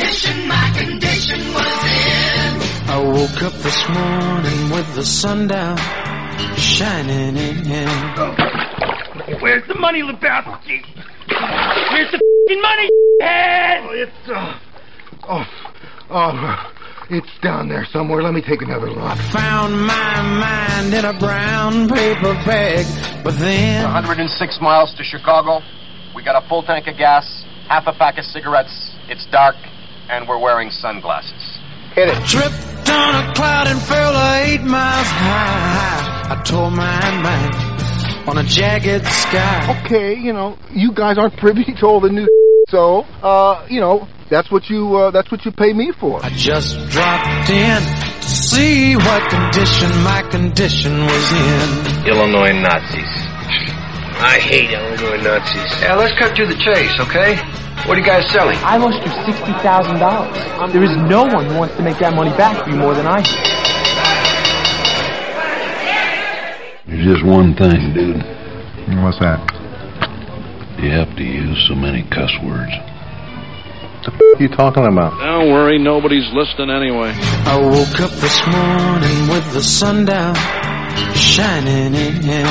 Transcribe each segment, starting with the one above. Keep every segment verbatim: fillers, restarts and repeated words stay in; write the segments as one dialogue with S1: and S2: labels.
S1: condition my condition was in.
S2: I woke up this morning with the sun down, shining in.
S3: Where's the money, Lebowski? Where's the f***ing money, head?
S4: Oh, it's, uh, oh, oh, it's down there somewhere. Let me take another look.
S2: I found my mind in a brown paper bag, but then...
S5: one hundred six miles to Chicago. We got a full tank of gas, half a pack of cigarettes. It's dark, and we're wearing sunglasses.
S4: Hit it.
S2: I tripped on a cloud and fell eight miles high. I tore my mind on a jagged sky.
S4: Okay, you know, you guys aren't privy to all the new so, uh, you know, that's what you, uh, that's what you pay me for.
S2: I just dropped in to see what condition my condition was in.
S6: Illinois Nazis. I hate Illinois Nazis.
S7: Yeah, let's cut to the chase, okay? What are you guys selling?
S8: I lost you sixty thousand dollars. There is no one who wants to make that money back for you more than I do.
S9: There's just one thing, dude.
S4: What's that?
S9: You have to use so many cuss words.
S4: What the f*** are you talking about?
S10: Don't worry, nobody's listening anyway.
S2: I woke up this morning with the sun down, shining in.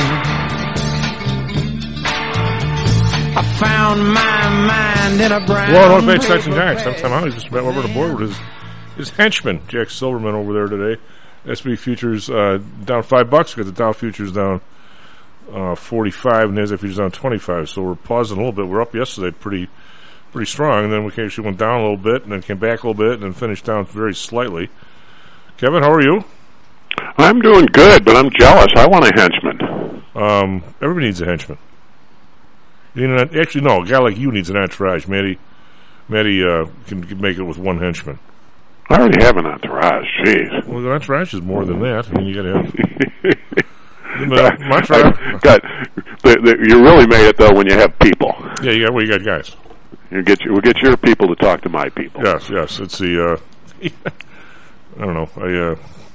S2: I found my mind in a brown...
S11: Well, what about Stetson Jack? Sometime I was just about over the board with his, his henchman, Jack Silverman, over there today. S and P futures uh, down five bucks. Got the Dow futures down uh, forty-five, and Nasdaq futures down twenty-five. So we're pausing a little bit. We're up yesterday pretty pretty strong, and then we actually went down a little bit, and then came back a little bit, and then finished down very slightly. Kevin, how are you?
S12: I'm doing good, but I'm jealous. I want a henchman.
S11: Um, everybody needs a henchman. You know, actually, no, a guy like you needs an entourage. Matty, Matty uh, can, can make it with one henchman.
S12: I already have an entourage. Jeez.
S11: Well, the entourage is more than that. I mean, you got to have. You know, my entourage.
S12: Got, the, the, you really made it though when you have people.
S11: Yeah, you got. Well, you got guys.
S12: You get you, we'll get your people to talk to my people.
S11: Yes, yes. It's the. Uh, I don't know. I. Uh,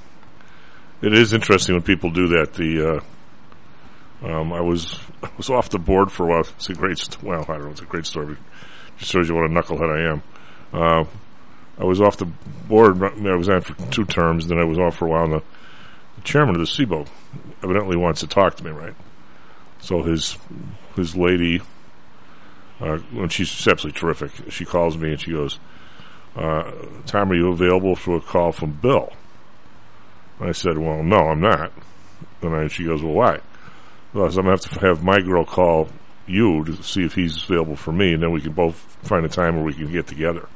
S11: it is interesting when people do that. The. Uh, um, I was I was off the board for a while. It's a great. St- well, I don't know. It's a great story. It just shows you what a knucklehead I am. Uh, I was off the board. I was on for two terms. Then I was off for a while. And the, the chairman of the S I B O evidently wants to talk to me, right? So his his lady, uh, when she's absolutely terrific, she calls me and she goes, uh, "Tom, are you available for a call from Bill?" And I said, "Well, no, I'm not." And I, she goes, "Well, why?" Well, so I'm going to have to have my girl call you to see if he's available for me, and then we can both find a time where we can get together.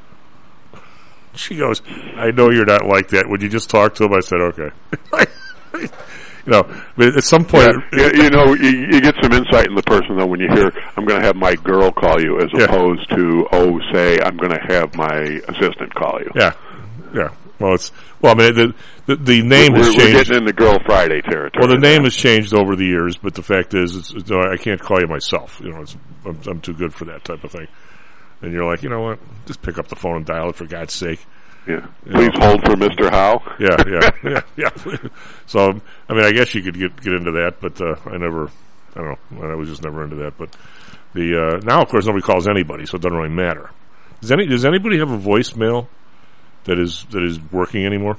S11: She goes, "I know you're not like that. Would you just talk to him?" I said, "Okay." You know, but at some point...
S12: Yeah, you, you know, you, you get some insight in the person, though, when you hear, "I'm going to have my girl call you," as
S11: yeah.
S12: opposed to, oh, say, "I'm going to have my assistant call you."
S11: Yeah, yeah. Well, it's... Well, I mean, the the, the name
S12: we're,
S11: has changed.
S12: We're getting into Girl Friday territory.
S11: Well, the name has changed over the years, but the fact is, it's, it's, I can't call you myself. You know, it's, I'm, I'm too good for that type of thing. And you're like, you know what? Just pick up the phone and dial it, for God's sake.
S12: Yeah. Please know. Hold for Mister Howe.
S11: Yeah, yeah, yeah, yeah. So, I mean, I guess you could get get into that, but uh, I never, I don't know, I was just never into that. But the uh, now, of course, nobody calls anybody, so it doesn't really matter. Does any does anybody have a voicemail that is that is working anymore?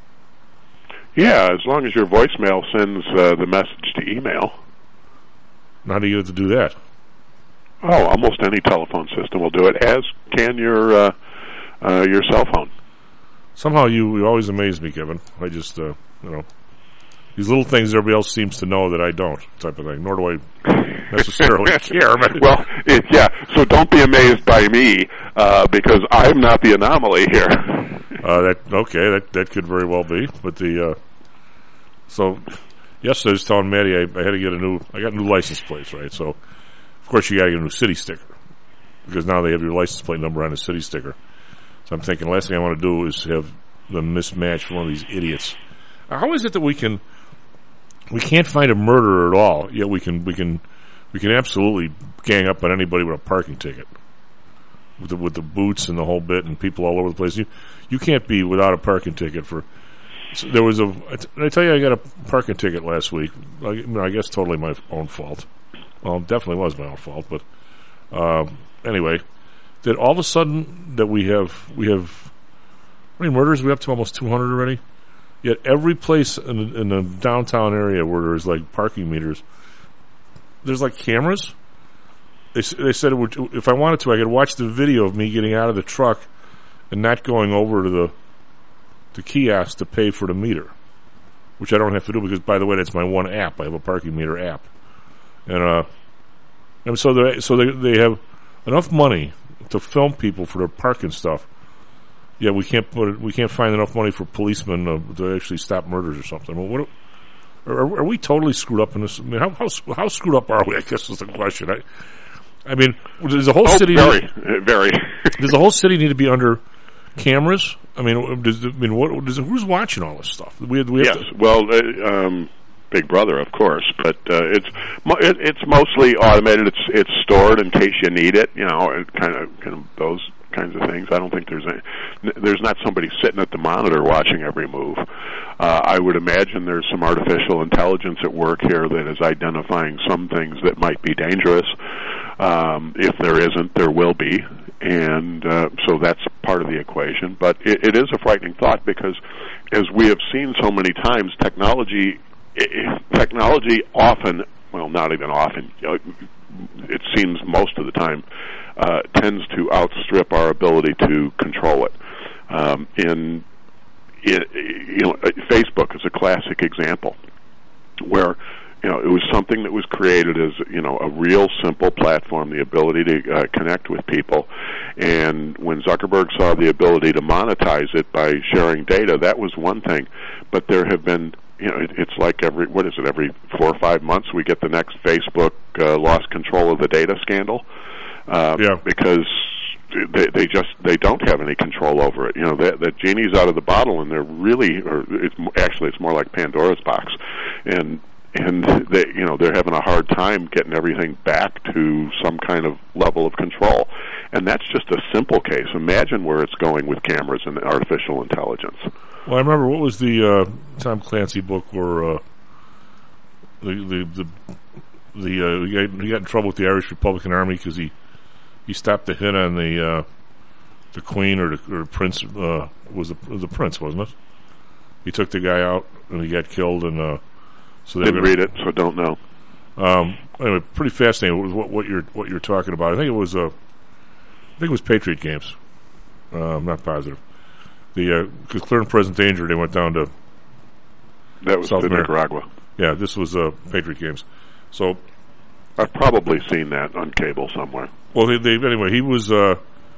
S12: Yeah, as long as your voicemail sends uh, the message to email.
S11: How do you get it to do that?
S12: Oh, almost any telephone system will do it, as can your uh, uh, your cell phone.
S11: Somehow you, you always amaze me, Kevin. I just, uh, you know, these little things everybody else seems to know that I don't, type of thing. Nor do I necessarily care. But
S12: well, it, yeah, so don't be amazed by me, uh, because I'm not the anomaly here.
S11: uh, that okay, that that could very well be. But the, uh, so, yesterday I was telling Maddie I, I had to get a new, I got new license plates, right? So, of course you gotta get a new city sticker, because now they have your license plate number on a city sticker. So I'm thinking the last thing I want to do is have them mismatched for one of these idiots. How is it that we can we can't find a murderer at all, yet we can we can we can absolutely gang up on anybody with a parking ticket, with the, with the boots and the whole bit, and people all over the place. You you can't be without a parking ticket for. So there was a. Did I tell you I got a parking ticket last week? I, I, mean, I guess totally my own fault. Well, it definitely was my own fault, but um, anyway. that all of a sudden that we have we have how many murders? Are we up to almost two hundred already? Yet every place in, in the downtown area where there's like parking meters, there's like cameras. They they said it would, if I wanted to, I could watch the video of me getting out of the truck and not going over to the the kiosk to pay for the meter, which I don't have to do because, by the way, that's my one app. I have a parking meter app, and uh, and so they so they they have enough money to film people for their parking stuff. Yeah, we can't put it, we can't find enough money for policemen uh, to actually stop murders or something. Well, what are, are we totally screwed up in this? I mean, how how how screwed up are we? I guess is the question. I, I mean, does the whole
S12: oh,
S11: city
S12: very,
S11: need,
S12: very?
S11: Does the whole city need to be under cameras? I mean, does, I mean, what does, who's watching all this stuff? We, we have
S12: yes,
S11: to,
S12: well, uh, um, Big Brother, of course, but uh, it's mo- it, it's mostly automated. It's it's stored in case you need it. You know, and kind of kind of those kinds of things. I don't think there's any, there's not somebody sitting at the monitor watching every move. Uh, I would imagine there's some artificial intelligence at work here that is identifying some things that might be dangerous. Um, if there isn't, there will be, and uh, so that's part of the equation. But it, it is a frightening thought because, as we have seen so many times, technology technology often, well, not even often, it seems most of the time, uh, tends to outstrip our ability to control it. Um, in, it, you know, Facebook is a classic example where, you know, it was something that was created as, you know, a real simple platform, the ability to uh, connect with people. And when Zuckerberg saw the ability to monetize it by sharing data, that was one thing. But there have been, you know, it, it's like every, what is it, every four or five months we get the next Facebook uh, lost control of the data scandal. Uh,
S11: yeah.
S12: Because they, they just, they don't have any control over it. You know, the, the genie's out of the bottle and they're really, or it's actually it's more like Pandora's box. And And they, you know, they're having a hard time getting everything back to some kind of level of control. And that's just a simple case. Imagine where it's going with cameras and artificial intelligence.
S11: Well, I remember what was the uh, Tom Clancy book where uh, the the the, the uh, he, got, he got in trouble with the Irish Republican Army because he he stopped the hit on the uh, the Queen or the, or the Prince uh, was the, the Prince, wasn't it? He took the guy out and he got killed and. Uh, So they
S12: didn't read it, so don't know.
S11: Um, anyway, pretty fascinating. What, what you're what you're talking about? I think it was uh, I think it was Patriot Games. Uh, I'm not positive. The because uh, Clear and Present Danger, they went down to
S12: that was
S11: South
S12: to
S11: America.
S12: Nicaragua.
S11: Yeah, this was uh, Patriot Games. So
S12: I've probably seen that on cable somewhere.
S11: Well, they, they anyway, he was a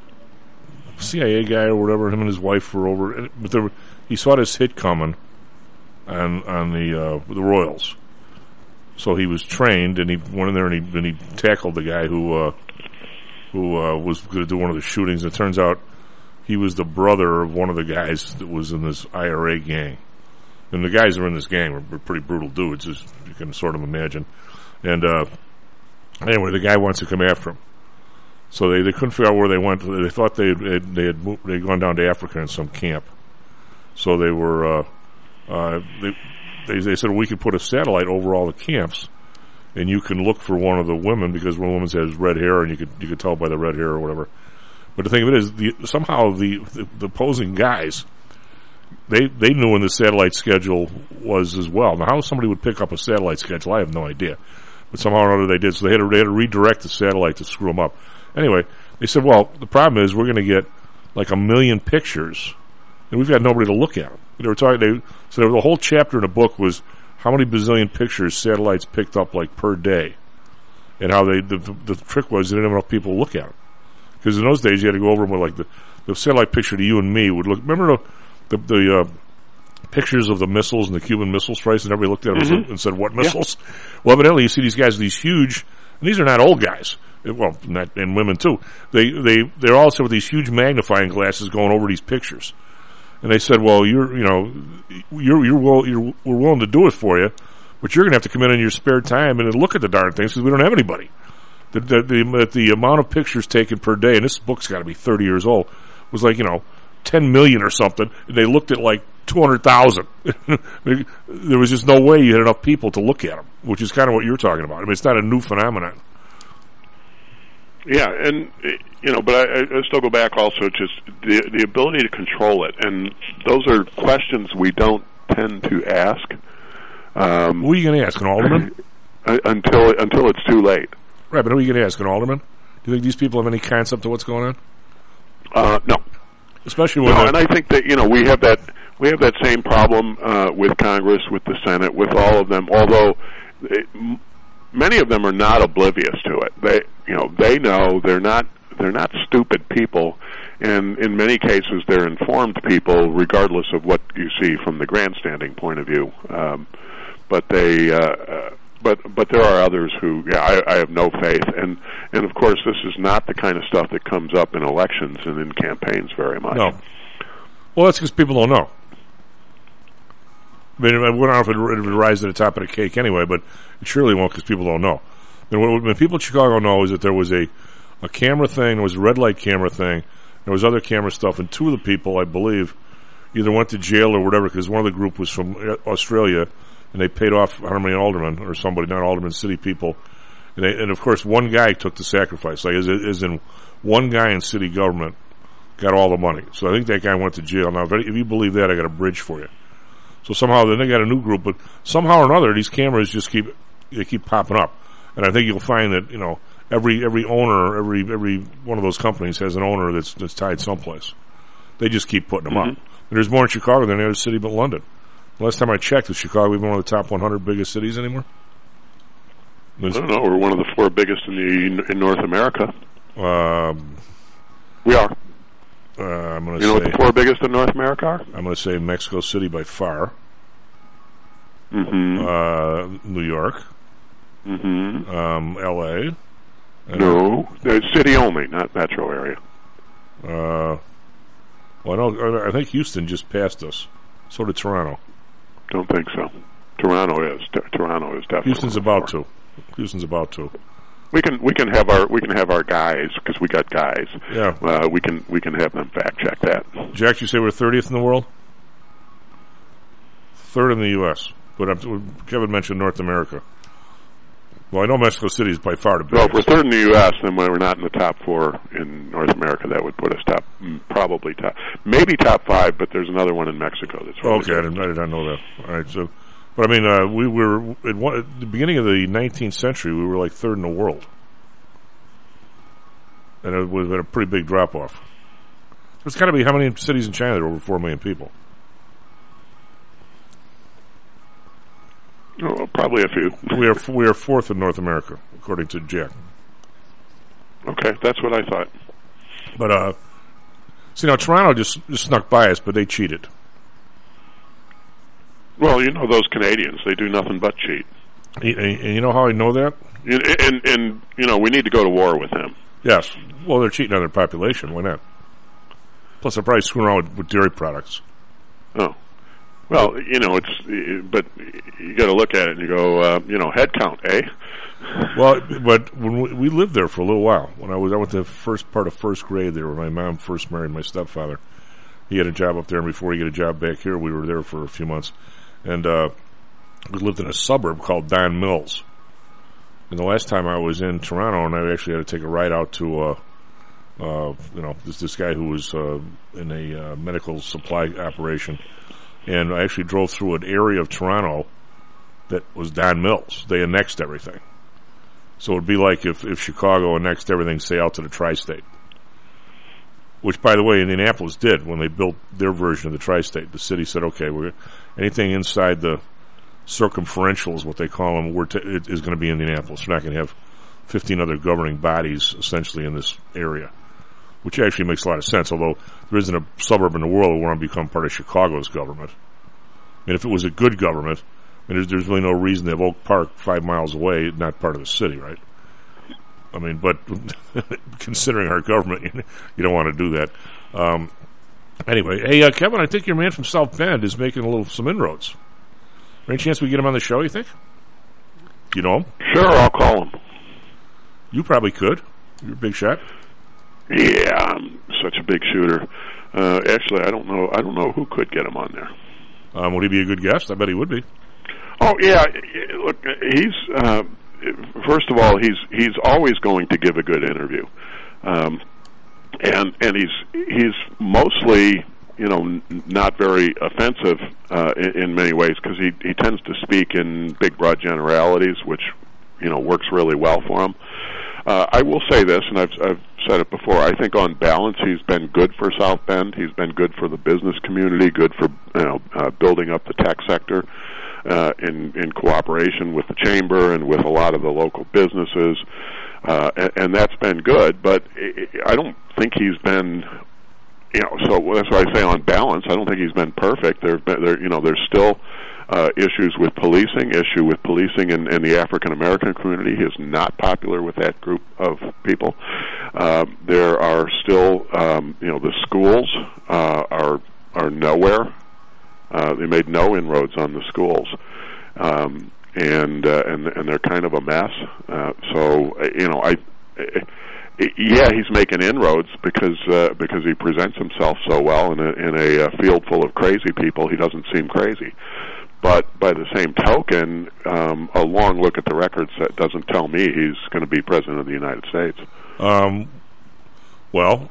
S11: C I A guy or whatever. Him and his wife were over, but there, he saw this hit coming. On on the uh, the Royals, so he was trained, and he went in there and he and he tackled the guy who uh, who uh, was going to do one of the shootings. And it turns out he was the brother of one of the guys that was in this I R A gang, and the guys that were in this gang were, were pretty brutal dudes, as you can sort of imagine. And uh, anyway, the guy wants to come after him, so they, they couldn't figure out where they went. They thought they had, they had moved, they had gone down to Africa in some camp, so they were. Uh, Uh, they, they they said we could put a satellite over all the camps, and you can look for one of the women because one woman has red hair, and you could you could tell by the red hair or whatever. But the thing of it is, the, somehow the, the the opposing guys, they they knew when the satellite schedule was as well. Now, how somebody would pick up a satellite schedule, I have no idea. But somehow or other they did, so they had to, they had to redirect the satellite to screw them up. Anyway, they said, well, the problem is we're going to get like a million pictures, and we've got nobody to look at them. They were talking. They so there was a whole chapter in the book was how many bazillion pictures satellites picked up like per day, and how they the, the, the trick was they didn't have enough people to look at them because in those days you had to go over them with like the, the satellite picture to you and me would look. Remember the the, the uh, pictures of the missiles and the Cuban Missile Strikes, and everybody looked at them mm-hmm. and said, "What missiles?" Yeah. Well, evidently you see these guys, these huge, and these are not old guys. Well, not, and women too. They they they're all with these huge magnifying glasses going over these pictures. And they said, "Well, you're, you know, you're, you're, will, you're, we're willing to do it for you, but you're going to have to come in in your spare time and look at the darn things because we don't have anybody." The, the, the, the amount of pictures taken per day, and this book's got to be thirty years old, was like, you know, ten million or something. And they looked at like two hundred thousand. There was just no way you had enough people to look at them, which is kind of what you're talking about. I mean, it's not a new phenomenon.
S12: Yeah, and you know, but I, I still go back also just the the ability to control it, and those are questions we don't tend to ask. Um,
S11: who are you going to ask, an alderman?
S12: Until until it's too late.
S11: Right, but who are you going to ask, an alderman? Do you think these people have any concept of what's going on?
S12: Uh, no.
S11: Especially when
S12: no, and I think that you know we have that we have that same problem uh, with Congress, with the Senate, with all of them. Although it, m- many of them are not oblivious to it. They you know they know they're not they're not stupid people, and in many cases they're informed people, regardless of what you see from the grandstanding point of view. Um, but they. Uh, uh, But but there are others who yeah, I, I have no faith, and and of course this is not the kind of stuff that comes up in elections and in campaigns very much.
S11: No. Well, that's because people don't know. I mean, I don't know if it would rise to the top of the cake anyway, but it surely won't because people don't know. I mean, what, what people in Chicago know is that there was a, a camera thing, there was a red light camera thing, there was other camera stuff, and two of the people, I believe, either went to jail or whatever because one of the group was from Australia. And they paid off how many aldermen or somebody, not aldermen, city people. And, they, and of course, one guy took the sacrifice. Like, as, as in, one guy in city government got all the money. So I think that guy went to jail. Now, if, if you believe that, I got a bridge for you. So somehow, then they got a new group, but somehow or another, these cameras just keep, they keep popping up. And I think you'll find that, you know, every, every owner, every, every one of those companies has an owner that's, that's tied someplace. They just keep putting them mm-hmm. up. And there's more in Chicago than any other city but London. Last time I checked, is Chicago even one of the top one hundred biggest cities anymore? There's,
S12: I don't know. We're one of the four biggest in the in North America.
S11: Um,
S12: we are.
S11: Uh, I'm going to
S12: You know
S11: say,
S12: what the four biggest in North America are?
S11: I'm going to say Mexico City by far.
S12: Mm-hmm.
S11: Uh, New York.
S12: Mm-hmm.
S11: Um, L A.
S12: No, uh, city only, not metro area.
S11: Uh, well, I know. I think Houston just passed us. So did Toronto.
S12: Don't think so. Toronto is. T- Toronto is definitely.
S11: Houston's about to. Houston's about to.
S12: We can we can have our we can have our guys because we got guys.
S11: Yeah.
S12: Uh, we can we can have them fact check that.
S11: Jack, you say we're thirtieth in the world? Third in the U S But I'm, Kevin mentioned North America. Well, I know Mexico City is by far the biggest.
S12: Well, if we're third in the U S, then we're not in the top four in North America. That would put us top, probably top, maybe top five. But there's another one in Mexico that's really
S11: okay. I didn't, I did not know that. All right, so, but I mean, uh, we were at, one, at the beginning of the nineteenth century. We were like third in the world, and it was a pretty big drop off. There's got to be how many cities in China that are over four million people?
S12: Oh, probably a few.
S11: we are we are fourth in North America, according to Jack.
S12: Okay, that's what I thought.
S11: But uh, see now Toronto just, just snuck by us, but they cheated.
S12: Well, you know those Canadians; they do nothing but cheat.
S11: And, and you know how I know that?
S12: And, and and you know we need to go to war with them.
S11: Yes. Well, they're cheating on their population. Why not? Plus, they're probably screwing around with, with dairy products.
S12: Oh. Well, you know, it's, but you got to look at it and you go, uh, you know, head count, eh?
S11: Well, but when we, we lived there for a little while, when I was, I went to the first part of first grade there, when my mom first married my stepfather. He had a job up there, and before he got a job back here, we were there for a few months. And, uh, we lived in a suburb called Don Mills. And the last time I was in Toronto, and I actually had to take a ride out to, uh, uh, you know, this, this guy who was, uh, in a, uh, medical supply operation. And I actually drove through an area of Toronto that was Don Mills. They annexed everything. So it would be like if, if Chicago annexed everything, say, out to the tri-state. Which, by the way, Indianapolis did when they built their version of the tri-state. The city said, okay, we're anything inside the circumferential is what they call them, we're t- it is going to be Indianapolis. We're not going to have fifteen other governing bodies, essentially, in this area. Which actually makes a lot of sense, although there isn't a suburb in the world that want to become part of Chicago's government. I mean, if it was a good government, I mean, there's, there's really no reason to have Oak Park five miles away, not part of the city, right? I mean, but considering our government, you don't want to do that. Um, anyway, hey, uh, Kevin, I think your man from South Bend is making a little some inroads. Any chance we get him on the show, you think? You know him?
S12: Sure, I'll call him.
S11: You probably could. You're a big shot.
S12: Yeah, I'm such a big shooter. Uh, actually, I don't know. I don't know who could get him on there.
S11: Um, would he be a good guest? I bet he would be.
S12: Oh yeah, look, he's uh, first of all, he's he's always going to give a good interview, um, and and he's he's mostly, you know, n- not very offensive uh, in, in many ways, because he he tends to speak in big, broad generalities, which, you know, works really well for him. Uh, I will say this, and I've I've said it before. I think on balance, he's been good for South Bend. He's been good for the business community, good for, you know, uh, building up the tech sector uh, in in cooperation with the chamber and with a lot of the local businesses, uh, and, and that's been good. But I don't think he's been, you know. So that's why I say on balance, I don't think he's been perfect. There, there, you know, there's still Uh, issues with policing, issue with policing in, in the African American community. He is not popular with that group of people. Uh, there are still, um, you know, the schools uh, are are nowhere. Uh, they made no inroads on the schools, um, and uh, and and they're kind of a mess. Uh, so you know, I. Yeah, he's making inroads because uh, because he presents himself so well in a, in a uh, field full of crazy people. He doesn't seem crazy. But by the same token, um, a long look at the records that doesn't tell me he's going to be president of the United States.
S11: Um, well,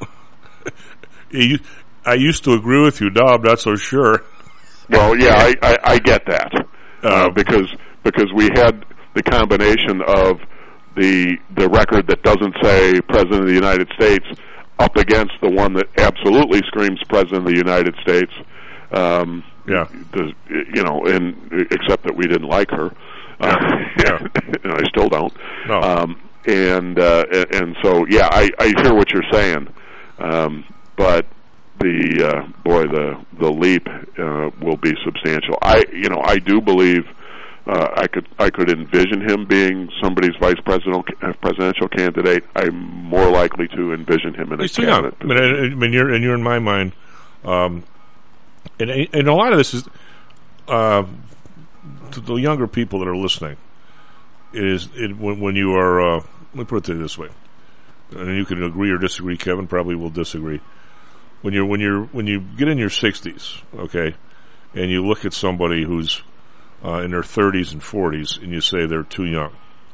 S11: I used to agree with you, Dob. Not so sure.
S12: Well, yeah, I, I, I get that uh, uh, because because we had the combination of the the record that doesn't say president of the United States up against the one that absolutely screams president of the United States. Um,
S11: Yeah,
S12: the, you know, and except that we didn't like her, uh,
S11: yeah.
S12: and I still don't.
S11: No.
S12: Um, and uh, and so, yeah, I, I hear what you're saying, um, but the uh, boy, the the leap uh, will be substantial. I, you know, I do believe uh, I could I could envision him being somebody's vice presidential presidential candidate. I'm more likely to envision him in a
S11: He's too young.
S12: cabinet
S11: I mean, I, I mean, you're and you're in my mind. Um, And, and a lot of this is uh, to the younger people that are listening. Is it when, when you are? Uh, let me put it this way, and you can agree or disagree. Kevin probably will disagree. When you're when you're when you get in your sixties, okay, and you look at somebody who's uh, in their thirties and forties, and you say they're too young.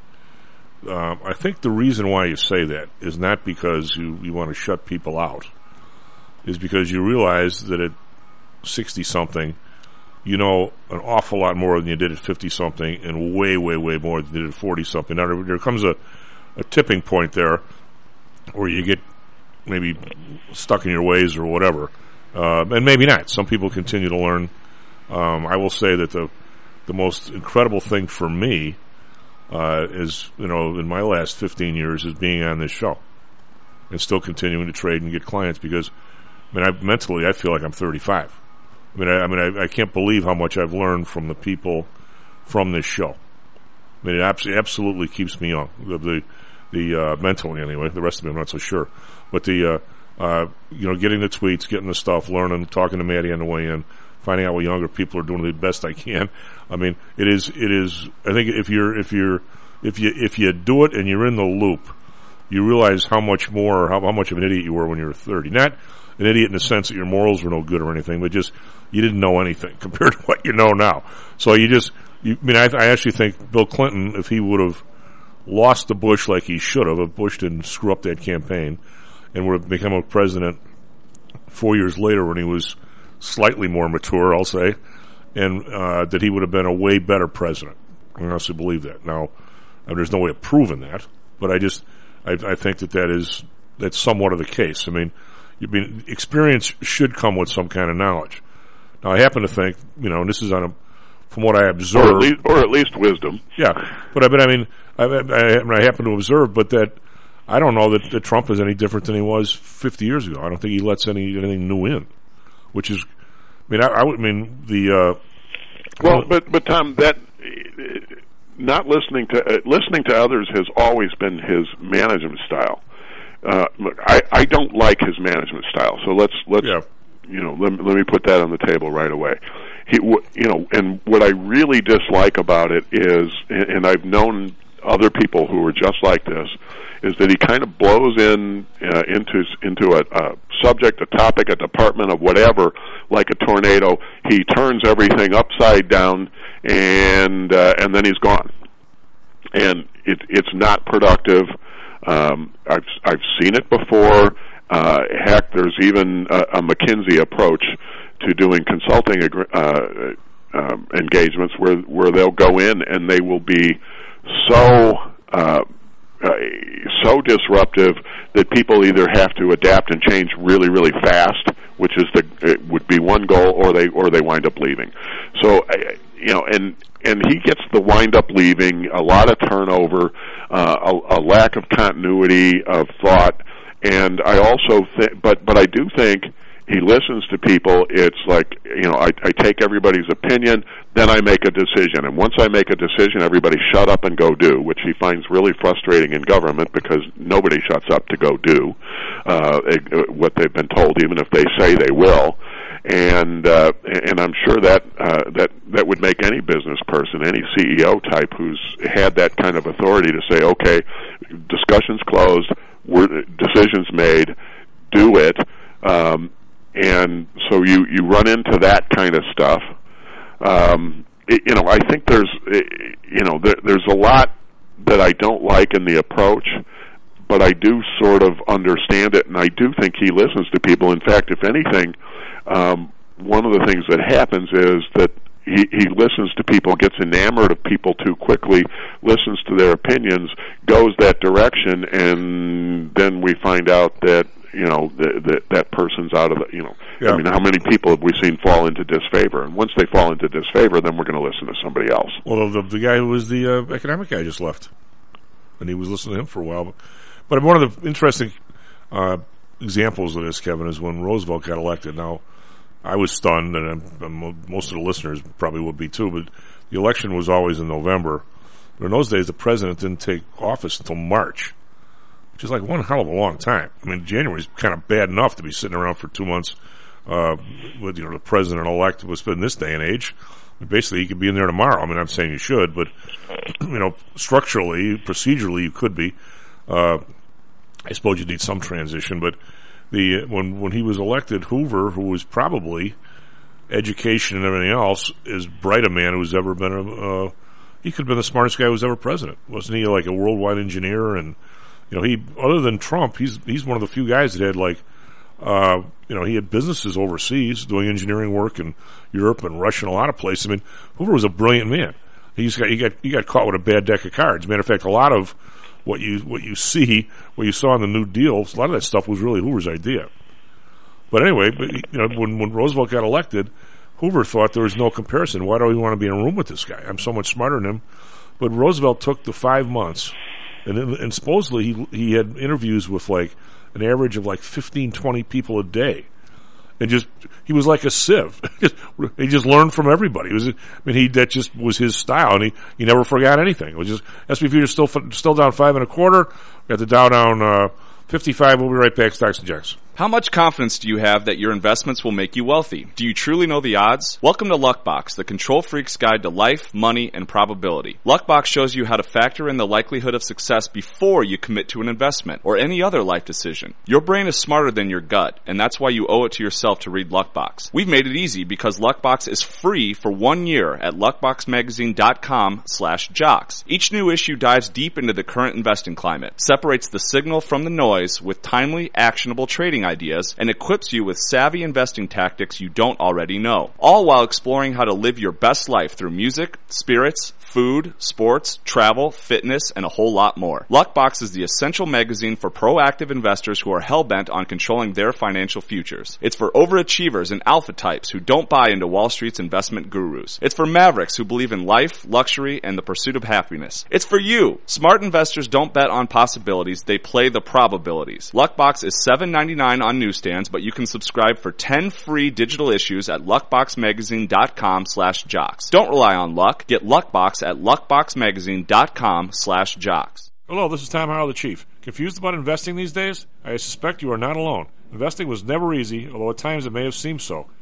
S11: Uh, I think the reason why you say that is not because you, you want to shut people out. Is because you realize that at sixty-something, you know an awful lot more than you did at fifty-something, and way, way, way more than you did at forty-something. Now, there, there comes a, a tipping point there where you get maybe stuck in your ways or whatever, uh, and maybe not. Some people continue to learn. Um, I will say that the the most incredible thing for me uh, is, you know, in my last fifteen years is being on this show and still continuing to trade and get clients because, I mean, I, mentally, I feel like I'm thirty-five. I mean, I, I mean, I, I can't believe how much I've learned from the people from this show. I mean, it abs- absolutely keeps me young. The, the, the uh, mentally anyway. The rest of me, I'm not so sure. But the, uh, uh, you know, getting the tweets, getting the stuff, learning, talking to Maddie on the way in, finding out what younger people are doing the best I can. I mean, it is, it is. I think if you're, if you're, if you, if you do it and you're in the loop, you realize how much more, how, how much of an idiot you were when you were thirty. Not an idiot in the sense that your morals were no good or anything, but just you didn't know anything compared to what you know now. So you just, you, I mean, I, I actually think Bill Clinton, if he would have lost to Bush like he should have, if Bush didn't screw up that campaign, and would have become a president four years later when he was slightly more mature, I'll say, and uh, that he would have been a way better president. I honestly believe that. Now, I mean, there's no way of proving that, but I just, I, I think that that is, that's somewhat of the case. I mean, I mean, experience should come with some kind of knowledge. Now, I happen to think, you know, and this is on a, from what I observe,
S12: or at least, or at least wisdom.
S11: Yeah, but I, but I mean, I, I, I happen to observe, but that I don't know that, that Trump is any different than he was fifty years ago. I don't think he lets any anything new in, which is, I mean, I, I would I mean the. Uh,
S12: well, but but Tom, that not listening to uh, listening to others has always been his management style. Uh, I I don't like his management style, so let's let's. Yeah. You know, let, let me put that on the table right away. He, you know, and what I really dislike about it is, and I've known other people who are just like this, is that he kind of blows in uh, into into a, a subject, a topic, a department of whatever, like a tornado. He turns everything upside down, and uh, and then he's gone. And it, it's not productive. Um, I've I've seen it before. Uh, heck, there's even a, a McKinsey approach to doing consulting uh, um, engagements where where they'll go in and they will be so uh, uh, so disruptive that people either have to adapt and change really really fast, which is the it would be one goal, or they or they wind up leaving. So you know, and and he gets the wind up leaving, a lot of turnover, uh, a, a lack of continuity of thought. And I also think, but but I do think he listens to people. It's like, you know, I, I take everybody's opinion, then I make a decision. And once I make a decision, everybody shut up and go do, which he finds really frustrating in government because nobody shuts up to go do uh, what they've been told, even if they say they will. And uh, and I'm sure that uh, that that would make any business person, any C E O type who's had that kind of authority to say, okay, discussion's closed, we're, decisions made, do it. Um, and so you, you run into that kind of stuff. Um, it, you know, I think there's, you know, there, there's a lot that I don't like in the approach, but I do sort of understand it, and I do think he listens to people. In fact, if anything, um, one of the things that happens is that he, he listens to people, gets enamored of people too quickly, listens to their opinions, goes that direction, and then we find out that, you know, the, the, that person's out of the, you know, yeah. I mean, how many people have we seen fall into disfavor? And once they fall into disfavor, then we're going to listen to somebody else.
S11: Well, the, the guy who was the uh, economic guy just left, and he was listening to him for a while. But, but one of the interesting uh, examples of this, Kevin, is when Roosevelt got elected. Now, I was stunned, and I'm, I'm, most of the listeners probably would be too, but the election was always in November. But in those days, the president didn't take office until March, which is like one hell of a long time. I mean, January is kind of bad enough to be sitting around for two months uh, with, you know, the president-elect was in this day and age. Basically, he could be in there tomorrow. I mean, I'm saying you should, but, you know, structurally, procedurally, you could be. Uh, I suppose you need some transition, but the when when he was elected, Hoover, who was probably education and everything else, as bright a man who's ever been a, uh, he could have been the smartest guy who was ever president. Wasn't he like a worldwide engineer? And, you know, he, other than Trump, he's he's one of the few guys that had like, uh, you know, he had businesses overseas doing engineering work in Europe and Russia and a lot of places. I mean, Hoover was a brilliant man. He just got he got he got caught with a bad deck of cards. Matter of fact, a lot of what you what you see, what you saw in the New Deal, a lot of that stuff was really Hoover's idea. But anyway, but, you know, when when Roosevelt got elected, Hoover thought there was no comparison. Why do we want to be in a room with this guy? I'm so much smarter than him. But Roosevelt took the five months, and and supposedly he he had interviews with like an average of like fifteen, twenty people a day. And just, he was like a sieve. He just learned from everybody. It was, I mean, he, that just was his style, and he, he never forgot anything. It was just, S and P futures still, still down five and a quarter. Got the Dow down, uh, fifty-five. We'll be right back. Stocks and Jacks.
S13: How much confidence do you have that your investments will make you wealthy? Do you truly know the odds? Welcome to Luckbox, the control freak's guide to life, money, and probability. Luckbox shows you how to factor in the likelihood of success before you commit to an investment or any other life decision. Your brain is smarter than your gut, and that's why you owe it to yourself to read Luckbox. We've made it easy because Luckbox is free for one year at luckboxmagazine.com slash jocks. Each new issue dives deep into the current investing climate, separates the signal from the noise with timely, actionable trading ideas, and equips you with savvy investing tactics you don't already know, all while exploring how to live your best life through music, spirits, food, sports, travel, fitness, and a whole lot more. Luckbox is the essential magazine for proactive investors who are hell-bent on controlling their financial futures. It's for overachievers and alpha types who don't buy into Wall Street's investment gurus. It's for mavericks who believe in life, luxury, and the pursuit of happiness. It's for you. Smart investors don't bet on possibilities, they play the probabilities. Luckbox is seven ninety-nine on newsstands, but you can subscribe for ten free digital issues at luckboxmagazine.com slash jocks. Don't rely on luck. Get Luckbox at luckboxmagazine.com slash jocks.
S11: Hello, this is Tom Howell, the Chief. Confused about investing these days? I suspect you are not alone. Investing was never easy, although at times it may have seemed so.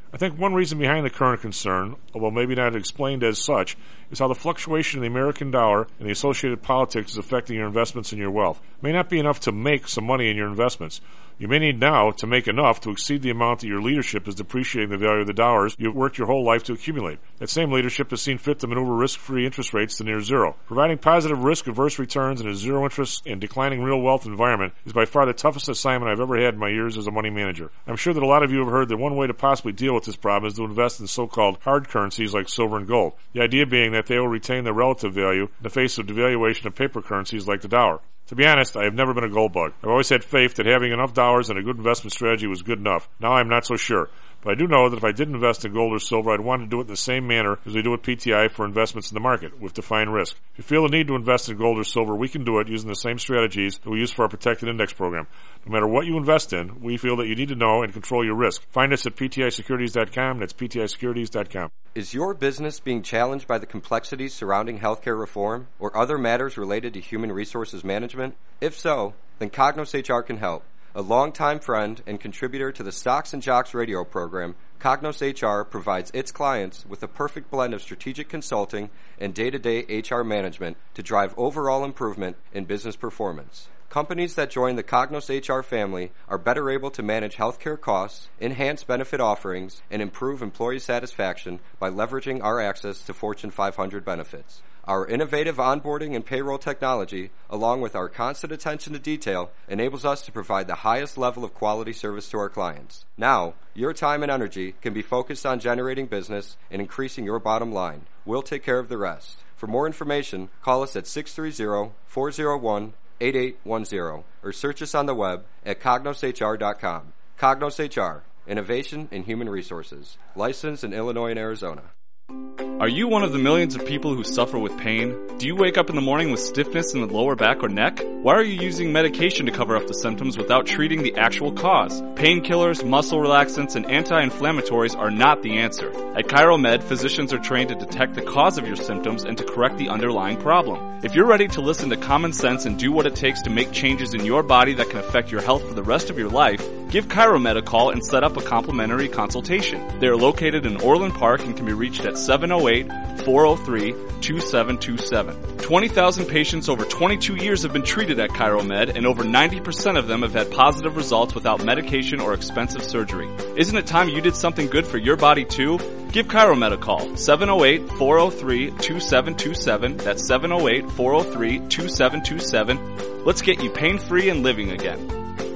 S11: I think one reason behind the current concern, although maybe not explained as such, is how the fluctuation in the American dollar and the associated politics is affecting your investments and your wealth. It may not be enough to make some money in your investments. You may need now to make enough to exceed the amount that your leadership is depreciating the value of the dollars you've worked your whole life to accumulate. That same leadership has seen fit to maneuver risk-free interest rates to near zero. Providing positive risk-averse returns in a zero-interest and declining real wealth environment is by far the toughest assignment I've ever had in my years as a money manager. I'm sure that a lot of you have heard that one way to possibly deal with this problem is to invest in so-called hard currencies like silver and gold. The idea being that they will retain their relative value in the face of devaluation of paper currencies like the dollar. To be honest, I have never been a gold bug. I've always had faith that having enough dollars and a good investment strategy was good enough. Now I'm not so sure. But I do know that if I did invest in gold or silver, I'd want to do it in the same manner as we do at P T I for investments in the market, with defined risk. If you feel the need to invest in gold or silver, we can do it using the same strategies that we use for our protected index program. No matter what you invest in, we feel that you need to know and control your risk. Find us at P T I securities dot com. That's P T I securities dot com.
S14: Is your business being challenged by the complexities surrounding healthcare reform or other matters related to human resources management? If so, then Cognos H R can help. A longtime friend and contributor to the Stocks and Jocks radio program, Cognos H R provides its clients with a perfect blend of strategic consulting and day-to-day H R management to drive overall improvement in business performance. Companies that join the Cognos H R family are better able to manage healthcare costs, enhance benefit offerings, and improve employee satisfaction by leveraging our access to Fortune five hundred benefits. Our innovative onboarding and payroll technology, along with our constant attention to detail, enables us to provide the highest level of quality service to our clients. Now, your time and energy can be focused on generating business and increasing your bottom line. We'll take care of the rest. For more information, call us at six three zero, four zero one, eight eight one zero or search us on the web at cognos h r dot com. Cognos H R, Innovation in Human Resources, licensed in Illinois and Arizona.
S13: Are you one of the millions of people who suffer with pain? Do you wake up in the morning with stiffness in the lower back or neck? Why are you using medication to cover up the symptoms without treating the actual cause? Painkillers, muscle relaxants, and anti-inflammatories are not the answer. At ChiroMed, physicians are trained to detect the cause of your symptoms and to correct the underlying problem. If you're ready to listen to common sense and do what it takes to make changes in your body that can affect your health for the rest of your life, give ChiroMed a call and set up a complimentary consultation. They are located in Orland Park and can be reached at seven oh eight, four oh three, two seven two seven. twenty thousand patients over twenty-two years have been treated at ChiroMed, and over ninety percent of them have had positive results without medication or expensive surgery. Isn't it time you did something good for your body too? Give ChiroMed a call, seven oh eight, four oh three, two seven two seven. That's seven oh eight, four oh three, two seven two seven. Let's get you pain-free and living again.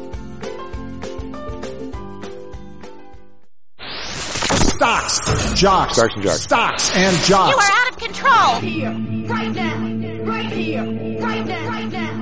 S15: Stocks, jocks,
S4: Stocks and jocks.
S15: Stocks and jocks.
S1: You are out of control. Here, right now, right here, right now, right now.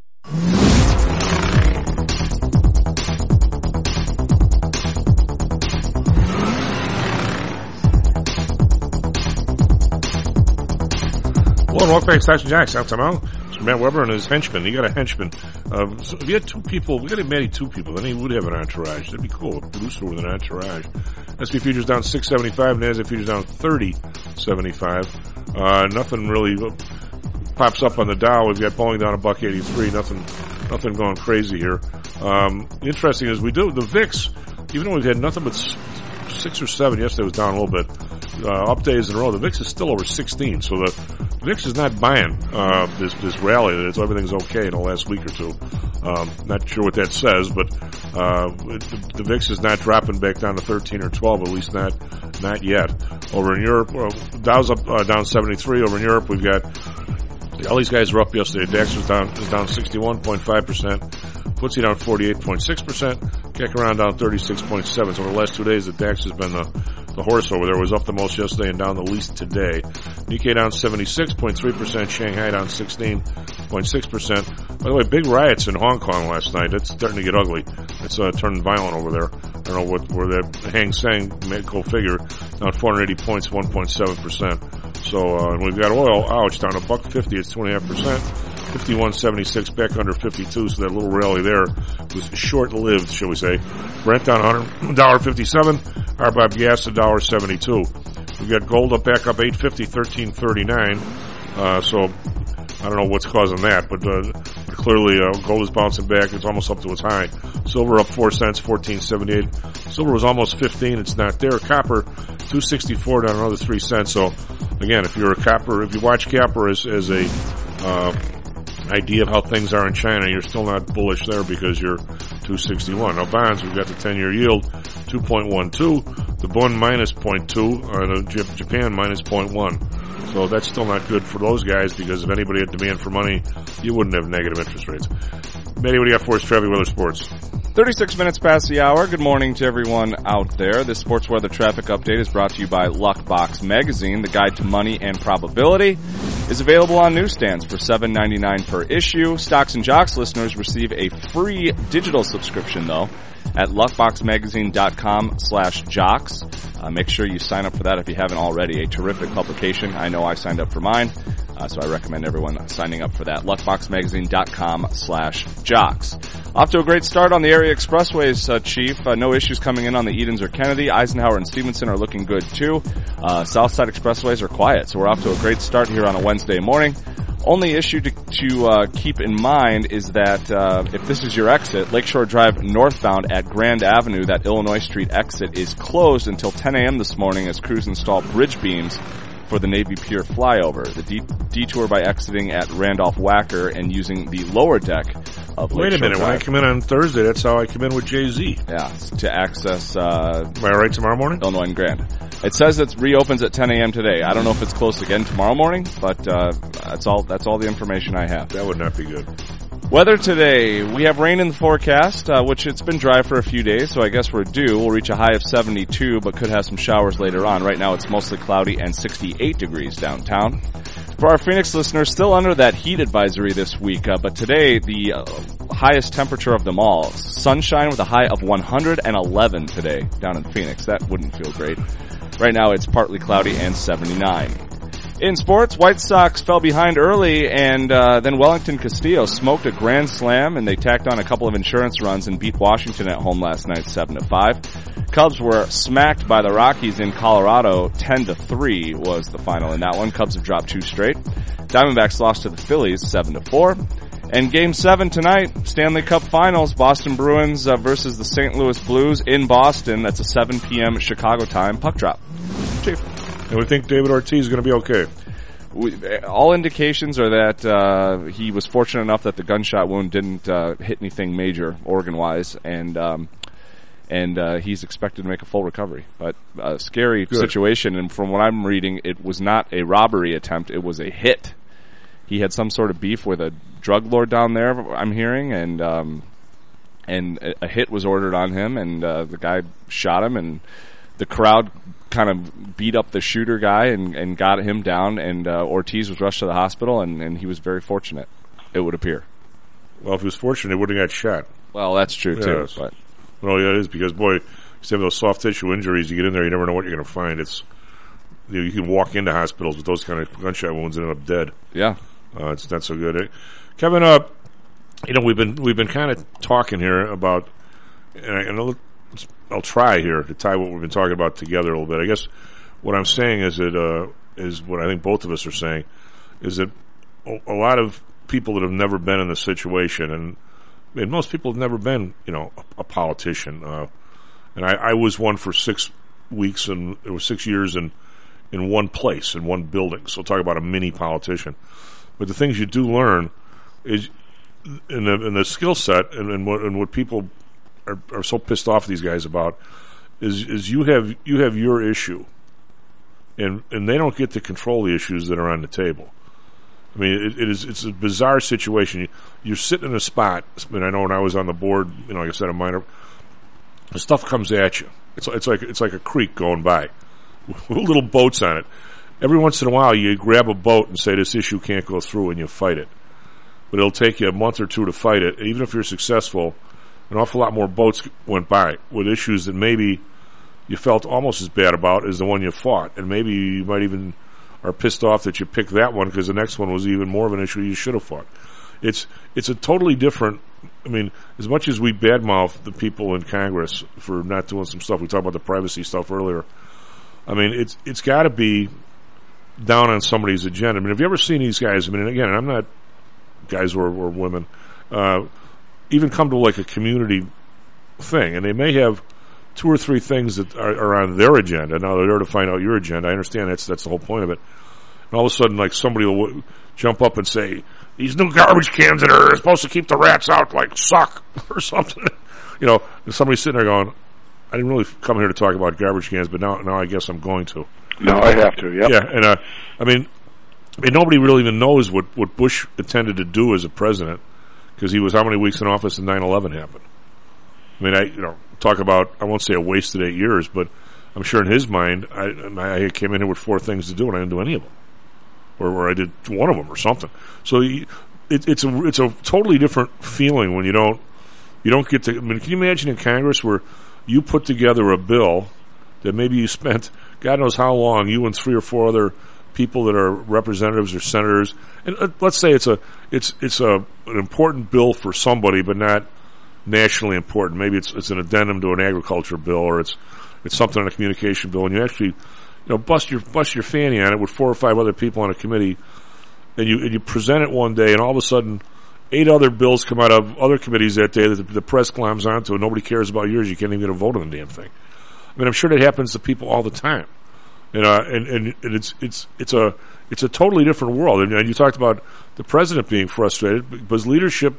S11: Hello and welcome back to Stocks and Jocks. Out tomorrow. It's Matt Weber and his henchman. He got a henchman. Uh, so if you had two people, we got to marry two people, then he would have an entourage. That'd be cool. A producer with an entourage. S and P futures down six seventy-five, NASDAQ futures down thirty seventy-five. Uh, nothing really pops up on the Dow. We've got Boeing down a buck eighty-three. Nothing, nothing going crazy here. Um, interesting is we do the V I X. Even though we've had nothing but six or seven, yesterday was down a little bit. Uh, up days in a row, the V I X is still over sixteen. So the V I X is not buying uh, this this rally. That it's everything's okay in the last week or two. Um, not sure what that says, but uh, the, the V I X is not dropping back down to thirteen or twelve. At least not not yet. Over in Europe, uh, Dow's up uh, down seventy-three. Over in Europe, we've got all these guys were up yesterday. DAX was down is down sixty-one point five percent. F T S E down forty-eight point six percent. C A C around down thirty-six point seven. So over the last two days, the DAX has been the, the horse over there. It was up the most yesterday and down the least today. Nikkei down seventy-six point three percent. Shanghai down sixteen point six percent. By the way, big riots in Hong Kong last night. It's starting to get ugly. It's uh, turning violent over there. I don't know what where that Hang Seng medical figure down four hundred eighty points, one point seven percent. So uh, and we've got oil. Ouch, down a buck fifty. It's two and a half percent. fifty-one seventy-six back under fifty-two. So that little rally there was short-lived, shall we say. Brent down one dollar fifty-seven. R B O B gas one dollar seventy-two. We've got gold up back up eight fifty, thirteen thirty-nine. Uh, so I don't know what's causing that, but uh, clearly, uh, gold is bouncing back. It's almost up to its high. Silver up four cents, fourteen seventy-eight. Silver was almost fifteen. It's not there. Copper, two sixty-four, down another three cents. So, again, if you're a copper, if you watch copper as, as a, uh, idea of how things are in China, you're still not bullish there because you're two sixty-one. Now bonds, we've got the ten-year yield, two point one two, the bond minus zero point two, uh, Japan minus zero point one. So that's still not good for those guys because if anybody had demand for money, you wouldn't have negative interest rates. Matty, what do you got for us, traffic, weather, sports?
S13: thirty-six minutes past the hour. Good morning to everyone out there. This sports weather traffic update is brought to you by Luckbox Magazine. The Guide to Money and Probability is available on newsstands for seven ninety-nine per issue. Stocks and Jocks listeners receive a free digital subscription, though, at luckboxmagazine.com slash jocks. Uh, make sure you sign up for that if you haven't already. A terrific publication. I know I signed up for mine, uh, so I recommend everyone signing up for that. luckboxmagazine.com slash jocks. Off to a great start on the area expressways, uh, Chief. Uh, no issues coming in on the Edens or Kennedy. Eisenhower and Stevenson are looking good, too. Uh, Southside expressways are quiet, so we're off to a great start here on a Wednesday morning. Only issue to, to uh, keep in mind is that uh, if this is your exit, Lakeshore Drive northbound at Grand Avenue, that Illinois Street exit is closed until ten a.m. this morning as crews install bridge beams for the Navy Pier flyover. The de- detour by exiting at Randolph Wacker and using the lower deck of Lakeshore
S11: Wait a minute,
S13: Drive.
S11: when I come in on Thursday, that's how I come in with Jay-Z.
S13: Yeah, to access uh,
S11: Am I right tomorrow morning?
S13: Illinois and Grand. It says it reopens at ten a.m. today. I don't know if it's closed again tomorrow morning, but uh, that's all that's all the information I have.
S11: That would not be good.
S13: Weather today, we have rain in the forecast, uh, which it's been dry for a few days, so I guess we're due. We'll reach a high of seventy-two, but could have some showers later on. Right now it's mostly cloudy and sixty-eight degrees downtown. For our Phoenix listeners, still under that heat advisory this week, uh, but today the uh, highest temperature of them all. Sunshine with a high of one hundred eleven today down in Phoenix. That wouldn't feel great. Right now it's partly cloudy and seventy-nine. In sports, White Sox fell behind early, and uh, then Wellington Castillo smoked a grand slam, and they tacked on a couple of insurance runs and beat Washington at home last night, seven to five. Cubs were smacked by the Rockies in Colorado, ten to three was the final in that one. Cubs have dropped two straight. Diamondbacks lost to the Phillies, seven to four. And Game seven tonight, Stanley Cup Finals, Boston Bruins uh, versus the Saint Louis Blues in Boston. That's a seven p.m. Chicago time puck drop. Chief.
S11: And we think David Ortiz is going to be okay.
S13: We, all indications are that uh, he was fortunate enough that the gunshot wound didn't uh, hit anything major organ-wise, and um, and uh, he's expected to make a full recovery. But a scary
S11: Good.
S13: situation, and from what I'm reading, it was not a robbery attempt, it was a hit. He had some sort of beef with a drug lord down there, I'm hearing, and um, and a, a hit was ordered on him, and uh, the guy shot him, and the crowd kind of beat up the shooter guy and, and got him down, and uh, Ortiz was rushed to the hospital, and, and he was very fortunate, it would appear.
S11: Well, if he was fortunate, he wouldn't have got shot.
S13: Well, that's true,
S11: yes.
S13: too. But
S11: Well, yeah, it is, because, boy, you have those soft tissue injuries, you get in there, you never know what you're going to find. It's you, know, you can walk into hospitals with those kind of gunshot wounds and end up dead.
S13: Yeah.
S11: Uh, it's not so good. Eh? Kevin, uh, you know, we've been we've been kind of talking here about, and, I, and I'll, I'll try here to tie what we've been talking about together a little bit. I guess what I'm saying is that uh, is what I think both of us are saying is that a, a lot of people that have never been in this situation, and, and most people have never been, you know, a, a politician. Uh, and I, I was one for six weeks, and it was six years in in one place, in one building. So talk about a mini politician. But the things you do learn is in the, in the skill set, and, and what and what people are, are so pissed off at these guys about is is you have you have your issue, and and they don't get to control the issues that are on the table. I mean, it, it is it's a bizarre situation. You, you're sitting in a spot. I mean, I know when I was on the board, you know, like I said, a minor, the stuff comes at you. It's it's like it's like a creek going by with little boats on it. Every once in a while, you grab a boat and say this issue can't go through, and you fight it. But it'll take you a month or two to fight it. Even if you're successful, an awful lot more boats went by with issues that maybe you felt almost as bad about as the one you fought. And maybe you might even are pissed off that you picked that one because the next one was even more of an issue you should have fought. It's it's a totally different, I mean, as much as we badmouth the people in Congress for not doing some stuff, we talked about the privacy stuff earlier. I mean, it's it's got to be down on somebody's agenda. I mean, have you ever seen these guys? I mean, again, I'm not guys or, or women. uh, even come to like a community thing, and they may have two or three things that are, are on their agenda. Now they're there to find out your agenda. I understand that's that's the whole point of it. And all of a sudden, like somebody will w- jump up and say, "These new garbage cans that are supposed to keep the rats out, like suck," or something. You know, and somebody's sitting there going, "I didn't really come here to talk about garbage cans, but now now I guess I'm going to."
S12: No, I have to. Yep.
S11: Yeah, and uh, I mean, I mean, nobody really even knows what, what Bush intended to do as a president, because he was how many weeks in office and nine eleven happened. I mean, I you know talk about, I won't say a wasted eight years, but I'm sure in his mind, I, I came in here with four things to do and I didn't do any of them, or, or I did one of them or something. So he, it, it's a it's a totally different feeling when you don't you don't get to. I mean, can you imagine in Congress where you put together a bill that maybe you spent God knows how long, you and three or four other people that are representatives or senators, and uh, let's say it's a it's it's a an important bill for somebody, but not nationally important. Maybe it's it's an addendum to an agriculture bill, or it's it's something on a communication bill, and you actually you know bust your bust your fanny on it with four or five other people on a committee, and you and you present it one day, and all of a sudden eight other bills come out of other committees that day that the, the press climbs onto, and nobody cares about yours. You can't even get a vote on the damn thing. I mean, I'm sure that happens to people all the time, you know, and, and, and it's it's it's a it's a totally different world. And, and you talked about the president being frustrated because leadership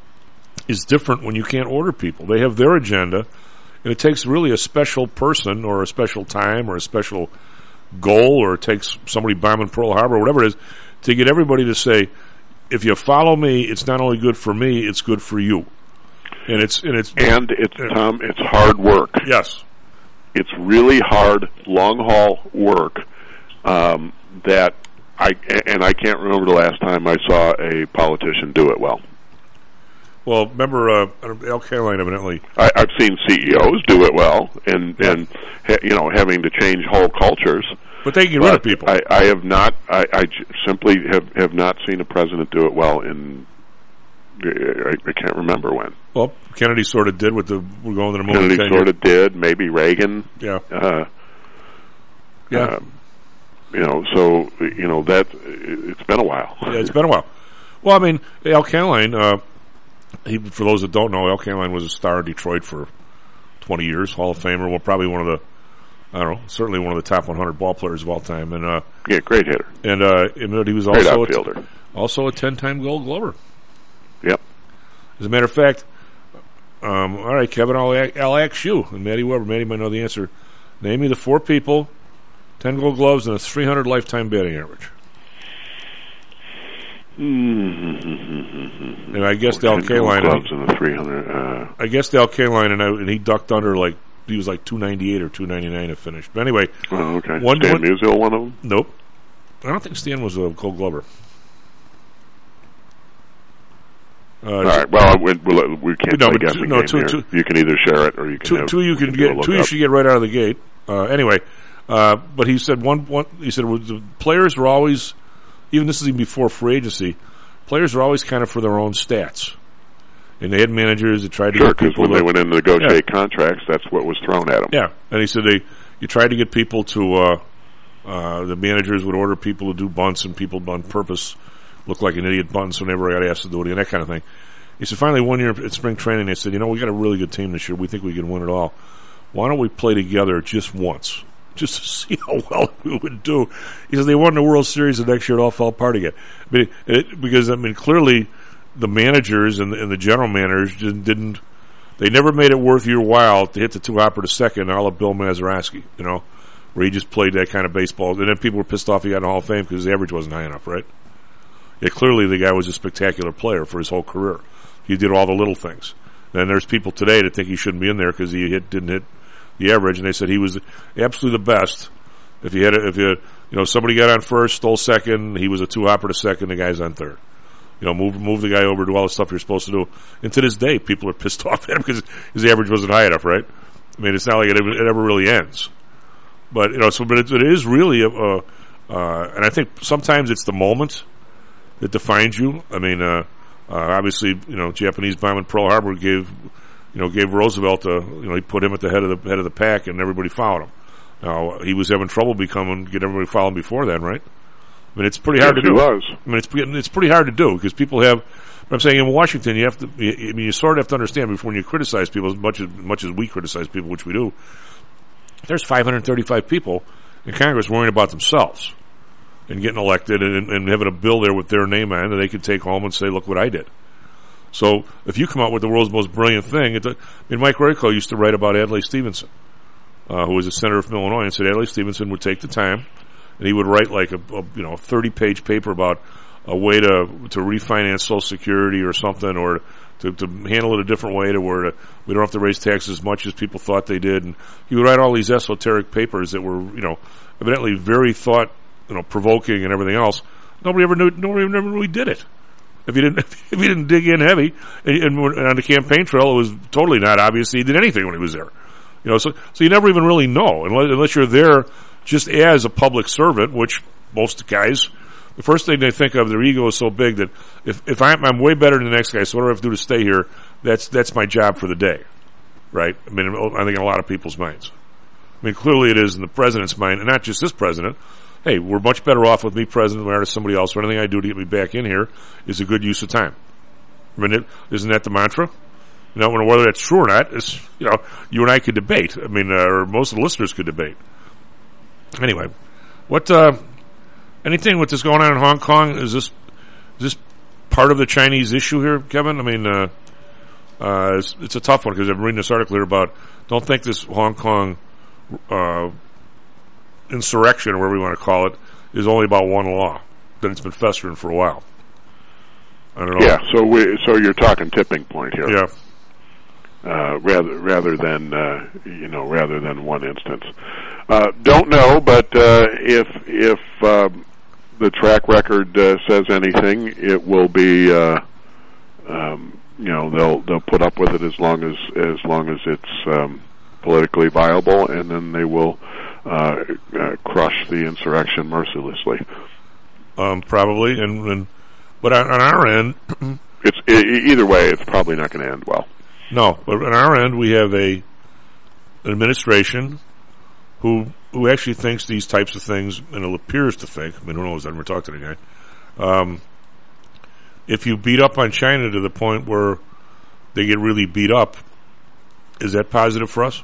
S11: is different when you can't order people. They have their agenda, and it takes really a special person or a special time or a special goal, or it takes somebody bombing Pearl Harbor or whatever it is to get everybody to say, if you follow me, it's not only good for me, it's good for you. And it's and it's
S12: and it's uh, Tom, it's hard work.
S11: Yes.
S12: It's really hard, long-haul work um, that I and I can't remember the last time I saw a politician do it well.
S11: Well, remember uh, Al Kaline evidently.
S12: I, I've seen C E Os do it well, and yeah. and ha, you know having to change whole cultures.
S11: But they can get rid of people.
S12: I, I have not. I, I j- simply have, have not seen a president do it well in. I, I can't remember when.
S11: Well, Kennedy sort of did with the we're going to the moon.
S12: Kennedy sort of did. Maybe Reagan.
S11: Yeah.
S12: Uh,
S11: yeah.
S12: Uh, you know, so you know that it's been a while.
S11: Yeah, it's been a while. Well, I mean, Al Kaline. Uh, he, for those that don't know, Al Kaline was a star in Detroit for twenty years, Hall of Famer. Well, probably one of the, I don't know, certainly one of the top one hundred ball players of all time. And uh,
S12: yeah, great hitter.
S11: And uh, and he was
S12: great
S11: also
S12: outfielder.
S11: A t- also a ten-time Gold Glover.
S12: Yep.
S11: As a matter of fact, um, all right, Kevin, I'll, I'll ask you, and Matty Weber. Matty might know the answer. Name me the four people, ten Gold Gloves, and a three hundred lifetime batting average.
S12: Mm-hmm.
S11: And I guessed Al Kaline.
S12: Gloves and a three hundred. Uh,
S11: I guessed Al Kaline, and, I, and he ducked under like he was like two ninety eight or two ninety nine to finish. But anyway,
S12: oh, okay.
S11: One,
S12: Stan
S11: one,
S12: Musial, one of them.
S11: Nope. I don't think Stan was a Gold Glover. Uh,
S12: All right. Well, we, we can't
S11: no,
S12: play
S11: but
S12: guessing
S11: two, no,
S12: game
S11: two,
S12: here.
S11: Two,
S12: you can either share it or you can.
S11: Two,
S12: have,
S11: two you can get. Two you should get right out of the gate. Uh, anyway, uh, but he said one. One. He said the players were always, even this is even before free agency. Players are always kind of for their own stats, and they had managers that tried to
S12: sure,
S11: get people.
S12: Sure, because when
S11: to,
S12: they went in to negotiate
S11: yeah.
S12: contracts, that's what was thrown at them.
S11: Yeah, and he said they you tried to get people to. Uh, uh, the managers would order people to do bunts, and people on purpose look like an idiot bunt, so never got asked to do it, and that kind of thing. He said, finally, one year at spring training, they said, you know, we got a really good team this year. We think we can win it all. Why don't we play together just once, just to see how well we would do? He said, they won the World Series the next year. It all fell apart again. I mean, it, because, I mean, clearly the managers and the, and the general managers didn't, didn't, they never made it worth your while to hit the two-hopper to second, a la Bill Mazeroski, you know, where he just played that kind of baseball. And then people were pissed off he got in the Hall of Fame because his average wasn't high enough, right? Yeah, clearly the guy was a spectacular player for his whole career. He did all the little things. And there's people today that think he shouldn't be in there because he hit, didn't hit the average, and they said he was absolutely the best. If he had, a, if he had, you know, somebody got on first, stole second, he was a two-hopper to second, the guy's on third. You know, move move the guy over, do all the stuff you're supposed to do. And to this day, people are pissed off at him because his average wasn't high enough, right? I mean, it's not like it ever, it ever really ends. But, you know, so, but it, it is really a, a uh, and I think sometimes it's the moment that defines you. I mean, uh, Uh, obviously, you know, Japanese bombing Pearl Harbor gave, you know, gave Roosevelt a, you know, he put him at the head of the head of the pack, and everybody followed him. Now he was having trouble becoming get everybody following before then, right? I mean, it's pretty hard
S12: yes,
S11: to do.
S12: He was.
S11: I mean, it's it's pretty hard to do because people have I'm saying in Washington, you have to. I mean, you sort of have to understand before when you criticize people as much as much as we criticize people, which we do. There's five hundred thirty-five people in Congress worrying about themselves and getting elected and, and having a bill there with their name on it that they could take home and say, "Look what I did." So if you come out with the world's most brilliant thing, it, I mean, Mike Royko used to write about Adlai Stevenson, uh, who was a senator from Illinois, and said Adlai Stevenson would take the time and he would write like a, a you know thirty-page paper about a way to to refinance Social Security or something, or to, to handle it a different way to where to, we don't have to raise taxes as much as people thought they did. And he would write all these esoteric papers that were, you know, evidently very thought, you know, provoking and everything else. Nobody ever knew. Nobody ever really did it. If you didn't, if you didn't dig in heavy, and, and on the campaign trail, it was totally not obvious he did anything when he was there. You know, so so you never even really know unless, unless you're there just as a public servant, which most guys. The first thing they think of, their ego is so big that if, if I'm, I'm way better than the next guy, so what do I have to do to stay here? That's that's my job for the day, right? I mean, I think in a lot of people's minds. I mean, clearly it is in the president's mind, and not just this president. Hey, we're much better off with me president than we are to somebody else. Or anything I do to get me back in here is a good use of time. I mean, it, isn't that the mantra? You know, whether that's true or not, is you know, you and I could debate. I mean, uh, or most of the listeners could debate. Anyway, what? Uh, Anything with this going on in Hong Kong? Is this is this part of the Chinese issue here, Kevin? I mean, uh, uh, it's, it's a tough one because I'm reading this article here about don't think this Hong Kong uh, insurrection, or whatever we want to call it, is only about one law. That it's been festering for a while. I don't know.
S12: Yeah, so we so you're talking tipping point here.
S11: Yeah.
S12: Uh, rather rather than uh, you know rather than one instance. Uh, don't know, but uh, if if uh, the track record uh, says anything, it will be uh, um, you know they'll they'll put up with it as long as as long as it's um, politically viable, and then they will uh, uh, crush the insurrection mercilessly.
S11: Um, probably, and, and but on, on our end,
S12: it's e- either way, it's probably not going to end well.
S11: No, but on our end, we have a an administration who who actually thinks these types of things, and it appears to think. I mean, who knows? I never talked to the guy. Um, if you beat up on China to the point where they get really beat up, is that positive for us?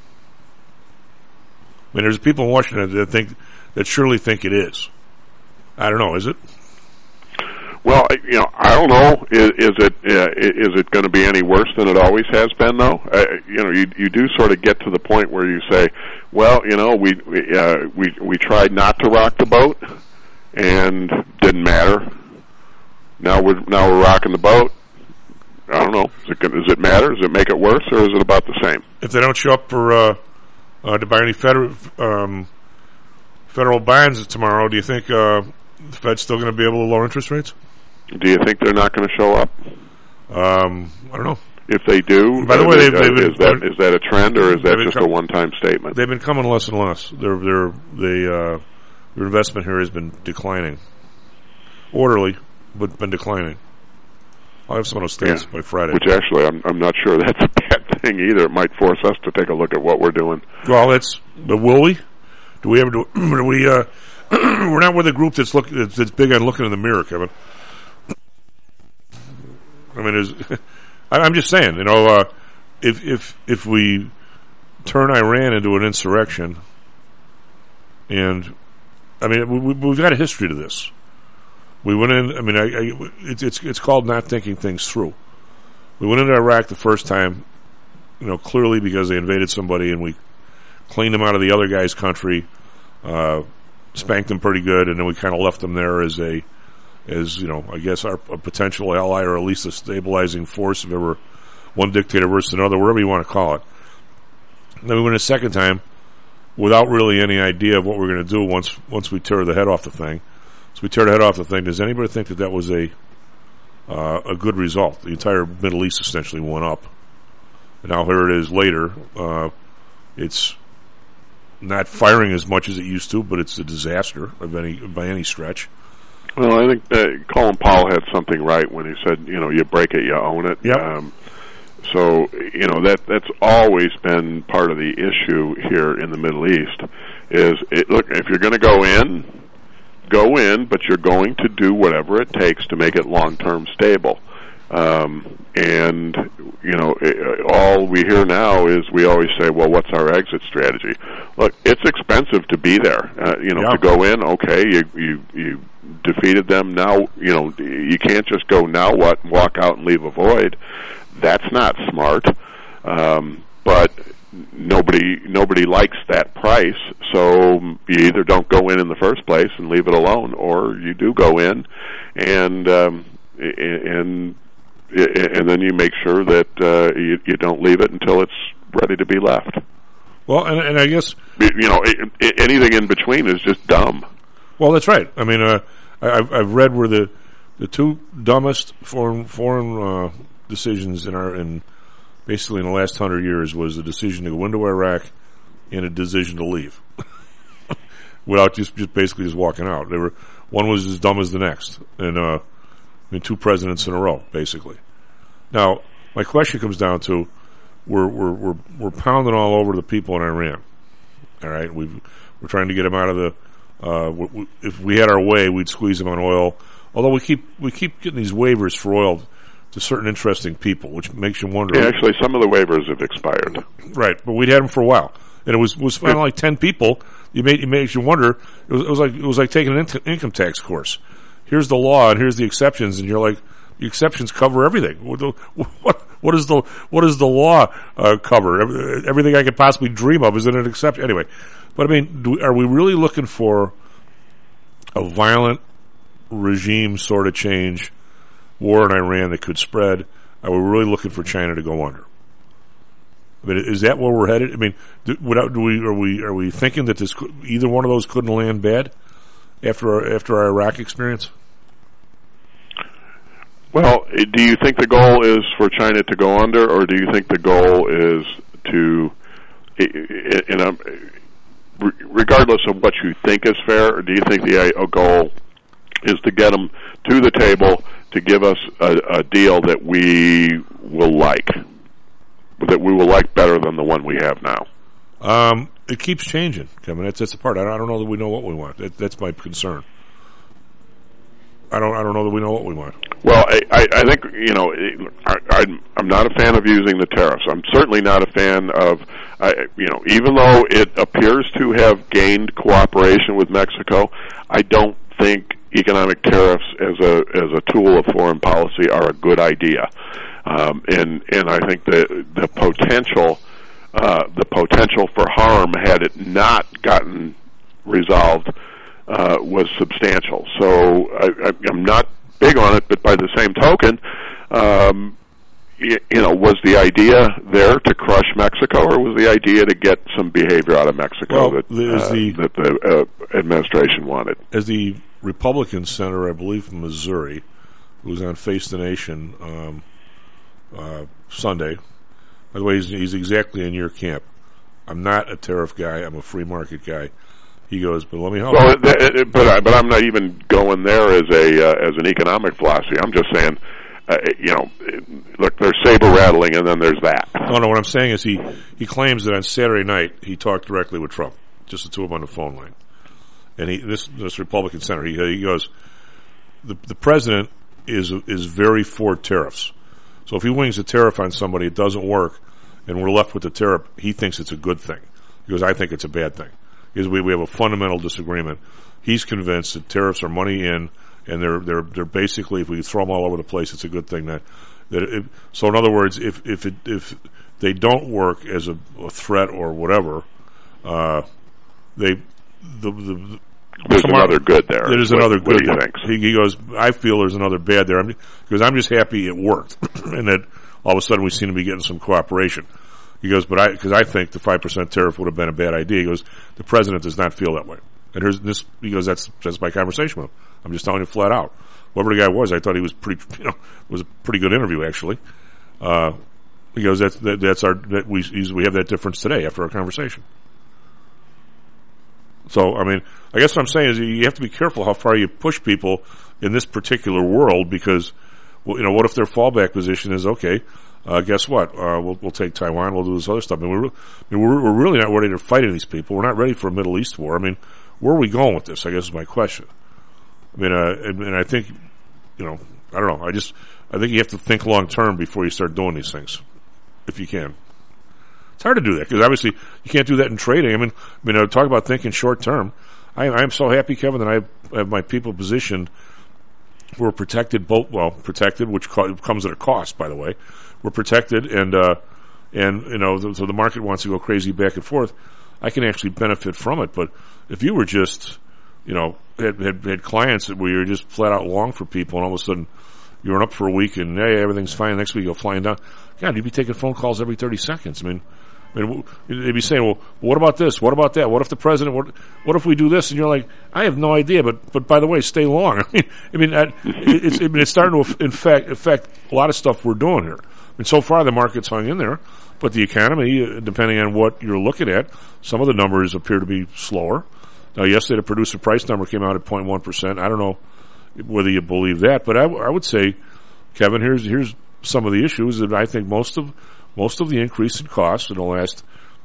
S11: I mean, there's people in Washington that think that surely think it is. I don't know. Is it?
S12: Well, you know, I don't know. Is, is it uh, is it going to be any worse than it always has been, though? Uh, you know, you you do sort of get to the point where you say, well, you know, we we uh, we, we tried not to rock the boat, and didn't matter. Now we're now we're rocking the boat. I don't know. Is it does it matter? Does it make it worse, or is it about the same?
S11: If they don't show up for uh, uh, to buy any federal um, federal bonds tomorrow, do you think uh, the Fed's still going to be able to lower interest rates?
S12: Do you think they're not going to show up?
S11: Um, I don't know.
S12: If they do,
S11: by the way, they've,
S12: uh,
S11: they've been,
S12: is that is that a trend, or is that just
S11: com-
S12: a one-time statement?
S11: They've been coming less and less. Their their they uh, their investment here has been declining, orderly, but been declining. I'll have some of those stats
S12: yeah.
S11: by Friday.
S12: Which actually, I'm I'm not sure that's a bad thing either. It might force us to take a look at what we're doing.
S11: Well, that's but will we? Do we ever do? do we? Uh, we're not with a group that's look that's, that's big on looking in the mirror, Kevin. I mean, is I'm just saying, you know, uh, if if if we turn Iran into an insurrection, and I mean, we, we've got a history to this. We went in. I mean, I, I, it's it's it's called not thinking things through. We went into Iraq the first time, you know, clearly because they invaded somebody, and we cleaned them out of the other guy's country, uh, spanked them pretty good, and then we kind of left them there as a. As, you know, I guess our a potential ally, or at least a stabilizing force if ever one dictator versus another, whatever you want to call it. And then we went a second time without really any idea of what we we're going to do once once we tear the head off the thing. So we tear the head off the thing. Does anybody think that that was a uh, a good result? The entire Middle East essentially went up. And now here it is later. Uh, it's not firing as much as it used to, but it's a disaster of any by any stretch.
S12: Well, I think uh, Colin Powell had something right when he said, you know, you break it, you own it.
S11: Yep.
S12: Um, so, you know, that that's always been part of the issue here in the Middle East is, it, look, if you're going to go in, go in, but you're going to do whatever it takes to make it long-term stable. Um, and, you know, it, all we hear now is we always say, well, what's our exit strategy? Look, it's expensive to be there. Uh, you know, yeah. to go in, okay, you, you, you defeated them. Now, you know, you can't just go, now what, and walk out and leave a void. That's not smart. Um, but nobody nobody likes that price, so you either don't go in in the first place and leave it alone, or you do go in and um, and and then you make sure that uh, you, you don't leave it until it's ready to be left.
S11: Well, and, and I guess
S12: you know it, it, anything in between is just dumb.
S11: Well, that's right. I mean, uh, I, I've, I've read where the the two dumbest foreign foreign uh, decisions in our in basically in the last hundred years was the decision to go into Iraq and a decision to leave without just just basically just walking out. They were one was as dumb as the next, and uh, I mean two presidents in a row, basically. Now, my question comes down to we're we're we're we're pounding all over the people in Iran. All right, we we're trying to get them out of the. Uh, we, we, if we had our way, we'd squeeze them on oil. Although we keep we keep getting these waivers for oil to certain interesting people, which makes you wonder.
S12: Yeah, actually, some of the waivers have expired.
S11: Right, but we'd had them for a while, and it was was finally like ten people. You made it makes you wonder. It was, it was like it was like taking an in- income tax course. Here's the law, and here's the exceptions, and you're like, the exceptions cover everything. What what, what is the what does the law uh, cover? Everything I could possibly dream of is in an exception. Anyway, but I mean, do, are we really looking for a violent regime sort of change? War in Iran that could spread? Are we really looking for China to go under? I mean, is that where we're headed? I mean, do, without, do we are we are we thinking that this could, either one of those couldn't land bad after our, after our Iraq experience?
S12: Well, do you think the goal is for China to go under, or do you think the goal is to, in a, regardless of what you think is fair, or do you think the goal is to get them to the table to give us a, a deal that we will like, that we will like better than the one we have now?
S11: Um, it keeps changing, Kevin. That's that's the part. I don't, I don't know that we know what we want. That, that's my concern. I don't. I don't know that we know what we want.
S12: Well, I, I, I think you know. I, I'm, I'm not a fan of using the tariffs. I'm certainly not a fan of. I, you know, even though it appears to have gained cooperation with Mexico, I don't think economic tariffs as a as a tool of foreign policy are a good idea. Um, and and I think the the potential uh, the potential for harm had it not gotten resolved uh, was substantial. So I, I, I'm not big on it, but by the same token, um, you, you know, was the idea there to crush Mexico, or was the idea to get some behavior out of Mexico
S11: well,
S12: that uh,
S11: the,
S12: that the uh, administration wanted?
S11: As the Republican senator, I believe from Missouri, who was on Face the Nation um, uh, Sunday. By the way, he's, he's exactly in your camp. I'm not a tariff guy. I'm a free market guy. He goes, but let me help.
S12: Well, th- but I, but I'm not even going there as a uh, as an economic philosophy. I'm just saying, uh, you know, look, there's saber rattling, and then there's that.
S11: No, no. What I'm saying is, he he claims that on Saturday night he talked directly with Trump, just the two of them on the phone line. And he this this Republican senator, he he goes, the the president is is very for tariffs. So if he wings a tariff on somebody, it doesn't work, and we're left with the tariff. He thinks it's a good thing. He goes, I think it's a bad thing. Because we we have a fundamental disagreement. He's convinced that tariffs are money in, and they're they're they're basically, if we throw them all over the place, it's a good thing. That that it, so in other words, if if it, if they don't work as a, a threat or whatever, uh, they the the
S12: there's another good there.
S11: There's
S12: what,
S11: another
S12: what
S11: good there. He, he goes, I feel there's another bad there. Because I'm, I'm just happy it worked, and that all of a sudden we seem to be getting some cooperation. He goes, but I, because I think the five percent tariff would have been a bad idea. He goes, the president does not feel that way. And here's this, he goes, that's, that's my conversation with him. I'm just telling you flat out. Whoever the guy was, I thought he was pretty, you know, it was a pretty good interview actually. Uh, he goes, that's, that, that's our, that we, we have that difference today after our conversation. So, I mean, I guess what I'm saying is you have to be careful how far you push people in this particular world because, well, you know, what if their fallback position is, okay, Uh, guess what? Uh, we'll, we'll take Taiwan. We'll do this other stuff. I mean, we're, I mean, we're, we're really not ready to fight these people. We're not ready for a Middle East war. I mean, where are we going with this? I guess is my question. I mean, uh, and, and I think, you know, I don't know. I just, I think you have to think long term before you start doing these things, if you can. It's hard to do that because obviously you can't do that in trading. I mean, I mean, I talk about thinking short term. I, I'm so happy, Kevin, that I have, I have my people positioned. We're protected, both well protected, which co- comes at a cost, by the way. We're protected, and uh, and you know, th- so the market wants to go crazy back and forth. I can actually benefit from it, but if you were just, you know, had had, had clients that where you're just flat out long for people, and all of a sudden you're up for a week and hey, everything's fine. Next week you go flying down. God, you'd be taking phone calls every thirty seconds. I mean. I mean, they'd be saying, well, what about this? What about that? What if the president, what, what if we do this? And you're like, I have no idea, but, but by the way, stay long. I mean, I mean, I, it's, I mean, it's starting to in fact, affect a lot of stuff we're doing here. I mean, so far the market's hung in there, but the economy, depending on what you're looking at, some of the numbers appear to be slower. Now, yesterday the producer price number came out at zero point one percent. I don't know whether you believe that, but I, I would say, Kevin, here's, here's some of the issues that I think most of, Most of the increase in costs in the last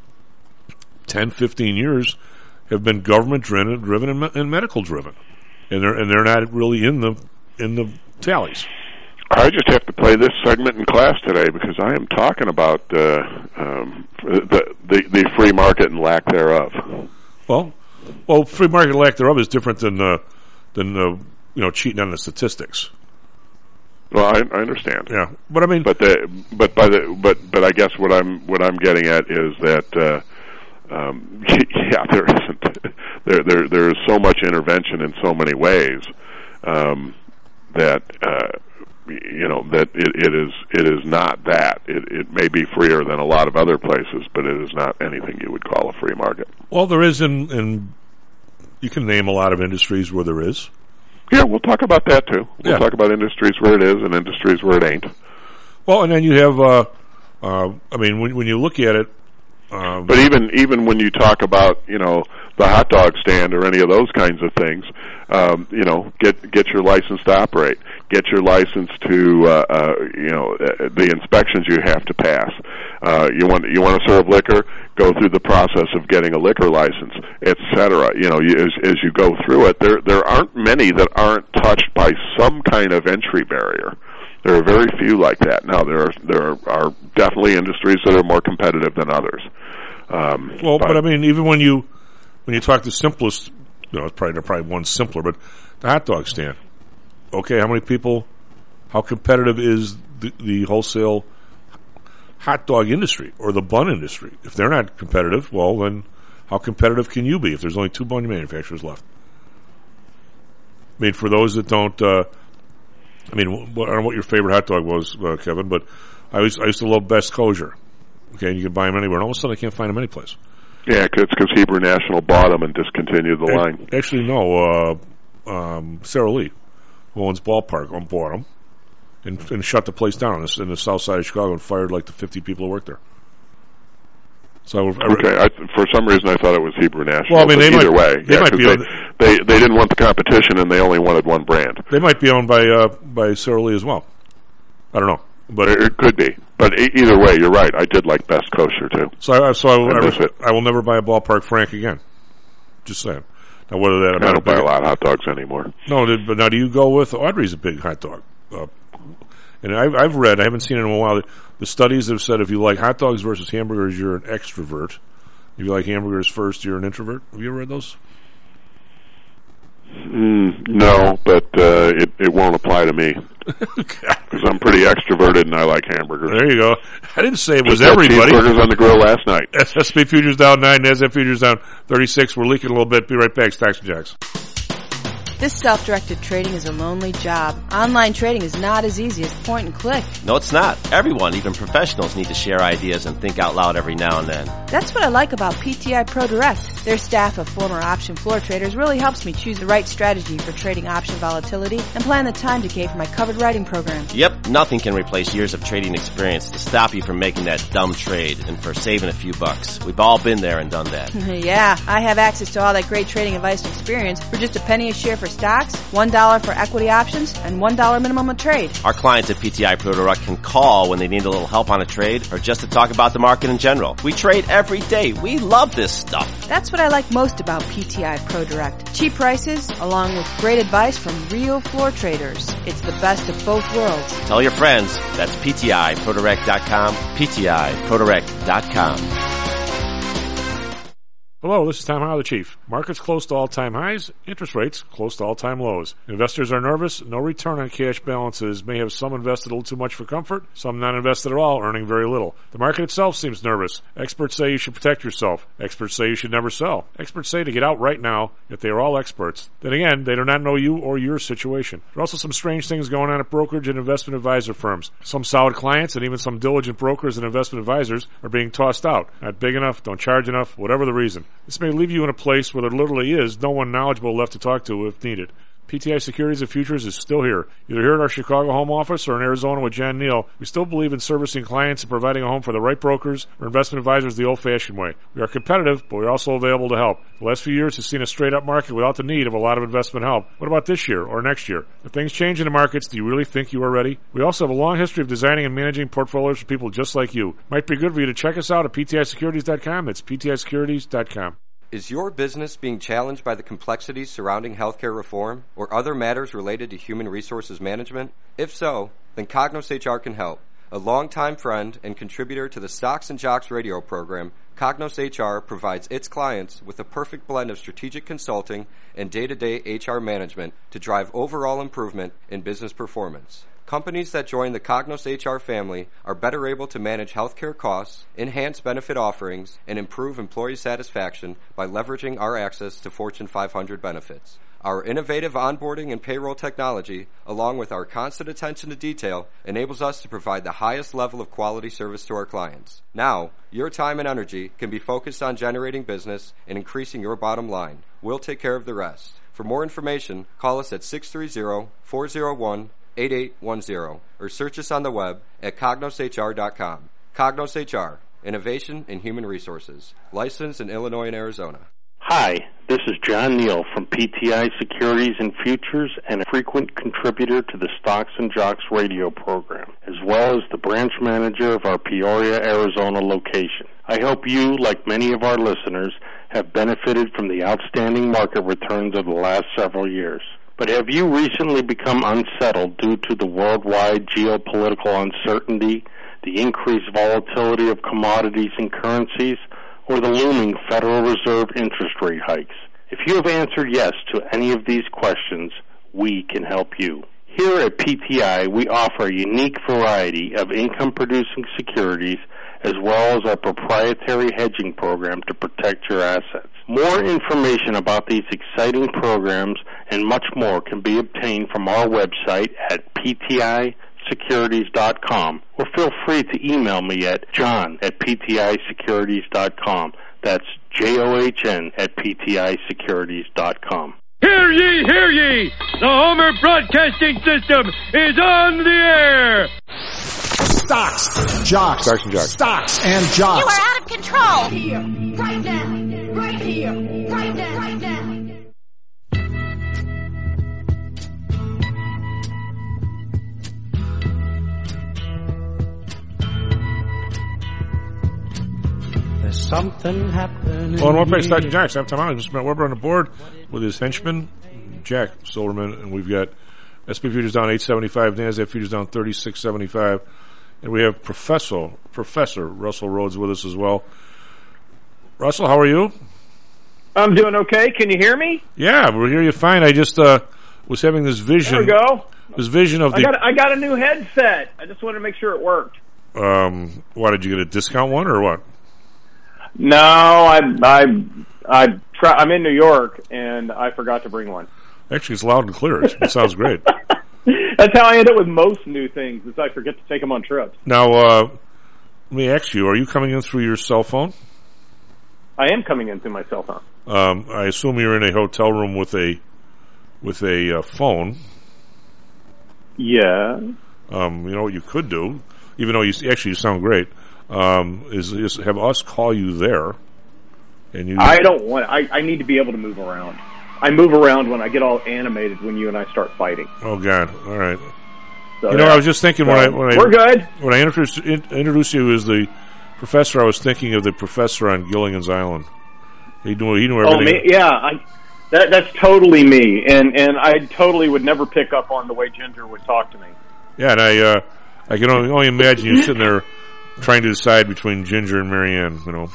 S11: ten, fifteen years have been government driven, driven and, me- and medical driven, and they're and they're not really in the in the tallies.
S12: I just have to play this segment in class today because I am talking about uh, um, the, the the free market and lack thereof.
S11: Well, well, free market and lack thereof is different than uh, than uh, you know cheating on the statistics.
S12: Well, I, I understand.
S11: Yeah, but I mean,
S12: but the but by the but but I guess what I'm what I'm getting at is that uh, um, yeah, there isn't there there there is so much intervention in so many ways um, that uh, you know that it, it is it is not that it it may be freer than a lot of other places, but it is not anything you would call a free market.
S11: Well, there is in, in you can name a lot of industries where there is.
S12: Yeah, we'll talk about that too. We'll
S11: yeah.
S12: talk about industries where it is and industries where it ain't.
S11: Well, and then you have, uh, uh, I mean, when when you look at it, um,
S12: but even even when you talk about, you know, the hot dog stand or any of those kinds of things, um, you know, get get your license to operate, get your license to, uh, uh, you know, uh, the inspections you have to pass. Uh, you want you want to serve liquor, go through the process of getting a liquor license, et cetera. You know, you, as as you go through it, there there aren't many that aren't touched by some kind of entry barrier. There are very few like that. Now, there are there are definitely industries that are more competitive than others. Um,
S11: well, but, but I mean, even when you when you talk the simplest, you know, it's probably probably one simpler, but the hot dog stand. Okay, how many people? How competitive is the, the wholesale hot dog industry or the bun industry? If they're not competitive, well, then how competitive can you be if there's only two bun manufacturers left? I mean, for those that don't. Uh, I mean, I don't know what your favorite hot dog was, uh, Kevin, but I used, I used to love Best Kosher. Okay, and you can buy them anywhere, and all of a sudden I can't find them anyplace.
S12: Yeah, cause, it's because Hebrew National bought them and discontinued the
S11: a-
S12: line.
S11: Actually, no. Uh, um, Sarah Lee, who owns Ballpark, bought them and, and shut the place down in the, in the south side of Chicago and fired like the fifty people who worked there. So I, I,
S12: okay, I, for some reason I thought it was Hebrew National.
S11: Well, I mean, they
S12: either
S11: might,
S12: way,
S11: they
S12: yeah,
S11: might be.
S12: They, they they didn't want the competition, and they only wanted one brand.
S11: They might be owned by uh, by Sarah Lee as well. I don't know, but
S12: it, it could be. But e- either way, you're right. I did like Best Kosher too.
S11: So I so I, I,
S12: I,
S11: I, I will never buy a Ballpark Frank again. Just saying. Now whether that I'm
S12: I
S11: not
S12: don't
S11: a big,
S12: buy a lot of hot dogs anymore.
S11: No, did, but now do you go with Audrey's a big hot dog? Uh, and I've, I've read, I haven't seen it in a while. The, the studies have said if you like hot dogs versus hamburgers, you're an extrovert. If you like hamburgers first, you're an introvert. Have you ever read those?
S12: Mm, no, but uh, it it won't apply to me because I'm pretty extroverted and I like hamburgers.
S11: There you go. I didn't say it was
S12: Just
S11: everybody.
S12: Cheeseburgers on the grill last night.
S11: S and P futures down nine, NASDAQ futures down thirty-six. We're leaking a little bit. Be right back. Stocks and Jacks.
S16: This self-directed trading is a lonely job. Online trading is not as easy as point and click.
S17: No, it's not. Everyone, even professionals, need to share ideas and think out loud every now and then.
S16: That's what I like about P T I Pro Direct. Their staff of former option floor traders really helps me choose the right strategy for trading option volatility and plan the time decay for my covered writing program.
S17: Yep, nothing can replace years of trading experience to stop you from making that dumb trade and for saving a few bucks. We've all been there and done that.
S16: Yeah, I have access to all that great trading advice and experience for just a penny a share for stocks, one dollar for equity options, and one dollar minimum a trade.
S17: Our clients at P T I Pro Direct can call when they need a little help on a trade or just to talk about the market in general. We trade every day. We love this stuff.
S16: That's what I like most about P T I Pro Direct. Cheap prices, along with great advice from real floor traders. It's the best of both worlds.
S17: Tell your friends. That's P T I Pro Direct dot com. P T I Pro Direct dot com.
S11: Hello, this is Tom Howell, the Chief. Markets close to all-time highs, interest rates close to all-time lows. Investors are nervous. No return on cash balances may have some invested a little too much for comfort, some not invested at all, earning very little. The market itself seems nervous. Experts say you should protect yourself. Experts say you should never sell. Experts say to get out right now, yet they are all experts. Then again, they do not know you or your situation. There are also some strange things going on at brokerage and investment advisor firms. Some solid clients and even some diligent brokers and investment advisors are being tossed out. Not big enough, don't charge enough, whatever the reason. This may leave you in a place where there literally is no one knowledgeable left to talk to if needed. P T I Securities and Futures is still here. Either here at our Chicago home office or in Arizona with Jan Neal, we still believe in servicing clients and providing a home for the right brokers or investment advisors the old-fashioned way. We are competitive, but we're also available to help. The last few years have seen a straight-up market without the need of a lot of investment help. What about this year or next year? If things change in the markets, do you really think you are ready? We also have a long history of designing and managing portfolios for people just like you. Might be good for you to check us out at P T I Securities dot com. That's P T I Securities dot com.
S14: Is your business being challenged by the complexities surrounding healthcare reform or other matters related to human resources management? If so, then Cognos H R can help. A longtime friend and contributor to the Stocks and Jocks radio program, Cognos H R provides its clients with a perfect blend of strategic consulting and day-to-day H R management to drive overall improvement in business performance. Companies that join the Cognos H R family are better able to manage healthcare costs, enhance benefit offerings, and improve employee satisfaction by leveraging our access to Fortune five hundred benefits. Our innovative onboarding and payroll technology, along with our constant attention to detail, enables us to provide the highest level of quality service to our clients. Now, your time and energy can be focused on generating business and increasing your bottom line. We'll take care of the rest. For more information, call us at six three zero, four zero one, eight eight one zero or search us on the web at cognos H R dot com. Cognos H R, Innovation in Human Resources, licensed in Illinois and Arizona.
S18: Hi, this is John Neal from P T I Securities and Futures and a frequent contributor to the Stocks and Jocks radio program, as well as the branch manager of our Peoria, Arizona location. I hope you, like many of our listeners, have benefited from the outstanding market returns of the last several years. But have you recently become unsettled due to the worldwide geopolitical uncertainty, the increased volatility of commodities and currencies, or the looming Federal Reserve interest rate hikes? If you have answered yes to any of these questions, we can help you. Here at P T I, we offer a unique variety of income-producing securities as well as our proprietary hedging program to protect your assets. More information about these exciting programs and much more can be obtained from our website at P T I Securities dot com, or feel free to email me at john at P T I Securities dot com. That's J O H N at P T I Securities dot com.
S3: Hear ye, hear ye! The Homer Broadcasting System is on the air!
S15: Stocks, jocks,
S4: Stocks and jocks.
S15: Stocks and jocks.
S1: You are out of control! Here, right now, right here, right now, right now.
S2: There's something happening.
S11: Well, in one place, Stocks and Jocks. I'm Tom Allen. Just met Weber on the board with his henchman, Jack Silverman, and we've got S and P futures down eight seventy-five, NASDAQ futures down thirty-six seventy-five, and we have Professor Professor Russell Rhodes with us as well. Russell, how are you?
S19: I'm doing okay. Can you hear me?
S11: Yeah, we hear you fine. I just uh, was having this vision.
S19: There we go.
S11: This vision of the.
S19: I got, I got a new headset. I just wanted to make sure it worked.
S11: Um, why did you get a discount one or what?
S19: No, I I I try, I'm in New York and I forgot to bring one.
S11: Actually, it's loud and clear. It sounds great.
S19: That's how I end up with most new things, is I forget to take them on trips.
S11: Now, uh, let me ask you: are you coming in through your cell phone?
S19: I am coming in through my cell phone.
S11: Um, I assume you're in a hotel room with a with a uh, phone.
S19: Yeah.
S11: Um, you know what you could do, even though you actually you sound great, um, is, is have us call you there, and you.
S19: I don't want. I, I need to be able to move around. I move around when I get all animated when you and I start fighting.
S11: Oh God! All right.
S19: So,
S11: you know,
S19: yeah.
S11: I was just thinking
S19: so,
S11: when I when I
S19: we're good.
S11: when I introduced in, introduced you as the professor, I was thinking of the professor on Gilligan's Island. He knew he knew everything.
S19: Oh, me? Yeah, I, that that's totally me, and and I totally would never pick up on the way Ginger would talk to me.
S11: Yeah, and I uh, I can only, only imagine you sitting there trying to decide between Ginger and Marianne. You know.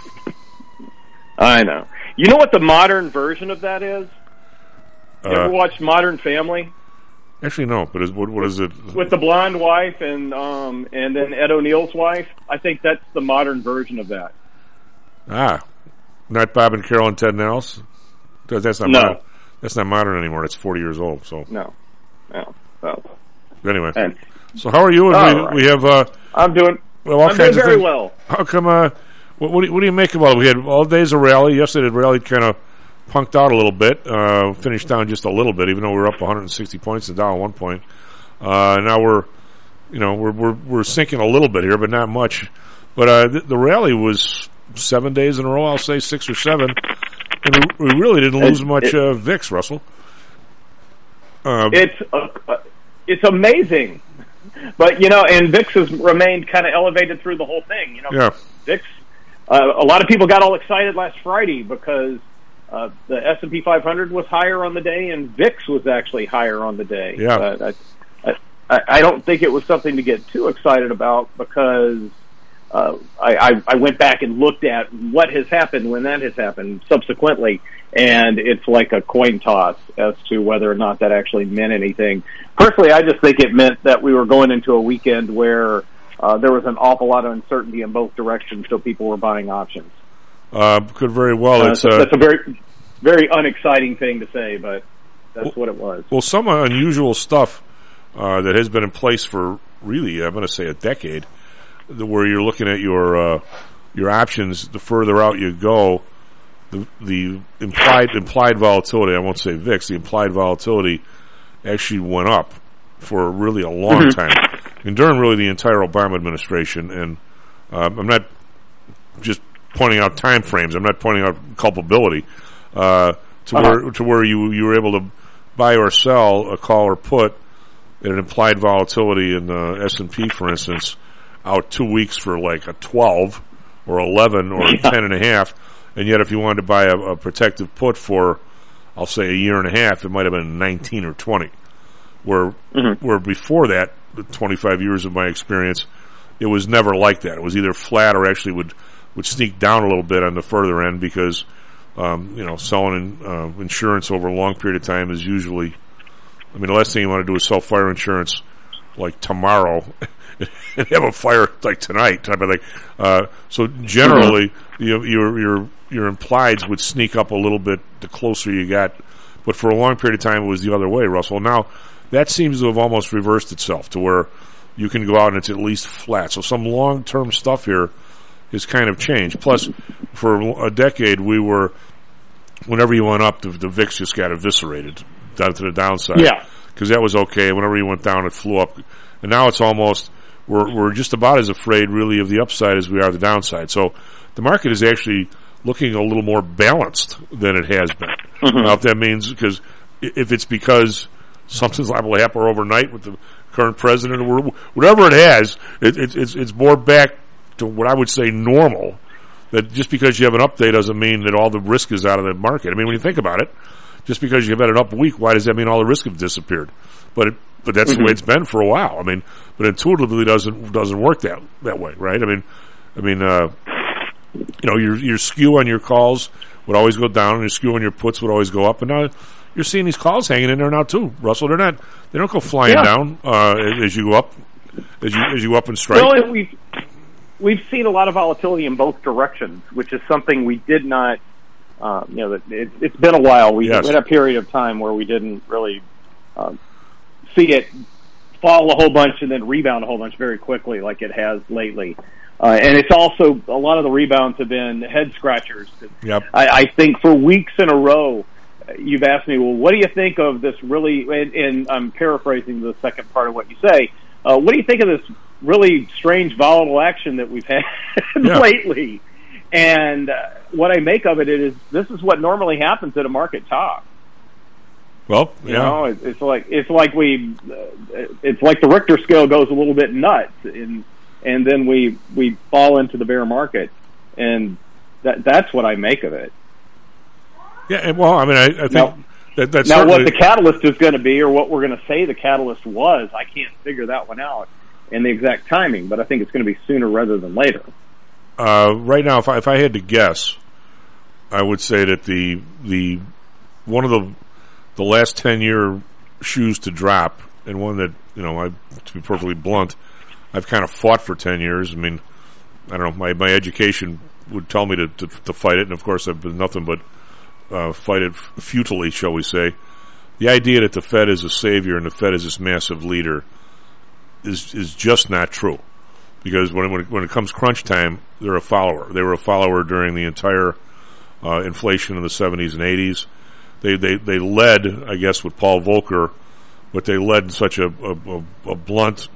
S19: I know. You know what the modern version of that is? You
S11: Uh,
S19: ever watched Modern Family?
S11: Actually, no. But is, what what is it?
S19: With the blonde wife and um and then Ed O'Neill's wife? I think that's the modern version of that.
S11: Ah, not Bob and Carol and Ted Nels. That's not
S19: No.
S11: modern. That's not modern anymore. It's forty years old. So
S19: No. No. No.
S11: anyway,
S19: And-
S11: so how are you?
S19: All
S11: we,
S19: right.
S11: we have. Uh,
S19: I'm doing.
S11: well, all
S19: I'm
S11: kinds
S19: doing very
S11: of things.
S19: well.
S11: How come? Uh, what, what, do you, what do you make of all? We had all days of rally. Yesterday, the rally kind of punked out a little bit. Uh, finished down just a little bit, even though we were up one hundred sixty points and down at one point. Uh, now we're, you know, we're we're we're sinking a little bit here, but not much. But uh, the, the rally was seven days in a row. I'll say six or seven, and we, we really didn't lose
S19: It-
S11: much
S19: it-
S11: uh, V I X, Russell. Um,
S19: It's uh, uh, it's amazing, but you know, and V I X has remained kind of elevated through the whole thing. You know,
S11: Yeah.
S19: V I X. Uh, a lot of people got all excited last Friday because uh, the S and P five hundred was higher on the day, and V I X was actually higher on the day.
S11: Yeah.
S19: Uh, I, I, I don't think it was something to get too excited about because uh, I, I, I went back and looked at what has happened when that has happened subsequently, and it's like a coin toss as to whether or not that actually meant anything. Personally, I just think it meant that we were going into a weekend where uh, there was an awful lot of uncertainty in both directions, so people were buying options.
S11: uh, could very well.
S19: Uh,
S11: It's
S19: so
S11: uh,
S19: that's a very, very unexciting thing to say, but that's what it was.
S11: Well, some unusual stuff uh, that has been in place for really, I'm going to say a decade, the, where you're looking at your uh, your options. The further out you go, the the implied implied volatility. I won't say V I X. The implied volatility actually went up for really a long
S19: Mm-hmm.
S11: time, and during really the entire Obama administration. And um, I'm not just pointing out time frames. I'm not pointing out culpability. Uh, to
S19: Uh-huh.
S11: where to where you you were able to buy or sell a call or put at an implied volatility in the S and P, for instance, out two weeks for like a twelve or eleven or
S19: Yeah.
S11: ten and a half, and yet if you wanted to buy a, a protective put for, I'll say a year and a half, it might have been nineteen or twenty. Where
S19: Mm-hmm.
S11: where before that, the twenty-five years of my experience, it was never like that. It was either flat or actually would would sneak down a little bit on the further end because. Um, you know, selling uh, insurance over a long period of time is usually, I mean, the last thing you want to do is sell fire insurance like tomorrow and have a fire like tonight type of thing. Uh, so generally, you, your your your implieds would sneak up a little bit the closer you got, but for a long period of time it was the other way, Russell. Now that seems to have almost reversed itself to where you can go out and it's at least flat. So some long term stuff here has kind of changed. Plus, for a decade, we were, whenever you went up, the, the V I X just got eviscerated down to the downside.
S19: Yeah.
S11: Because that was okay. Whenever you went down, it flew up. And now it's almost, we're, we're just about as afraid, really, of the upside as we are the downside. So the market is actually looking a little more balanced than it has been.
S19: Mm-hmm.
S11: Now, if that means, because if it's because something's liable to happen overnight with the current president or whatever it has, it, it, it's, it's more back to what I would say normal, that just because you have an update doesn't mean that all the risk is out of the market. I mean, when you think about it, just because you've had an up week, why does that mean all the risk have disappeared? But it, but that's
S19: Mm-hmm.
S11: the way it's been for a while. I mean, but intuitively doesn't doesn't work that that way, right? I mean, I mean, uh, you know, your your skew on your calls would always go down, and your skew on your puts would always go up, and now you're seeing these calls hanging in there now too, Russell. They're not they don't go flying
S19: Yeah.
S11: down uh, as you go up as you as you go up and strike.
S19: Well, we've we've seen a lot of volatility in both directions, which is something we did not. Um, you know, that it, it's been a while. We
S11: Yes.
S19: had a period of time where we didn't really um, see it fall a whole bunch and then rebound a whole bunch very quickly, like it has lately. Uh, and it's also a lot of the rebounds have been head scratchers.
S11: Yep.
S19: I, I think for weeks in a row, you've asked me, well, what do you think of this really? And, and I'm paraphrasing the second part of what you say. Uh, what do you think of this really strange, volatile action that we've had
S11: Yeah.
S19: lately? And uh, what I make of it is this is what normally happens at a market top.
S11: Well, yeah.
S19: You know, it, it's like it's like we, uh, it's like the Richter scale goes a little bit nuts, and and then we we fall into the bear market, and that that's what I make of it.
S11: Yeah, and, well, I mean, I, I think
S19: now,
S11: that that's
S19: now what the catalyst is going to be, or what we're going to say the catalyst was. I can't figure that one out and the exact timing, but I think it's going to be sooner rather than later.
S11: Uh, right now, if I, if I had to guess, I would say that the the one of the the last ten year shoes to drop, and one that, you know, I, to be perfectly blunt, I've kind of fought for ten years. I mean, I don't know, my my education would tell me to to, to fight it, and of course I've been nothing but uh, fight it futilely, shall we say. The idea that the Fed is a savior and the Fed is this massive leader is is just not true. Because when it, when it comes crunch time, they're a follower. They were a follower during the entire uh, inflation in the seventies and eighties. They, they they led, I guess, with Paul Volcker, but they led in such a, a, a blunt,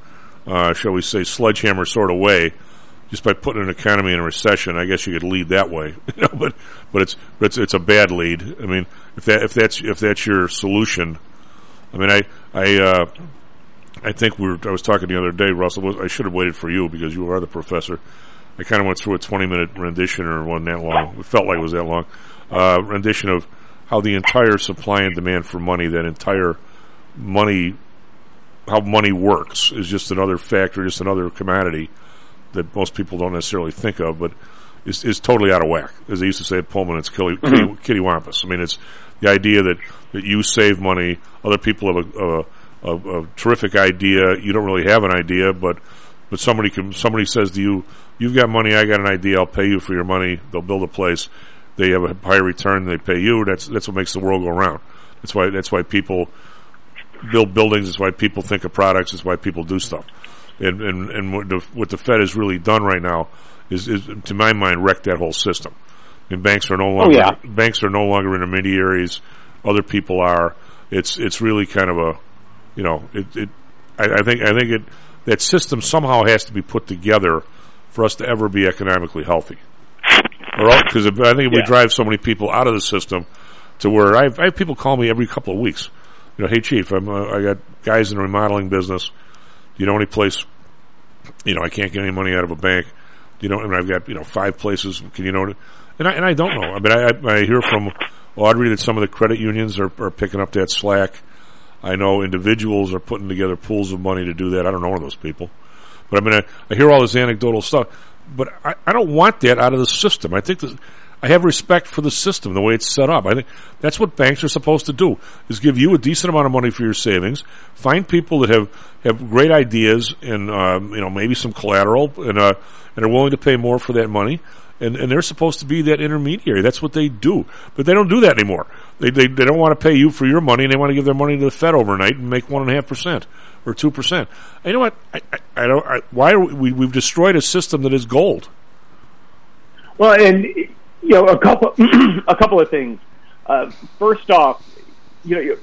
S11: uh, shall we say, sledgehammer sort of way, just by putting an economy in a recession. I guess you could lead that way, you know, but but it's but it's it's a bad lead. I mean, if that if that's if that's your solution, I mean, I I. Uh, I think we were, I was talking the other day, Russell, I should have waited for you because you are the professor. I kind of went through a twenty minute rendition, or wasn't that long. It felt like it was that long. Uh, rendition of how the entire supply and demand for money, that entire money, how money works, is just another factor, just another commodity that most people don't necessarily think of, but is, is totally out of whack. As they used to say at Pullman, it's kitty, mm-hmm. kitty, kitty wampus. I mean, it's the idea that, that you save money, other people have a, a A, a terrific idea. You don't really have an idea, but but somebody can. Somebody says to you, "You've got money. I got an idea. I'll pay you for your money." They'll build a place. They have a higher return. They pay you. That's that's what makes the world go round. That's why that's why people build buildings. That's why people think of products. That's why people do stuff. And and and what the, what the Fed has really done right now is, is, to my mind, wrecked that whole system. And banks are no longer
S19: oh, yeah.
S11: banks are no longer intermediaries. Other people are. It's it's really kind of a You know, it. it I, I think. I think it. That system somehow has to be put together for us to ever be economically healthy. Or because I think if yeah. we drive so many people out of the system to where I have, I have people call me every couple of weeks. You know, hey Chief, I'm. Uh, I got guys in the remodeling business. Do you know any place? You know, I can't get any money out of a bank. You know, and I've got you know five places. Can you know? And I and I don't know. I mean, I, I hear from Audrey that some of the credit unions are, are picking up that slack. I know individuals are putting together pools of money to do that. I don't know one of those people. But I mean, I, I hear all this anecdotal stuff. But I, I don't want that out of the system. I think that I have respect for the system, the way it's set up. I think that's what banks are supposed to do, is give you a decent amount of money for your savings, find people that have, have great ideas and, um, you know, maybe some collateral and, uh, and are willing to pay more for that money. And, and they're supposed to be that intermediary. That's what they do. But they don't do that anymore. They, they they don't want to pay you for your money, and they want to give their money to the Fed overnight and make one and a half percent or two percent. You know what? I, I, I don't. I, why are we? We've destroyed a system that is gold.
S19: Well, and you know, a couple a couple of things. Uh, first off, you know, you,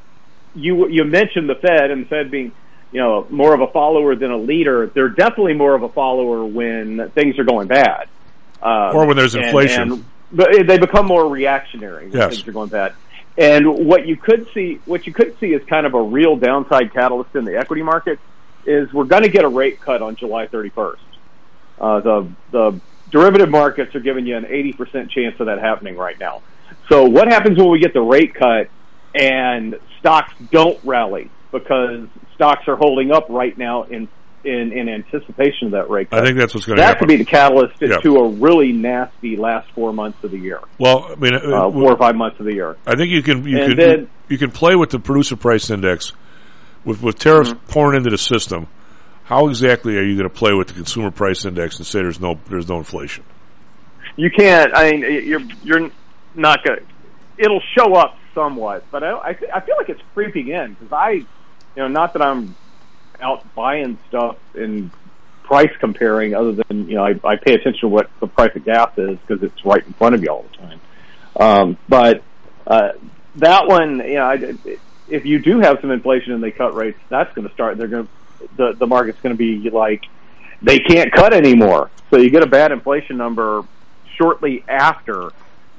S19: you you mentioned the Fed and the Fed being, you know, more of a follower than a leader. They're definitely more of a follower when things are going bad. Um,
S11: or when there's inflation.
S19: And, and, but they become more reactionary when
S11: yes.
S19: things are going bad. And what you could see, what you could see is kind of a real downside catalyst in the equity market is we're going to get a rate cut on July thirty-first. Uh, the, the derivative markets are giving you an eighty percent chance of that happening right now. So what happens when we get the rate cut and stocks don't rally because stocks are holding up right now in In, in anticipation of that rate cut?
S11: I think that's what's going to
S19: happen.
S11: happen.
S19: That could be the catalyst
S11: yeah.
S19: to a really nasty last four months of the year.
S11: Well, I mean,
S19: uh, uh, four or five months of the year.
S11: I think you can you
S19: and
S11: can
S19: then,
S11: you, you can play with the producer price index with with tariffs mm-hmm. pouring into the system. How exactly are you going to play with the consumer price index and say there's no there's no inflation?
S19: You can't. I mean, you're you're not going. It'll show up somewhat, but I I, I feel like it's creeping in because I, you know, not that I'm out buying stuff and price comparing other than, you know, I, I pay attention to what the price of gas is because it's right in front of you all the time. Um, but uh, that one, you know, I, if you do have some inflation and they cut rates, that's going to start, they're going to, the, the market's going to be like, they can't cut anymore. So you get a bad inflation number shortly after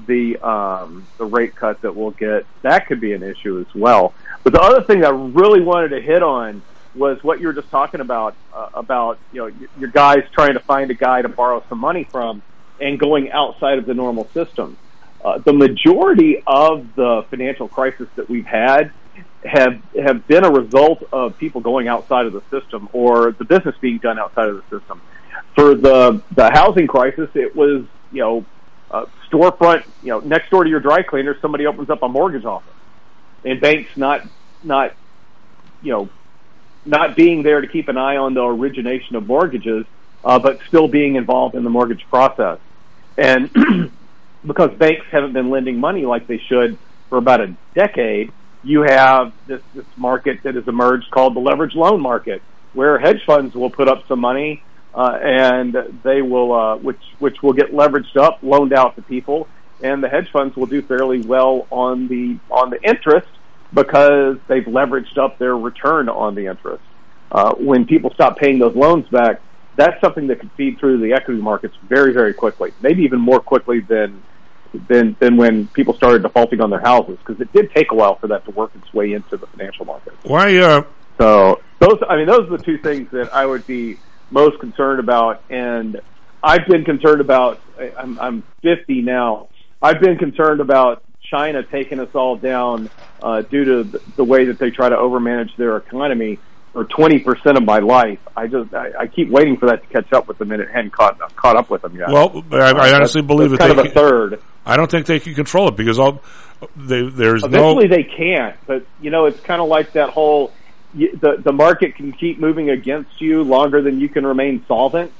S19: the um, the rate cut that we'll get, that could be an issue as well. But the other thing that I really wanted to hit on was what you were just talking about, uh, about, you know, your, your guys trying to find a guy to borrow some money from and going outside of the normal system. Uh, the majority of the financial crisis that we've had have have been a result of people going outside of the system or the business being done outside of the system. For the the housing crisis, it was, you know, uh, storefront, you know, next door to your dry cleaner, somebody opens up a mortgage office, and banks not not you know not being there to keep an eye on the origination of mortgages, uh, but still being involved in the mortgage process. And because banks haven't been lending money like they should for about a decade, you have this, this market that has emerged called the leveraged loan market, where hedge funds will put up some money uh, and they will, uh, which which will get leveraged up, loaned out to people, and the hedge funds will do fairly well on the on the interest because they've leveraged up their return on the interest. Uh, when people stop paying those loans back, that's something that could feed through the equity markets very, very quickly, maybe even more quickly than than than when people started defaulting on their houses, because it did take a while for that to work its way into the financial market.
S11: Why? Uh...
S19: So those, I mean, those are the two things that I would be most concerned about, and I've been concerned about. I'm, I'm fifty now. I've been concerned about China taking us all down uh, due to the, the way that they try to overmanage their economy for twenty percent of my life. I just, I, I keep waiting for that to catch up with them, and it hadn't caught caught up with them yet.
S11: Well, I, I honestly
S19: that's,
S11: believe
S19: that's
S11: that
S19: kind
S11: they
S19: of a third.
S11: I don't think they can control it because all they, there's
S19: Eventually
S11: no.
S19: they can't, but you know, it's kind of like that whole you, the the market can keep moving against you longer than you can remain solvent.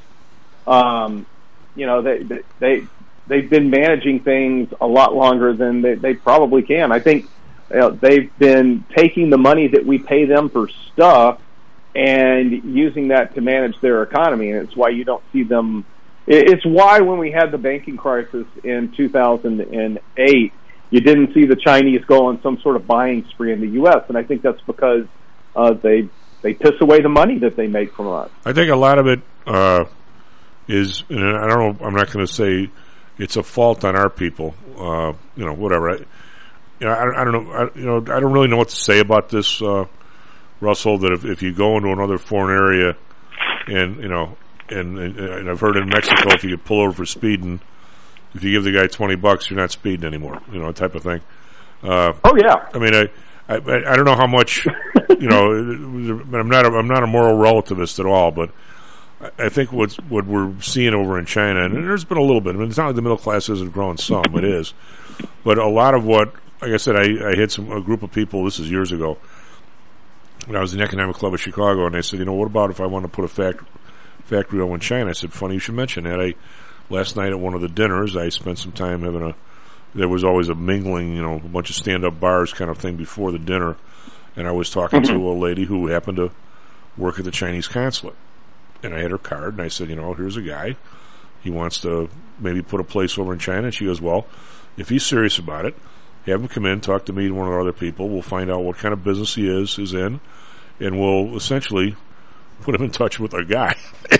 S19: Um, you know, they they. they They've been managing things a lot longer than they, they probably can. I think you know, they've been taking the money that we pay them for stuff and using that to manage their economy, and it's why you don't see them. It's why when we had the banking crisis in two thousand eight, you didn't see the Chinese go on some sort of buying spree in the U S, and I think that's because uh, they they piss away the money that they make from us.
S11: I think a lot of it uh, is, and I don't know, I'm not going to say it's a fault on our people, uh, you know, whatever. I, you know, I, I don't know, I, you know, I don't really know what to say about this, uh, Russell. That if, if you go into another foreign area, and you know, and, and and I've heard in Mexico, if you get pulled over for speeding, if you give the guy twenty bucks, you're not speeding anymore. You know, type of thing. Uh,
S19: oh yeah.
S11: I mean, I, I I don't know how much, you know. I'm not a, I'm not a moral relativist at all, but I think what's, what we're seeing over in China, and there's been a little bit, I mean, it's not like the middle class isn't growing some, it is. But a lot of what, like I said, I, I had some, a group of people, this is years ago, when I was in the Economic Club of Chicago, and they said, you know, what about if I want to put a fact, factory over in China? I said, funny you should mention that. I, last night at one of the dinners, I spent some time having a, there was always a mingling, you know, a bunch of stand-up bars kind of thing before the dinner, and I was talking to a lady who happened to work at the Chinese consulate. And I had her card, and I said, you know, here's a guy. He wants to maybe put a place over in China. And she goes, well, if he's serious about it, have him come in, talk to me and one of the other people. We'll find out what kind of business he is, is in, and we'll essentially put him in touch with a guy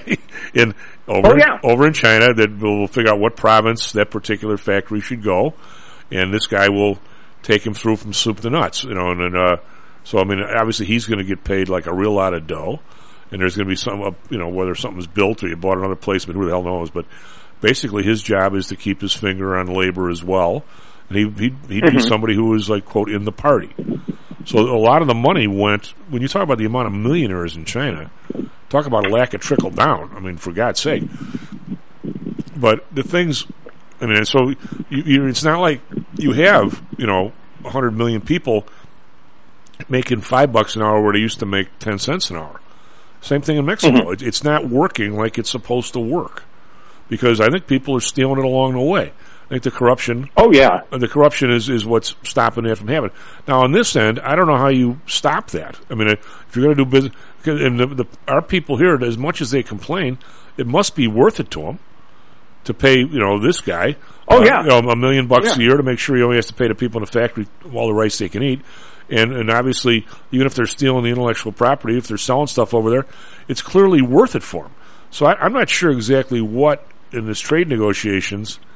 S11: in over,
S19: oh, yeah.
S11: over in China that will figure out what province that particular factory should go, and this guy will take him through from soup to nuts, you know. And, and uh, so, I mean, obviously he's going to get paid like a real lot of dough. And there's going to be some, uh, you know, whether something's built or you bought another place, but who the hell knows. But basically his job is to keep his finger on labor as well. And he, he'd, he'd mm-hmm. be somebody who was, like, quote, in the party. So a lot of the money went, when you talk about the amount of millionaires in China, talk about a lack of trickle down. I mean, for God's sake. But the things, I mean, so you, you, it's not like you have, you know, one hundred million people making five bucks an hour where they used to make ten cents an hour. Same thing in Mexico. Mm-hmm. It, it's not working like it's supposed to work because I think people are stealing it along the way. I think the corruption.
S19: Oh yeah,
S11: the corruption is, is what's stopping that from happening. Now on this end, I don't know how you stop that. I mean, if you're going to do business, and the, the, our people here, as much as they complain, it must be worth it to them to pay. You know, this guy.
S19: Oh
S11: uh,
S19: yeah,
S11: you know, a million bucks
S19: yeah.
S11: a year to make sure he only has to pay the people in the factory all the rice they can eat. And, and obviously, even if they're stealing the intellectual property, if they're selling stuff over there, it's clearly worth it for them. So I, I'm not sure exactly what, in this trade negotiations,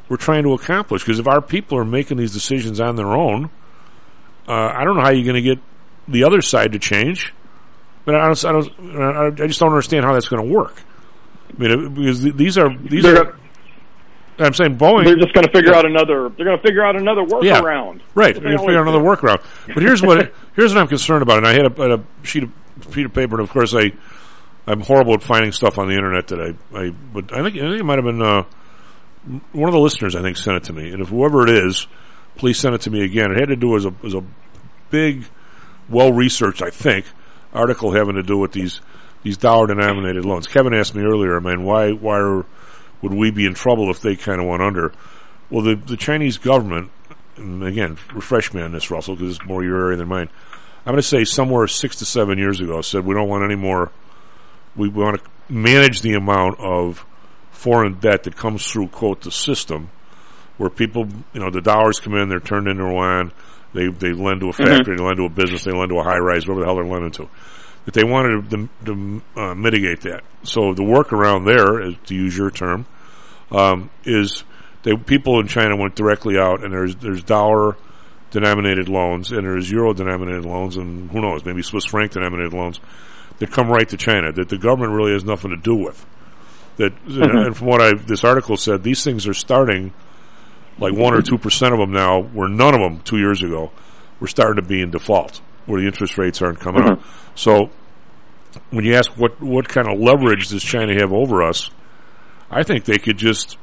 S11: we're trying to accomplish. Because if our people are making these decisions on their own, uh, I don't know how you're going to get the other side to change. But I don't, I don't, I just don't understand how that's going to work. I mean, because these are these
S19: they're,
S11: are. I'm saying Boeing.
S19: They're just going to figure out another. They're going to figure out another workaround.
S11: Yeah, right. They're going to figure out another workaround. But here's what here's what I'm concerned about. And I had a, a sheet of sheet of paper, and of course I I'm horrible at finding stuff on the internet that I I. But I think I think it might have been uh, one of the listeners. I think sent it to me, and if whoever it is, please send it to me again. It had to do as a as a big, well researched, I think, article having to do with these these dollar denominated loans. Kevin asked me earlier, I mean, why why are, would we be in trouble if they kind of went under? Well, the the Chinese government, and again, refresh me on this, Russell, because it's more your area than mine. I'm going to say somewhere six to seven years ago said we don't want any more. We want to manage the amount of foreign debt that comes through, quote, the system, where people, you know, the dollars come in, they're turned into yuan. They they lend to a factory, mm-hmm. they lend to a business, they lend to a high rise, whatever the hell they're lending to. That they wanted to, to uh, mitigate that. So the workaround there, is, to use your term, um, is they people in China went directly out, and there's there's dollar denominated loans, and there's euro denominated loans, and who knows, maybe Swiss franc denominated loans that come right to China that the government really has nothing to do with. That mm-hmm. and from what I this article said, these things are starting. Like one or two percent of them now, where none of them two years ago were starting to be in default, where the interest rates aren't coming mm-hmm. up. So, when you ask what what kind of leverage does China have over us, I think they could just.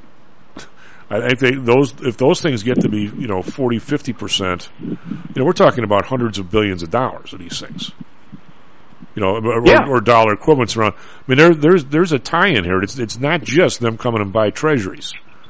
S11: I think they those if those things get to be you know forty, fifty percent, you know we're talking about hundreds of billions of dollars of these things. You know, or,
S19: yeah.
S11: or dollar equivalents around. I mean, there there's there's a tie-in here. It's it's not just them coming and buy treasuries.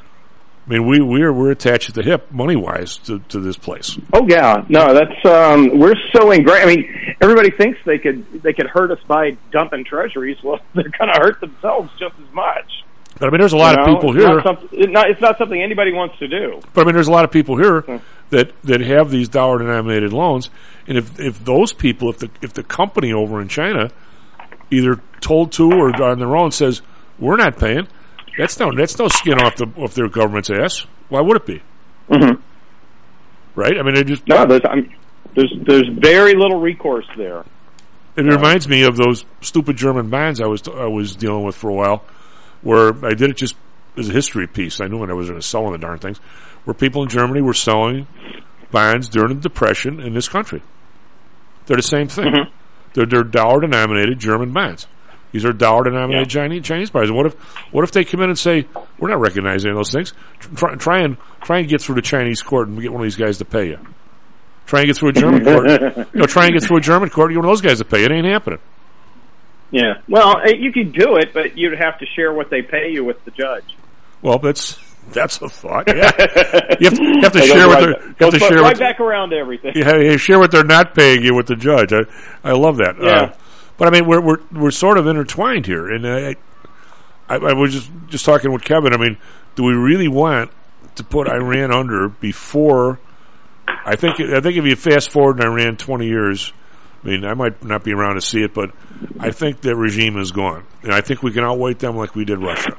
S11: I mean, we we're we're attached at the hip, money wise, to, to this place.
S19: Oh yeah, no, that's um, we're so ingrained. I mean, everybody thinks they could they could hurt us by dumping treasuries. Well, they're going to hurt themselves just as much.
S11: But I mean, there's a lot
S19: you
S11: of
S19: know?
S11: people
S19: it's
S11: here.
S19: Not it's, not, it's not something anybody wants to do.
S11: But I mean, there's a lot of people here hmm. that, that have these dollar denominated loans, and if if those people, if the if the company over in China, either told to or on their own says we're not paying. That's no that's no skin off the off their government's ass. Why would it be?
S19: Mm-hmm.
S11: Right? I mean, it just
S19: no. There's I'm, there's there's very little recourse there.
S11: It uh, reminds me of those stupid German bonds I was t- I was dealing with for a while, where I did it just as a history piece. I knew when I was going to sell the darn things, where people in Germany were selling bonds during the Depression in this country. They're the same thing. Mm-hmm. They're they're dollar denominated German bonds. These are dollar-denominated yeah. Chinese Chinese buyers. What if what if they come in and say we're not recognizing those things? Try, try and try and get through the Chinese court and get one of these guys to pay you. Try and get through a German court. You know, try and get through a German court. You want those guys to pay. It ain't happening.
S19: Yeah. Well, you could do it, but you'd have to share what they pay you with the judge.
S11: Well, that's that's a thought. Yeah. you have to, you have to share what
S19: right,
S11: they're. You have to share
S19: right
S11: what,
S19: back around to everything.
S11: Yeah, you share what they're not paying you with the judge. I I love that.
S19: Yeah.
S11: Uh, But I mean, we're we're we're sort of intertwined here, and I, I, I was just just talking with Kevin. I mean, do we really want to put Iran under before? I think I think if you fast forward in Iran twenty years, I mean, I might not be around to see it, but I think that regime is gone, and I think we can outweight them like we did Russia.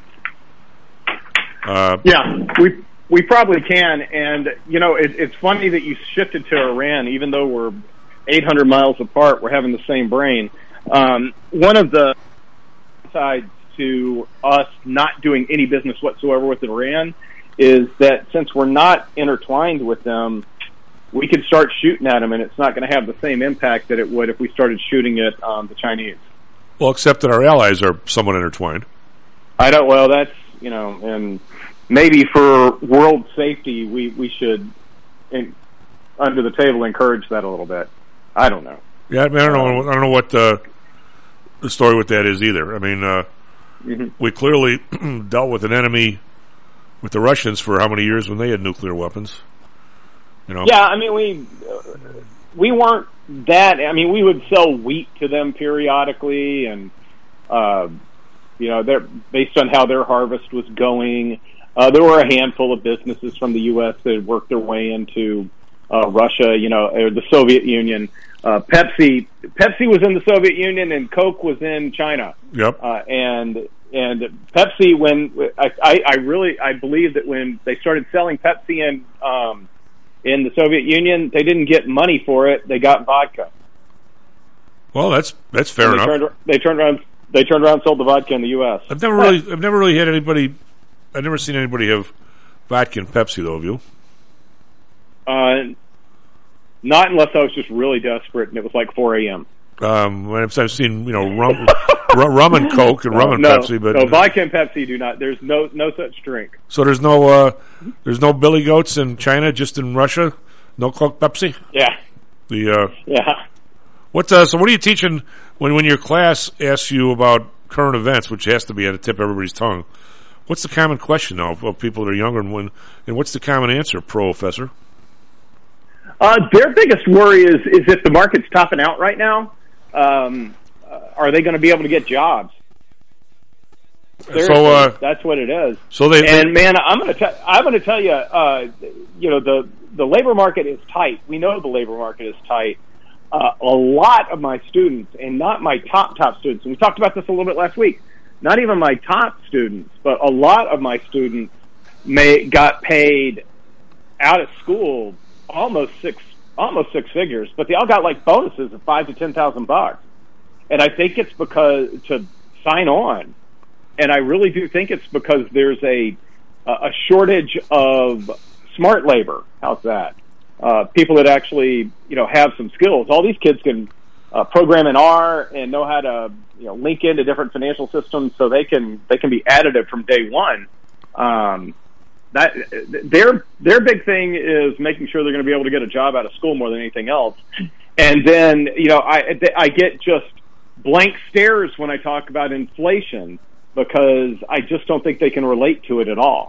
S11: Uh,
S19: yeah, we we probably can, and you know, it, it's funny that you shifted to Iran, even though we're eight hundred miles apart. We're having the same brain. Um, one of the sides to us not doing any business whatsoever with Iran is that since we're not intertwined with them, we could start shooting at them, and it's not going to have the same impact that it would if we started shooting at um, the Chinese.
S11: Well, except that our allies are somewhat intertwined.
S19: I don't. Well, that's you know, and maybe for world safety, we we should in, under the table encourage that a little bit. I don't know.
S11: Yeah, I, mean, I don't know. I don't know what the the story with that is either. I mean, uh, mm-hmm. we clearly dealt with an enemy with the Russians for how many years when they had nuclear weapons? You know.
S19: Yeah, I mean we uh, we weren't that. I mean, we would sell wheat to them periodically, and uh, you know, they're based on how their harvest was going. Uh, there were a handful of businesses from the U S that had worked their way into uh, Russia, you know, or the Soviet Union. Uh, Pepsi, Pepsi was in the Soviet Union, and Coke was in China.
S11: Yep.
S19: Uh, and and Pepsi, when I, I, I really I believe that when they started selling Pepsi in um, in the Soviet Union, they didn't get money for it; they got vodka.
S11: Well, that's that's fair
S19: they
S11: enough.
S19: Turned, they turned around. They turned around and sold the vodka in the U S.
S11: I've never really, I've never really had anybody. I've never seen anybody have vodka and Pepsi, though. Have you?
S19: Uh, not unless I was just really desperate and it was like four a.m.
S11: Um, I've, I've seen, you know, rum, rum and Coke and rum and
S19: no,
S11: Pepsi, but
S19: no, vodka and Pepsi do not. There's no no such drink.
S11: So there's no uh, there's no Billy Goats in China, just in Russia. No Coke, Pepsi.
S19: Yeah.
S11: The uh,
S19: yeah.
S11: What uh, so what are you teaching when when your class asks you about current events, which has to be at the tip of everybody's tongue? What's the common question now of, of people that are younger, and when and what's the common answer, Professor?
S19: Uh, their biggest worry is is if the market's topping out right now. Um, uh, are they going to be able to get jobs? Seriously,
S11: so uh,
S19: that's what it is.
S11: So they
S19: and man, I'm going to I'm going to tell you, uh, you know, the the labor market is tight. We know the labor market is tight. Uh, a lot of my students, and not my top top students, and we talked about this a little bit last week. Not even my top students, but a lot of my students may got paid out of school almost six. almost six figures, but they all got like bonuses of five to ten thousand bucks. And I think it's because to sign on. And I really do think it's because there's a, a shortage of smart labor. How's that? Uh, people that actually, you know, have some skills. All these kids can, uh, program in R and know how to, you know, link into different financial systems so they can, they can be additive from day one. Um, That their their big thing is making sure they're going to be able to get a job out of school more than anything else. And then, you know, I I get just blank stares when I talk about inflation because I just don't think they can relate to it at all.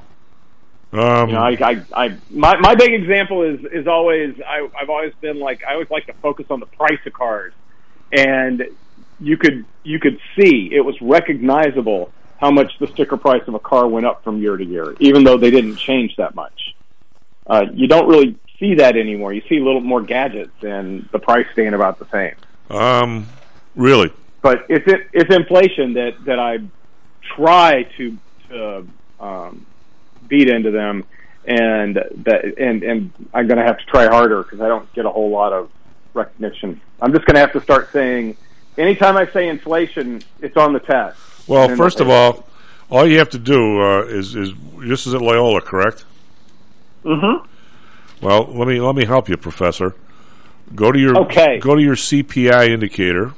S11: Um,
S19: you know, I, I, I my my big example is is always I, I've always been like I always like to focus on the price of cars, and you could you could see it was recognizable how much the sticker price of a car went up from year to year, even though they didn't change that much. Uh, you don't really see that anymore. You see a little more gadgets and the price staying about the same.
S11: Um, really?
S19: But it's it, it's inflation that, that I try to, to um, beat into them, and that and, and I'm going to have to try harder because I don't get a whole lot of recognition. I'm just going to have to start saying, anytime I say inflation, it's on the test.
S11: Well, first of all, all you have to do uh, is is this is at Loyola, correct?
S19: Mm-hmm.
S11: Well, let me let me help you, Professor. Go to your
S19: okay.
S11: Go to your C P I indicator,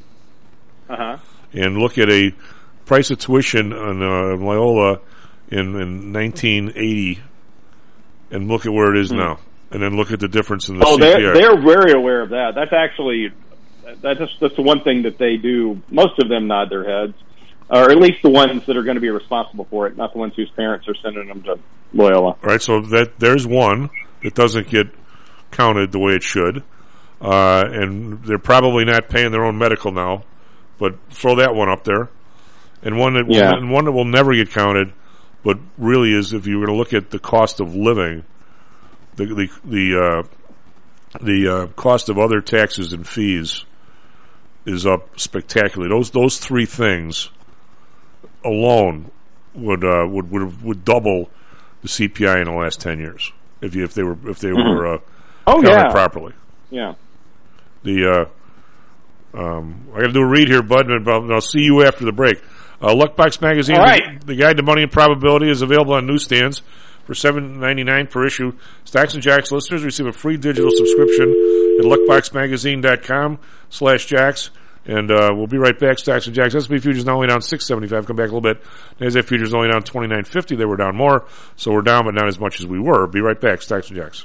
S19: uh-huh.
S11: and look at a price of tuition on uh, Loyola in, in nineteen eighty, and look at where it is mm. now, and then look at the difference in the
S19: oh,
S11: C P I.
S19: Oh, they're they're very aware of that. That's actually that's that's the one thing that they do. Most of them nod their heads. Or at least the ones that are going to be responsible for it, not the ones whose parents are sending them to Loyola.
S11: All right, so that there's one that doesn't get counted the way it should, uh, and they're probably not paying their own medical now. But throw that one up there, and one that
S19: yeah.
S11: will, and one that will never get counted, but really is if you were to look at the cost of living, the the the uh, the uh, cost of other taxes and fees is up spectacularly. Those those three things alone would uh, would would would double the C P I in the last ten years if you, if they were if they mm-hmm. were uh,
S19: oh,
S11: counted
S19: yeah.
S11: properly.
S19: Yeah.
S11: The uh, um, I got to do a read here, bud, and I'll see you after the break. Uh, Luckbox Magazine,
S19: right.
S11: the, the Guide to Money and Probability, is available on newsstands for seven ninety-nine per issue. Stocks and Jocks listeners receive a free digital subscription at luckboxmagazine.com slash jacks. And uh, we'll be right back. Stocks and Jocks. S and P futures not only down six seventy-five. Come back a little bit. NASDAQ futures only down twenty-nine fifty. They were down more, so we're down, but not as much as we were. Be right back. Stocks and Jocks.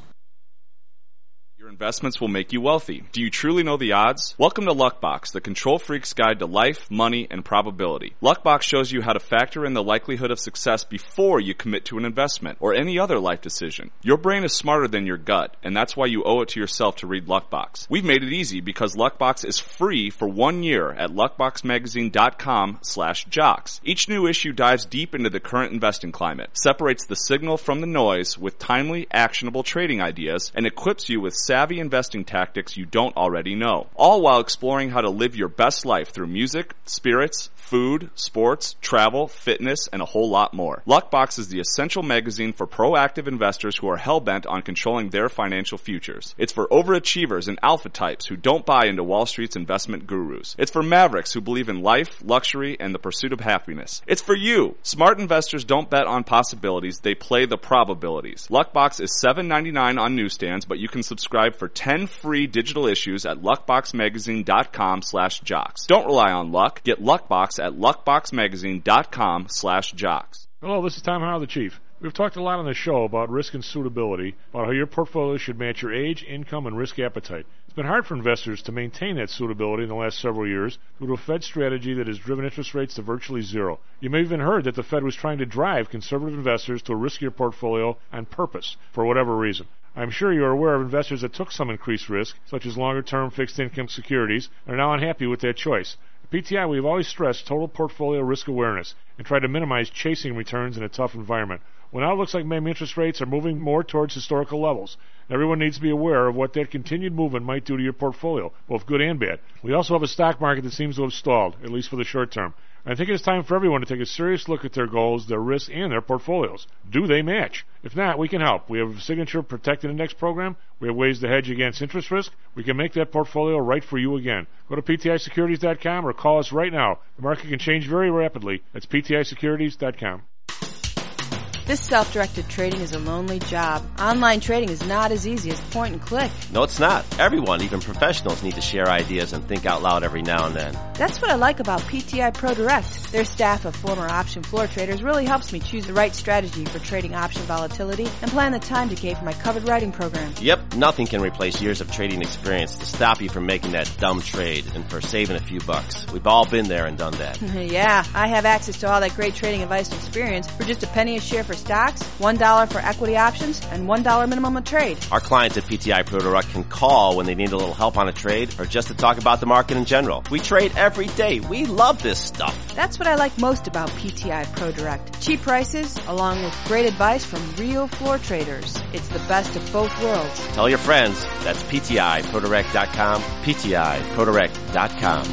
S13: Your investments will make you wealthy. Do you truly know the odds? Welcome to Luckbox, the control freak's guide to life, money, and probability. Luckbox shows you how to factor in the likelihood of success before you commit to an investment or any other life decision. Your brain is smarter than your gut, and that's why you owe it to yourself to read Luckbox. We've made it easy because Luckbox is free for one year at luckboxmagazine.com slash jocks. Each new issue dives deep into the current investing climate, separates the signal from the noise with timely, actionable trading ideas, and equips you with savvy savvy investing tactics you don't already know, all while exploring how to live your best life through music, spirits, food, sports, travel, fitness, and a whole lot more. Luckbox is the essential magazine for proactive investors who are hell-bent on controlling their financial futures. It's for overachievers and alpha types who don't buy into Wall Street's investment gurus. It's for mavericks who believe in life, luxury, and the pursuit of happiness. It's for you. Smart investors don't bet on possibilities, they play the probabilities. Luckbox is seven dollars and ninety-nine cents on newsstands, but you can subscribe for ten free digital issues at luckboxmagazine.com slash jocks. Don't rely on luck. Get Luckbox at luckboxmagazine.com slash jocks.
S20: Hello, this is Tom Howell, the Chief. We've talked a lot on the show about risk and suitability, about how your portfolio should match your age, income, and risk appetite. It's been hard for investors to maintain that suitability in the last several years due to a Fed strategy that has driven interest rates to virtually zero. You may have even heard that the Fed was trying to drive conservative investors to a riskier portfolio on purpose, for whatever reason. I'm sure you're aware of investors that took some increased risk, such as longer-term fixed-income securities, and are now unhappy with that choice. At P T I, we've always stressed total portfolio risk awareness and tried to minimize chasing returns in a tough environment. Well, now it looks like maybe interest rates are moving more towards historical levels. Everyone needs to be aware of what that continued movement might do to your portfolio, both good and bad. We also have a stock market that seems to have stalled, at least for the short term. I think it's time for everyone to take a serious look at their goals, their risks, and their portfolios. Do they match? If not, we can help. We have a Signature Protected Index program. We have ways to hedge against interest risk. We can make that portfolio right for you again. Go to P T I securities dot com or call us right now. The market can change very rapidly. That's P T I securities dot com.
S16: This self-directed trading is a lonely job. Online trading is not as easy as point and click.
S17: No, it's not. Everyone, even professionals, need to share ideas and think out loud every now and then.
S16: That's what I like about P T I Pro Direct. Their staff of former option floor traders really helps me choose the right strategy for trading option volatility and plan the time decay for my covered writing program.
S17: Yep, nothing can replace years of trading experience to stop you from making that dumb trade and for saving a few bucks. We've all been there and done that.
S16: Yeah, I have access to all that great trading advice and experience for just a penny a share for stocks, one dollar for equity options, and one dollar minimum a trade.
S17: Our clients at P T I Pro Direct can call when they need a little help on a trade or just to talk about the market in general. We trade every day. We love this stuff.
S16: That's what I like most about P T I Pro Direct. Cheap prices, along with great advice from real floor traders. It's the best of both worlds.
S17: Tell your friends. That's P T I Pro Direct dot com, P T I Pro Direct dot com.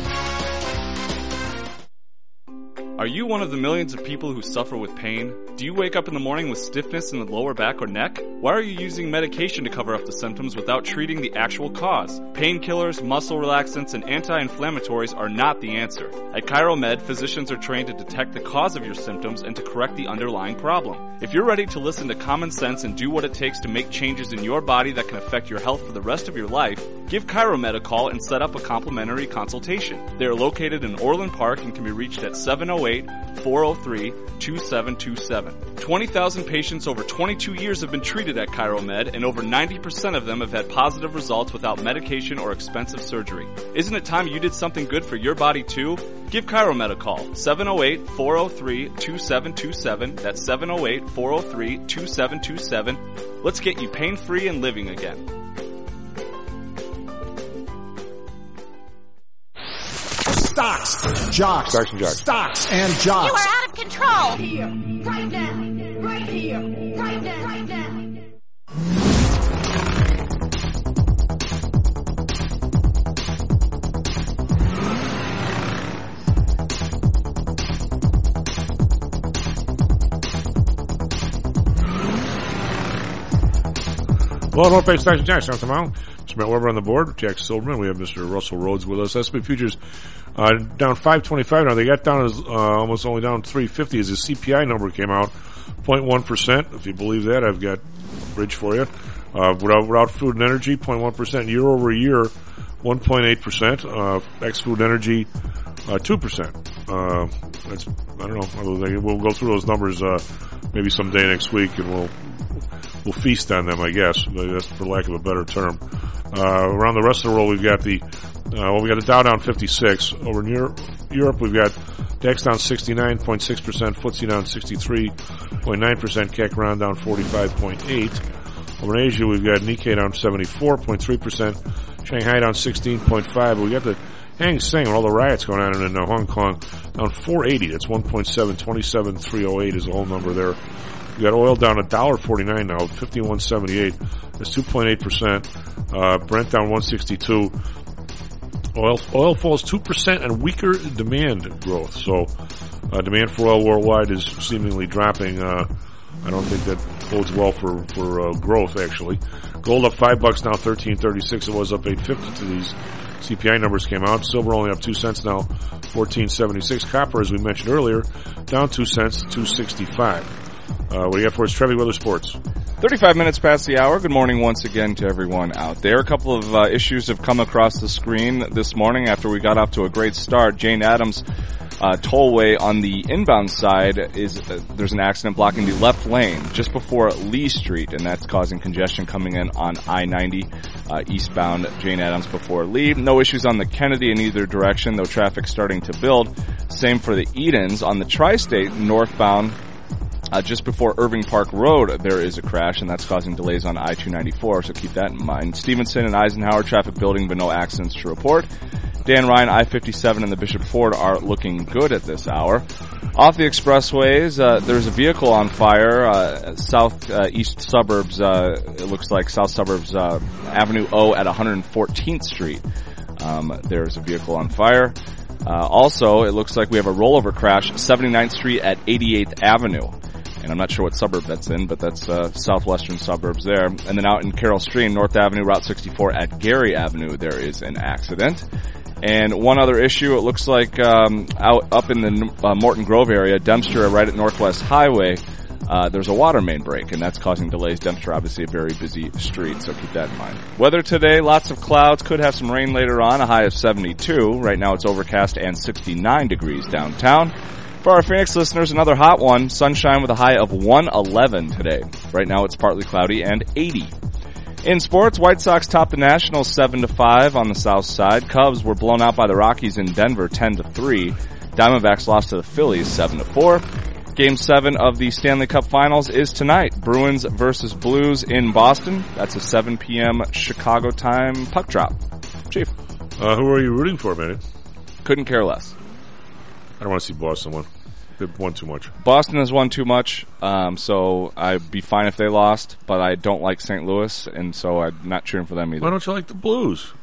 S13: Are you one of the millions of people who suffer with pain? Do you wake up in the morning with stiffness in the lower back or neck? Why are you using medication to cover up the symptoms without treating the actual cause? Painkillers, muscle relaxants, and anti-inflammatories are not the answer. At ChiroMed, physicians are trained to detect the cause of your symptoms and to correct the underlying problem. If you're ready to listen to common sense and do what it takes to make changes in your body that can affect your health for the rest of your life, give ChiroMed a call and set up a complimentary consultation. They are located in Orland Park and can be reached at seven oh eight, four oh three, two seven two seven. twenty thousand patients over twenty-two years have been treated at ChiroMed, and over ninety percent of them have had positive results without medication or expensive surgery. Isn't it time you did something good for your body too? Give ChiroMed a call, seven oh eight, four oh three, two seven two seven. That's seven oh eight, four oh three, two seven two seven. Let's get you pain-free and living again.
S15: Stocks, jocks,
S4: Stocks and jocks.
S15: Stocks and jocks.
S1: You are out of control. Here, right now, right here, right now, right now.
S20: Well, North Bay Stocks and Jocks. I'm tomorrow. Mister Matt Weber on the board. Jack Silverman. We have Mister Russell Rhodes with us. S and P futures uh, down five twenty-five now. They got down as uh, almost only down three fifty as the C P I number came out, zero point one percent. If you believe that, I've got a bridge for you. Uh, without, without food and energy, zero point one percent year over year, one point eight percent. Uh, ex food energy, uh, two percent. Uh, that's I don't know. We'll go through those numbers uh, maybe someday next week, and we'll. We'll feast on them, I guess. That's for lack of a better term. Uh, around the rest of the world, we've got the, uh, well, we got the Dow down fifty-six. Over in Europe, Europe we've got DAX down sixty-nine point six percent, F T S E down sixty-three point nine percent, C A C round down forty-five point eight. Over in Asia, we've got Nikkei down seventy-four point three percent, Shanghai down sixteen point five. We got the Hang Seng, with all the riots going on in uh, Hong Kong, down four eighty. That's one point seven, twenty-seven three oh eight is the whole number there.
S11: We got oil down one dollar forty-nine now, fifty-one seventy-eight. That's two point eight percent. Uh, Brent down one sixty-two. Oil oil falls two percent on weaker demand growth. So uh, demand for oil worldwide is seemingly dropping. Uh, I don't think that bodes well for for uh, growth. Actually, gold up five bucks now, thirteen thirty-six. It was up eight fifty to these C P I numbers came out. Silver only up two cents now, fourteen seventy-six. Copper, as we mentioned earlier, down two cents, two sixty-five. Uh, what do you got for us, Trevi Weather Sports?
S13: thirty-five minutes past the hour. Good morning once again to everyone out there. A couple of uh, issues have come across the screen this morning after we got off to a great start. Jane Addams uh, tollway on the inbound side is uh, there's an accident blocking the left lane just before Lee Street, and that's causing congestion coming in on I ninety uh, eastbound Jane Addams before Lee. No issues on the Kennedy in either direction, though traffic starting to build. Same for the Edens. On the Tri-State northbound, Uh, just before Irving Park Road, there is a crash, and that's causing delays on I two ninety-four, so keep that in mind. Stevenson and Eisenhower traffic building, but no accidents to report. Dan Ryan, I fifty-seven, and the Bishop Ford are looking good at this hour. Off the expressways, uh, there's a vehicle on fire, uh, south, uh, east suburbs, uh, it looks like south suburbs, uh, Avenue O at one hundred fourteenth Street. Um, there's a vehicle on fire. Uh, also, it looks like we have a rollover crash, seventy-ninth Street at eighty-eighth Avenue. And I'm not sure what suburb that's in, but that's uh, southwestern suburbs there. And then out in Carroll Stream, North Avenue, Route sixty-four at Gary Avenue, there is an accident. And one other issue, it looks like um, out up in the uh, Morton Grove area, Dempster, right at Northwest Highway, uh, there's a water main break, and that's causing delays. Dempster, obviously a very busy street, so keep that in mind. Weather today, lots of clouds, could have some rain later on, a high of seventy-two. Right now it's overcast and sixty-nine degrees downtown. For our Phoenix listeners, another hot one. Sunshine with a high of one eleven today. Right now it's partly cloudy and eighty. In sports, White Sox topped the Nationals seven to five on the south side. Cubs were blown out by the Rockies in Denver ten to three. Diamondbacks lost to the Phillies seven to four. Game seven of the Stanley Cup Finals is tonight. Bruins versus Blues in Boston. That's a seven p.m. Chicago time puck drop. Chief.
S11: Uh, who are you rooting for, man?
S13: Couldn't care less.
S11: I don't want to see Boston win. They've won too much.
S13: Boston has won too much, um, so I'd be fine if they lost, but I don't like Saint Louis, and so I'm not cheering for them either.
S11: Why don't you like the Blues?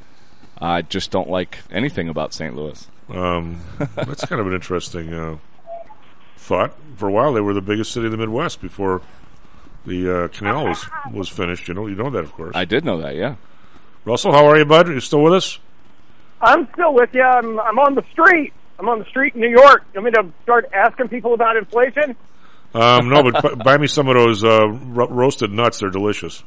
S13: I just don't like anything about Saint Louis.
S11: Um, that's kind of an interesting uh, thought. For a while, they were the biggest city in the Midwest before the uh, canal was, was finished. You know, you know that, of course.
S13: I did know that, yeah.
S11: Russell, how are you, bud? Are you still with us?
S19: I'm still with you. I'm, I'm on the street. I'm on the street in New York. You want me to start asking people about inflation?
S11: Um, no, but b- buy me some of those uh, ro- roasted nuts. They're delicious.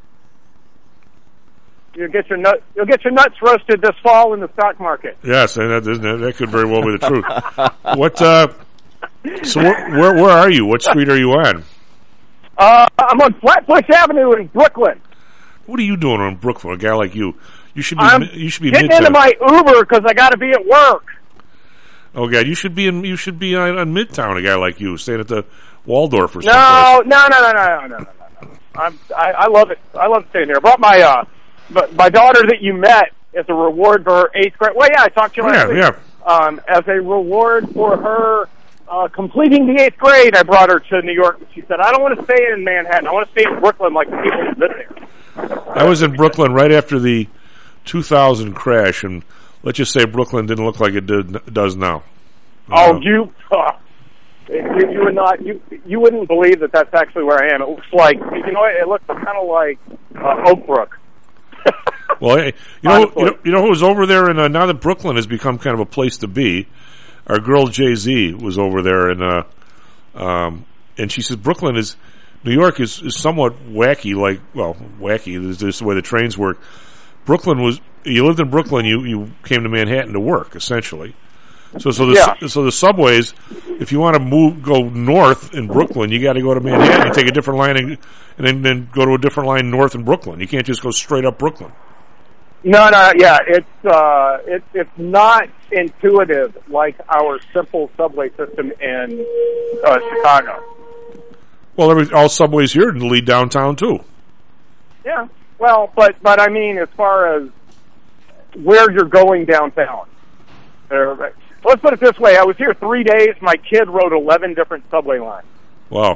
S19: You'll get your nut. You'll get your nuts roasted this fall in the stock market.
S11: Yes, and that, that, that could very well be the truth. What? Uh, so wh- where where are you? What street are you on?
S19: Uh, I'm on Flatbush Avenue in Brooklyn.
S11: What are you doing on Brooklyn? A guy like you, you should be.
S19: I'm
S11: you should be
S19: getting
S11: Midtown.
S19: into my Uber because I got to be at work.
S11: Oh God, you should be in. You should be on, on Midtown. A guy like you, staying at the Waldorf or something.
S19: No, no, no, no, no, no, no, no, no. I'm. I, I love it. I love staying there. I brought my uh, my daughter that you met as a reward for her eighth grade. Well, yeah, I talked to you last
S11: yeah,
S19: week.
S11: Yeah.
S19: Um, as a reward for her uh, completing the eighth grade, I brought her to New York. She said, "I don't want to stay in Manhattan. I want to stay in Brooklyn like the people who live there."
S11: I was in Brooklyn right after the two thousand crash, and let's just say Brooklyn didn't look like it did, does now.
S19: Oh,
S11: uh,
S19: you, uh, you, you would not, you, you wouldn't believe that that's actually where I am. It looks like, you know, it looks kind of like uh, Oak Brook.
S11: Well, hey, you know, you know, you know who was over there, and uh, now that Brooklyn has become kind of a place to be, our girl Jay Z was over there, and uh, um, and she says Brooklyn is, New York is, is somewhat wacky, like well, wacky. This is the way the trains work. Brooklyn was, you lived in Brooklyn, you you came to Manhattan to work, essentially. So, so the
S19: yeah.
S11: so the subways, if you want to move, go north in Brooklyn, you got to go to Manhattan and take a different line, and, and then, then go to a different line north in Brooklyn. You can't just go straight up Brooklyn.
S19: No, no, yeah, it's uh, it, it's not intuitive like our simple subway system in uh, Chicago.
S11: Well, every, all subways here lead downtown too.
S19: Yeah, well, but but I mean, as far as where you're going downtown. Uh, Let's put it this way. I was here three days. My kid rode eleven different subway lines.
S11: Wow.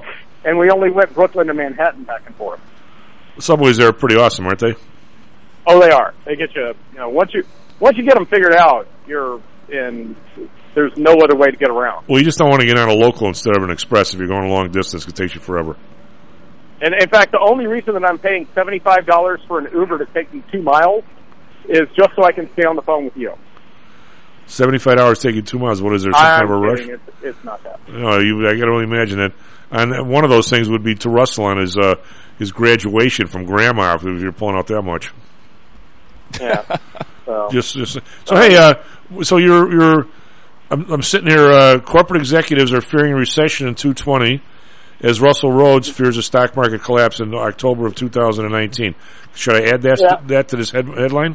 S19: and we only went Brooklyn to Manhattan back and forth.
S11: The subways there are pretty awesome, aren't they?
S19: Oh, they are. They get you. You know, once you once you get them figured out, you're in. There's no other way to get around.
S11: Well, you just don't want to get on a local instead of an express if you're going a long distance. It takes you forever.
S19: And in fact, the only reason that I'm paying seventy-five dollars for an Uber to take me two miles is just so I can stay on the phone with you.
S11: Seventy-five dollars taking two miles. What is there? Some kind of a rush?
S19: It's, it's not that.
S11: No, you. I got to only imagine that. And one of those things would be to Russell on his uh, his graduation from grandma if you're pulling out that much.
S19: Yeah. So,
S11: just, just so hey, uh, so you're you're. I'm, I'm sitting here. Uh, corporate executives are fearing a recession in two twenty, as Russell Rhodes fears a stock market collapse in October of two thousand nineteen. Should I add that
S19: yeah.
S11: to, that to this head, headline?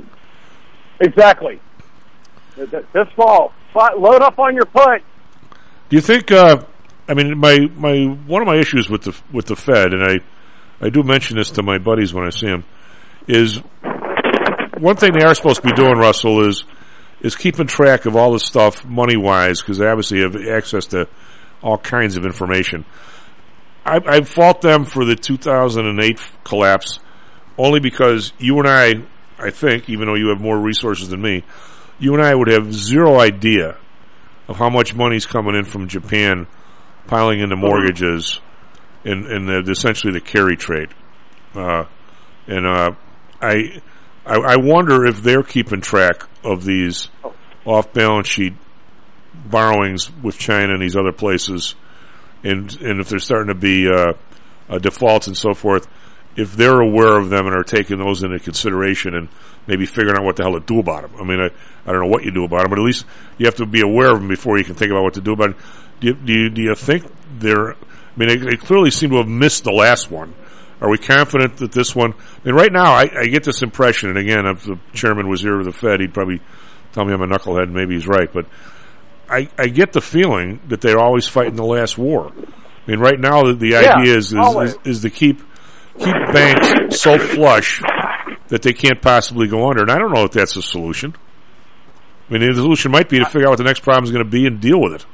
S19: Exactly. This fall, load up on your put.
S11: Do you think? Uh, I mean, my my one of my issues with the with the Fed, and I I do mention this to my buddies when I see them, is one thing they are supposed to be doing, Russell, is is keeping track of all this stuff money wise, because they obviously have access to all kinds of information. I, I fault them for the two thousand eight collapse only because you and I, I think, even though you have more resources than me, you and I would have zero idea of how much money's coming in from Japan piling into mortgages in, in the, essentially the carry trade. Uh, and uh, I, I I wonder if they're keeping track of these off-balance sheet borrowings with China and these other places, and and if they're starting to be uh, uh, defaults and so forth, if they're aware of them and are taking those into consideration and maybe figuring out what the hell to do about them. I mean, I, I don't know what you do about them, but at least you have to be aware of them before you can think about what to do about it. Do you, do you, do you think they're, I mean, they, they clearly seem to have missed the last one. Are we confident that this one, I mean, right now I, I get this impression, and again, if the chairman was here of the Fed, he'd probably tell me I'm a knucklehead, and maybe he's right, but I, I get the feeling that they're always fighting the last war. I mean, right now the, the
S19: yeah,
S11: idea is, is, is, is to keep, keep banks so flush that they can't possibly go under. And I don't know if that's the solution. I mean, the solution might be to figure out what the next problem is going to be and deal with it.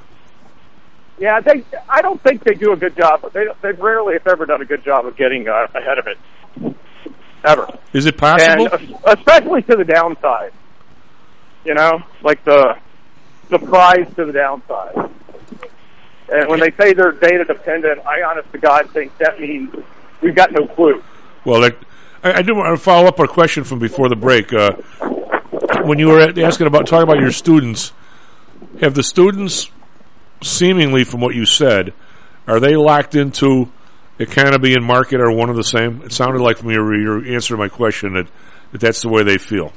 S19: Yeah, they. I don't think they do a good job. They, they've rarely, if ever, done a good job of getting uh, ahead of it. Ever.
S11: Is it possible?
S19: And especially to the downside. You know, like the surprise to the downside. And when they say they're data dependent, I honest to God think that means we've got no clue.
S11: Well, that, I, I do want to follow up on a question from before the break. Uh, when you were asking about, talking about your students, have the students, seemingly from what you said, are they locked into economy and market or one of the same? It sounded like from your, your answer to my question that, that that's the way they feel.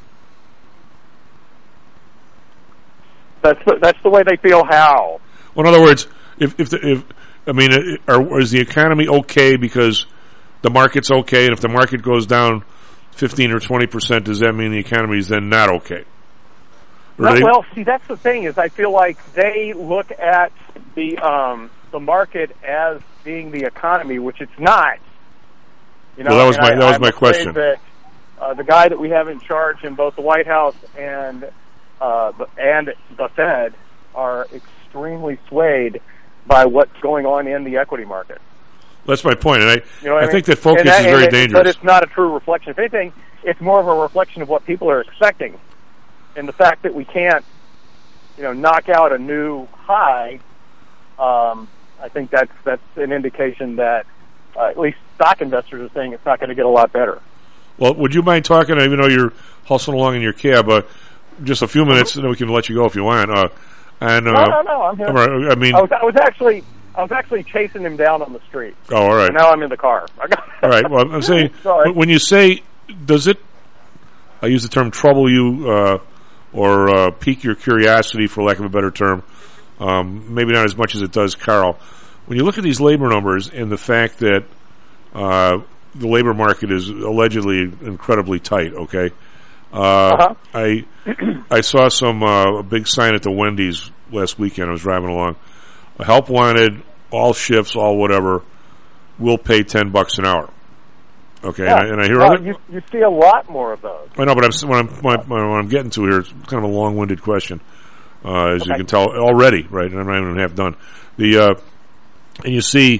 S19: That's the, that's the way they feel how?
S11: Well, in other words, if, if, the, if I mean, are, is the economy okay because the market's okay, and if the market goes down fifteen or twenty percent, does that mean the economy is then not okay?
S19: Well, they, well, see, that's the thing is I feel like they look at the um, the market as being the economy, which it's not. You know,
S11: well, that was my
S19: I,
S11: that was
S19: I'm
S11: my question.
S19: That, uh, the guy that we have in charge in both the White House and uh, the, and the Fed are extremely swayed by what's going on in the equity market.
S11: That's my point, and I,
S19: you know
S11: I,
S19: I
S11: I
S19: mean?
S11: think that focus
S19: that,
S11: is very
S19: it,
S11: dangerous.
S19: But it's not a true reflection. If anything, it's more of a reflection of what people are expecting. And the fact that we can't, you know, knock out a new high, um, I think that's that's an indication that uh, at least stock investors are saying it's not going to get a lot better.
S11: Well, would you mind talking, even though you're hustling along in your cab, uh, just a few minutes, and then we can let you go if you want. Uh, and, uh,
S19: no, no, no, I'm here.
S11: Right, I mean,
S19: I was, I was actually, I was actually chasing him down on the street.
S11: Oh, all right.
S19: And now I'm in the car.
S11: All right. Well, I'm saying, when you say, does it, I use the term trouble you, uh, or uh, pique your curiosity, for lack of a better term, um, maybe not as much as it does Carl. When you look at these labor numbers and the fact that uh, the labor market is allegedly incredibly tight, okay? Uh,
S19: uh-huh.
S11: I I saw some uh, a big sign at the Wendy's last weekend. I was driving along. Help wanted, all shifts, all whatever. We'll pay ten bucks an hour. Okay,
S19: yeah.
S11: and, I, and I hear
S19: well,
S11: other.
S19: You, you see a lot more of those.
S11: I know, but I'm, what, I'm, what, what I'm getting to here is kind of a long-winded question, uh, as
S19: okay.
S11: you can tell already, right? And I'm not even half done. The uh, and you see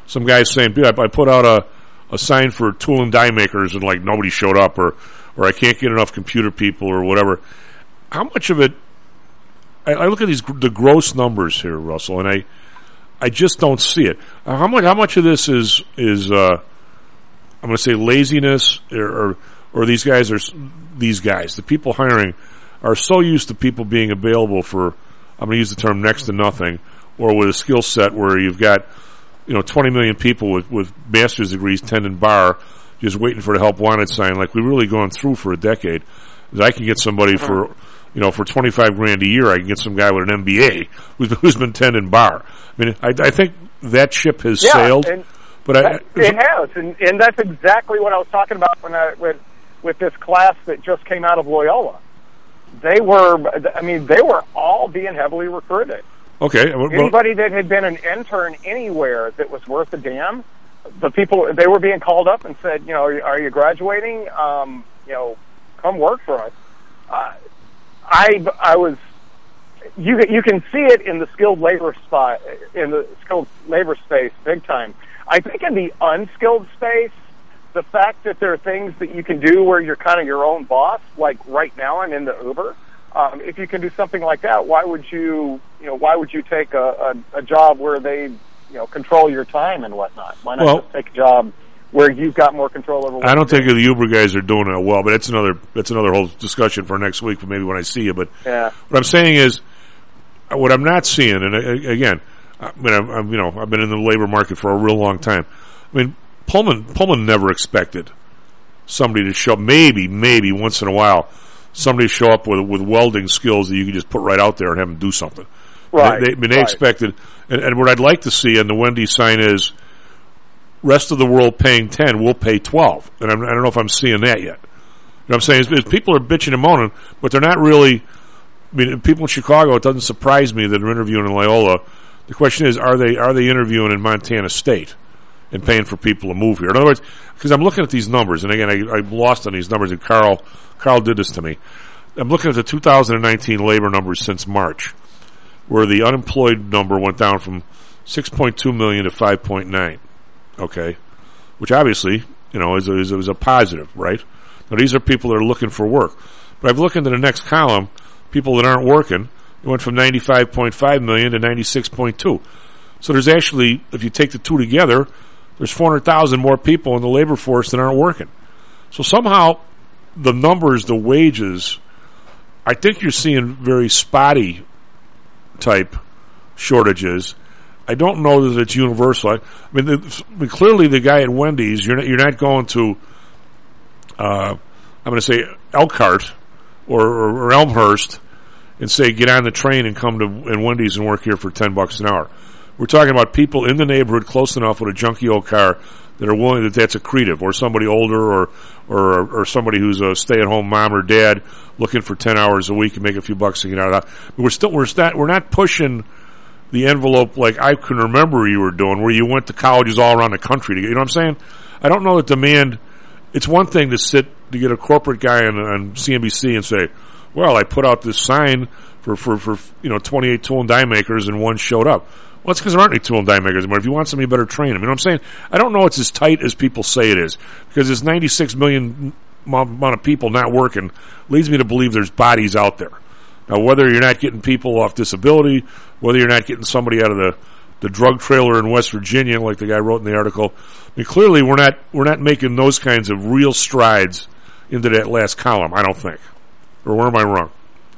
S11: some guys saying, "Dude, I, I put out a, a sign for tool and die makers and like nobody showed up, or or I can't get enough computer people or whatever." How much of it? I, I look at these the gross numbers here, Russell, and I I just don't see it. Uh, how much how much of this is is uh, I'm going to say laziness, or, or or these guys are these guys the people hiring are so used to people being available for, I'm going to use the term next to nothing, or with a skill set where you've got, you know, twenty million people with, with master's degrees tending bar just waiting for the help wanted sign, like we've really gone through for a decade. That I can get somebody for, you know, for twenty-five grand a year, I can get some guy with an M B A who's, who's been tending bar. I mean, I, I think that ship has
S21: yeah,
S11: sailed.
S21: And
S11: but I,
S21: it has, and, and that's exactly what I was talking about when I, with, with this class that just came out of Loyola. They were, I mean, they were all being heavily recruited.
S11: Okay. Well,
S21: anybody that had been an intern anywhere that was worth a damn, the people, they were being called up and said, you know, are you, are you graduating? Um, you know, come work for us. Uh, I, I was, you, you can see it in the skilled labor spot, in the skilled labor space, big time. I think in the unskilled space, the fact that there are things that you can do where you're kind of your own boss, like right now I'm in the Uber. Um, if you can do something like that, why would you, you know, why would you take a, a, a job where they, you know, control your time and whatnot? Why not
S11: well,
S21: just take a job where you've got more control over what
S11: I don't
S21: you're
S11: think the Uber guys are doing it well, but that's another, that's another whole discussion for next week, maybe when I see you. But
S21: yeah.
S11: What I'm saying is, what I'm not seeing, and uh, again, I mean, I'm, I'm, you know, I've been in the labor market for a real long time. I mean, Pullman, Pullman never expected somebody to show, maybe, maybe once in a while, somebody to show up with with welding skills that you can just put right out there and have them do something.
S21: Right.
S11: They, I mean, they
S21: right.
S11: expected, and, and what I'd like to see on the Wendy's sign is, rest of the world paying ten, we'll pay twelve. And I'm, I don't know if I'm seeing that yet. You know what I'm saying? Is, is people are bitching and moaning, but they're not really, I mean, people in Chicago, it doesn't surprise me that they're interviewing in Loyola. The question is, are they are they interviewing in Montana State and paying for people to move here? In other words, because I'm looking at these numbers, and again, I, I'm lost on these numbers, and Carl Carl did this to me. I'm looking at the two thousand nineteen labor numbers since March, where the unemployed number went down from six point two million to five point nine. Okay, which obviously, you know, is a, is, a, is a positive, right? Now, these are people that are looking for work. But I've looked into the next column, people that aren't working. It went from ninety-five point five million to ninety-six point two. So there's actually, if you take the two together, there's four hundred thousand more people in the labor force that aren't working. So somehow, the numbers, the wages, I think you're seeing very spotty type shortages. I don't know that it's universal. I mean, the, I mean clearly the guy at Wendy's, you're not, you're not going to, uh, I'm going to say Elkhart or, or, or Elmhurst and say get on the train and come to and Wendy's and work here for ten bucks an hour. We're talking about people in the neighborhood close enough with a junky old car that are willing that that's accretive, or somebody older, or or or somebody who's a stay-at-home mom or dad looking for ten hours a week and make a few bucks to get out of that. But we're still we're not we're not pushing the envelope like I can remember you were doing, where you went to colleges all around the country to get, you know what I'm saying? I don't know that demand. It's one thing to sit to get a corporate guy on, on C N B C and say, well, I put out this sign for, for, for you know, twenty-eight tool and die makers and one showed up. Well, it's because there aren't any tool and die makers anymore. If you want somebody, you better train them. You know what I'm saying? I don't know it's as tight as people say it is, because there's ninety-six million amount of people not working leads me to believe there's bodies out there. Now, whether you're not getting people off disability, whether you're not getting somebody out of the, the drug trailer in West Virginia, like the guy wrote in the article, I mean, clearly we're not we're not making those kinds of real strides into that last column, I don't think. Or where am I wrong?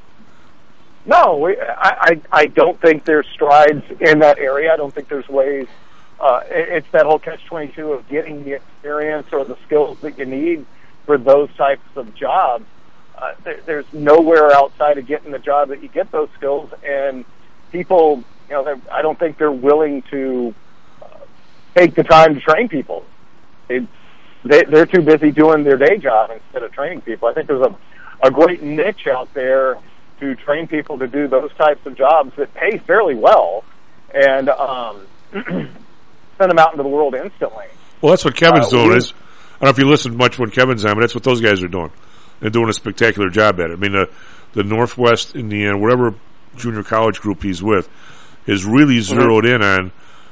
S21: No, we, I, I I don't think there's strides in that area. I don't think there's ways. Uh, it, it's that whole catch twenty-two of getting the experience or the skills that you need for those types of jobs. Uh, there, there's nowhere outside of getting the job that you get those skills, and people, you know, I don't think they're willing to uh, take the time to train people. They, they, they're too busy doing their day job instead of training people. I think there's a, a great niche out there to train people to do those types of jobs that pay fairly well, and um, send them out into the world instantly.
S11: Well, that's what Kevin's
S21: uh,
S11: doing.
S21: we,
S11: Is I don't know if you listened much when Kevin's on, but that's what those guys are doing. They're doing a spectacular job at it. I mean, the, the Northwest Indiana, whatever junior college group he's with, is really zeroed in on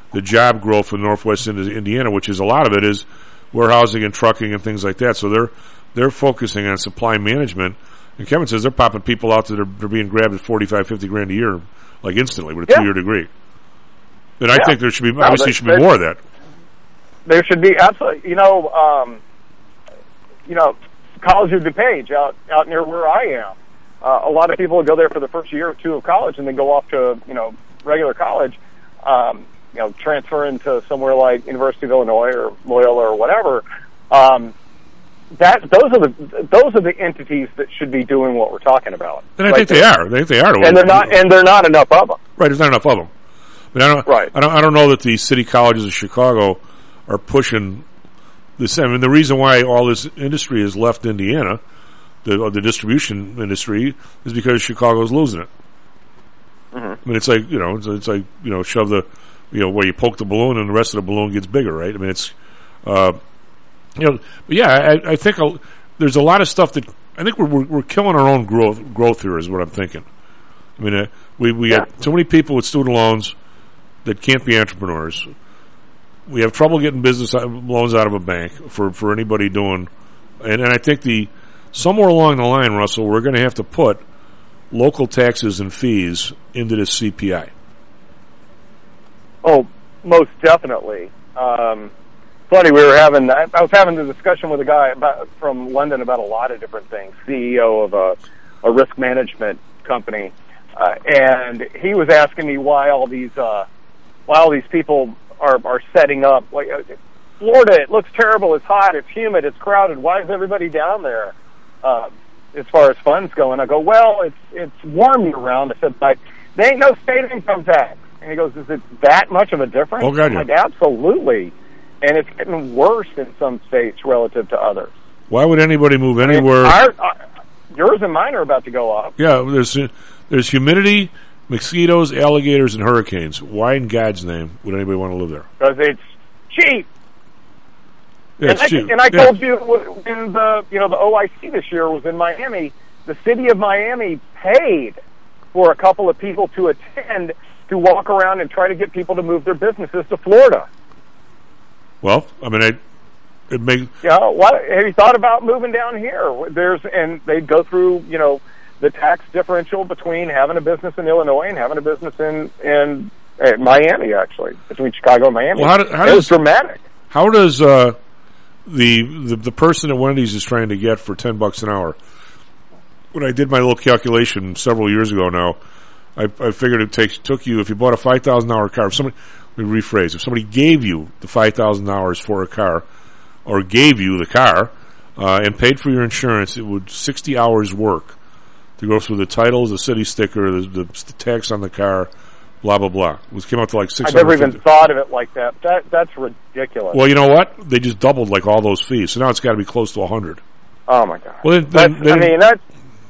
S11: the job growth in Northwest Indiana, which is a lot of it is warehousing and trucking and things like that. So they're they're focusing on supply management. And Kevin says they're popping people out that are they're being grabbed at forty-five, fifty grand a year, like instantly with a
S21: Yeah.
S11: two year degree. And I
S21: Yeah.
S11: think there should be
S21: No,
S11: obviously
S21: there-
S11: should be more of that.
S21: There should be absolutely. You know, um, you know, College of DuPage out out near where I am. Uh, a lot of people go there for the first year or two of college, and then go off to you know regular college. Um, you know, transfer into somewhere like University of Illinois or Loyola or whatever. Um, that those are the those are the entities that should be doing what we're talking about.
S11: And I
S21: right
S11: think they
S21: there.
S11: are. I think they are.
S21: And they're not. And they're not enough of them.
S11: Right, there's not enough of them. But I don't.
S21: Right.
S11: I don't. I don't know that the city colleges of Chicago are pushing this. I mean, the reason why all this industry has left Indiana, the the distribution industry, is because Chicago's losing it.
S21: Mm-hmm.
S11: I mean, it's like you know, it's, it's like you know, shove the, you know, where you poke the balloon and the rest of the balloon gets bigger, right? I mean, it's, uh, you know, but yeah, I, I think a, there's a lot of stuff that I think we're, we're we're killing our own growth growth here is what I'm thinking. I mean, uh, we we
S21: Yeah.
S11: got too many people with student loans that can't be entrepreneurs. We have trouble getting business loans out of a bank for, for anybody doing, and, and I think the somewhere along the line, Russell, we're going to have to put local taxes and fees into this C P I.
S21: Oh, most definitely. Um, funny, we were having. I, I was having a discussion with a guy about, from London about a lot of different things. C E O of a, a risk management company, uh, and he was asking me why all these uh, why all these people are are setting up. Like uh, Florida, it looks terrible. It's hot. It's humid. It's crowded. Why is everybody down there? Uh, as far as funds go, and I go, well, it's it's warm year round. I said, like, there ain't no state income tax. And he goes, is it that much of a difference?
S11: Oh, God,
S21: I'm
S11: yeah.
S21: like, absolutely. And it's getting worse in some states relative to others.
S11: Why would anybody move
S21: I mean,
S11: anywhere?
S21: our, our, yours and mine are about to go up.
S11: Yeah, there's there's humidity, mosquitoes, alligators, and hurricanes. Why in God's name would anybody want to live there?
S21: Because it's cheap.
S11: Yeah, it's
S21: and,
S11: cheap.
S21: I, and I
S11: Yeah.
S21: told you when the you know the O I C this year was in Miami, the city of Miami paid for a couple of people to attend to walk around and try to get people to move their businesses to Florida.
S11: Well, I mean, I, it makes
S21: You know, what have you thought about moving down here? There's and they'd go through you know the tax differential between having a business in Illinois and having a business in in uh, Miami, actually, between Chicago and Miami.
S11: Well, how do- how
S21: it was
S11: does-
S21: dramatic.
S11: How does uh, the, the the person at Wendy's is trying to get for ten bucks an hour? When I did my little calculation several years ago now, I, I figured it takes took you if you bought a five thousand dollar car. If somebody, let me rephrase: if somebody gave you the five thousand dollars for a car, or gave you the car uh, and paid for your insurance, it would sixty hours work to go through the titles, the city sticker, the, the, the tax on the car, blah blah blah. It was came out to like six
S21: I never
S11: hundred.
S21: even thought of it like that. That that's ridiculous.
S11: Well, you know what? They just doubled like all those fees, so now it's got to be close to a hundred.
S21: Oh my God!
S11: Well, then,
S21: That's,
S11: then, then,
S21: I mean, that's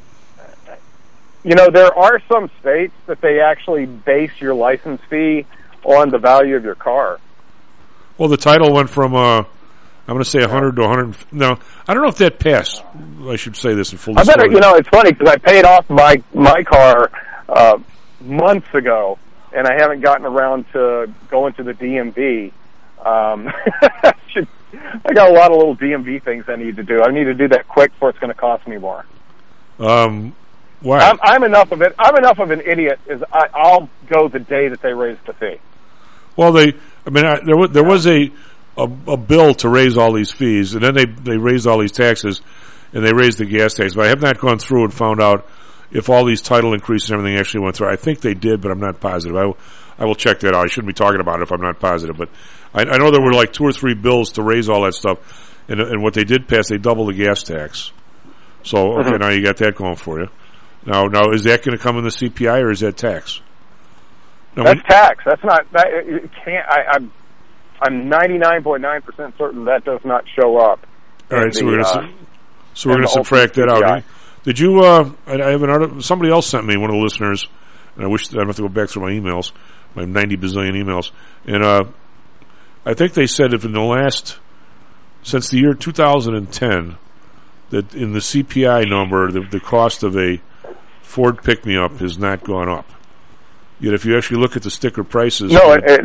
S21: you know, there are some states that they actually base your license fee on the value of your car.
S11: well, the title went from uh, I'm going to say a hundred to a hundred. No, I don't know if that passed. I should say this in full
S21: I
S11: disclosure.
S21: better, you know, it's funny because I paid off my my car uh, months ago, and I haven't gotten around to going to the D M V. Um, I should- I got a lot of little D M V things I need to do. I need to do that quick before it's going to cost me more.
S11: Um, why?
S21: I'm, I'm enough of it. I'm enough of an idiot. Is I, I'll go the day that they raise the fee.
S11: Well, they. I mean, I, there was there was a, a a bill to raise all these fees, and then they they raised all these taxes, and they raised the gas tax. But I have not gone through and found out if all these title increases and everything actually went through. I think they did, but I'm not positive. I will, I will check that out. I shouldn't be talking about it if I'm not positive, but I, I know there were like two or three bills to raise all that stuff, and and what they did pass, they doubled the gas tax. So okay,
S21: Mhm.
S11: now you got that going for you. Now, now is that going to come in the C P I or is that tax? Now,
S21: That's
S11: when-
S21: tax. That's not. That it can't. I, I'm. I'm ninety-nine point nine percent certain that does not show up.
S11: All right,
S21: in
S11: so
S21: the,
S11: we're
S21: uh,
S11: going to so we're
S21: in
S11: going to
S21: the
S11: subtract that
S21: ultimate
S11: out.
S21: C P I.
S11: Did you? Uh, I, I have another. Somebody else sent me one of the listeners, and I wish I don't have to go back through my emails, my ninety bazillion emails, and uh, I think they said if in the last since the year two thousand ten that in the C P I number the, the cost of a Ford pick-me-up has not gone up. Yet if you actually look at the sticker prices,
S21: No,
S11: for,
S21: it,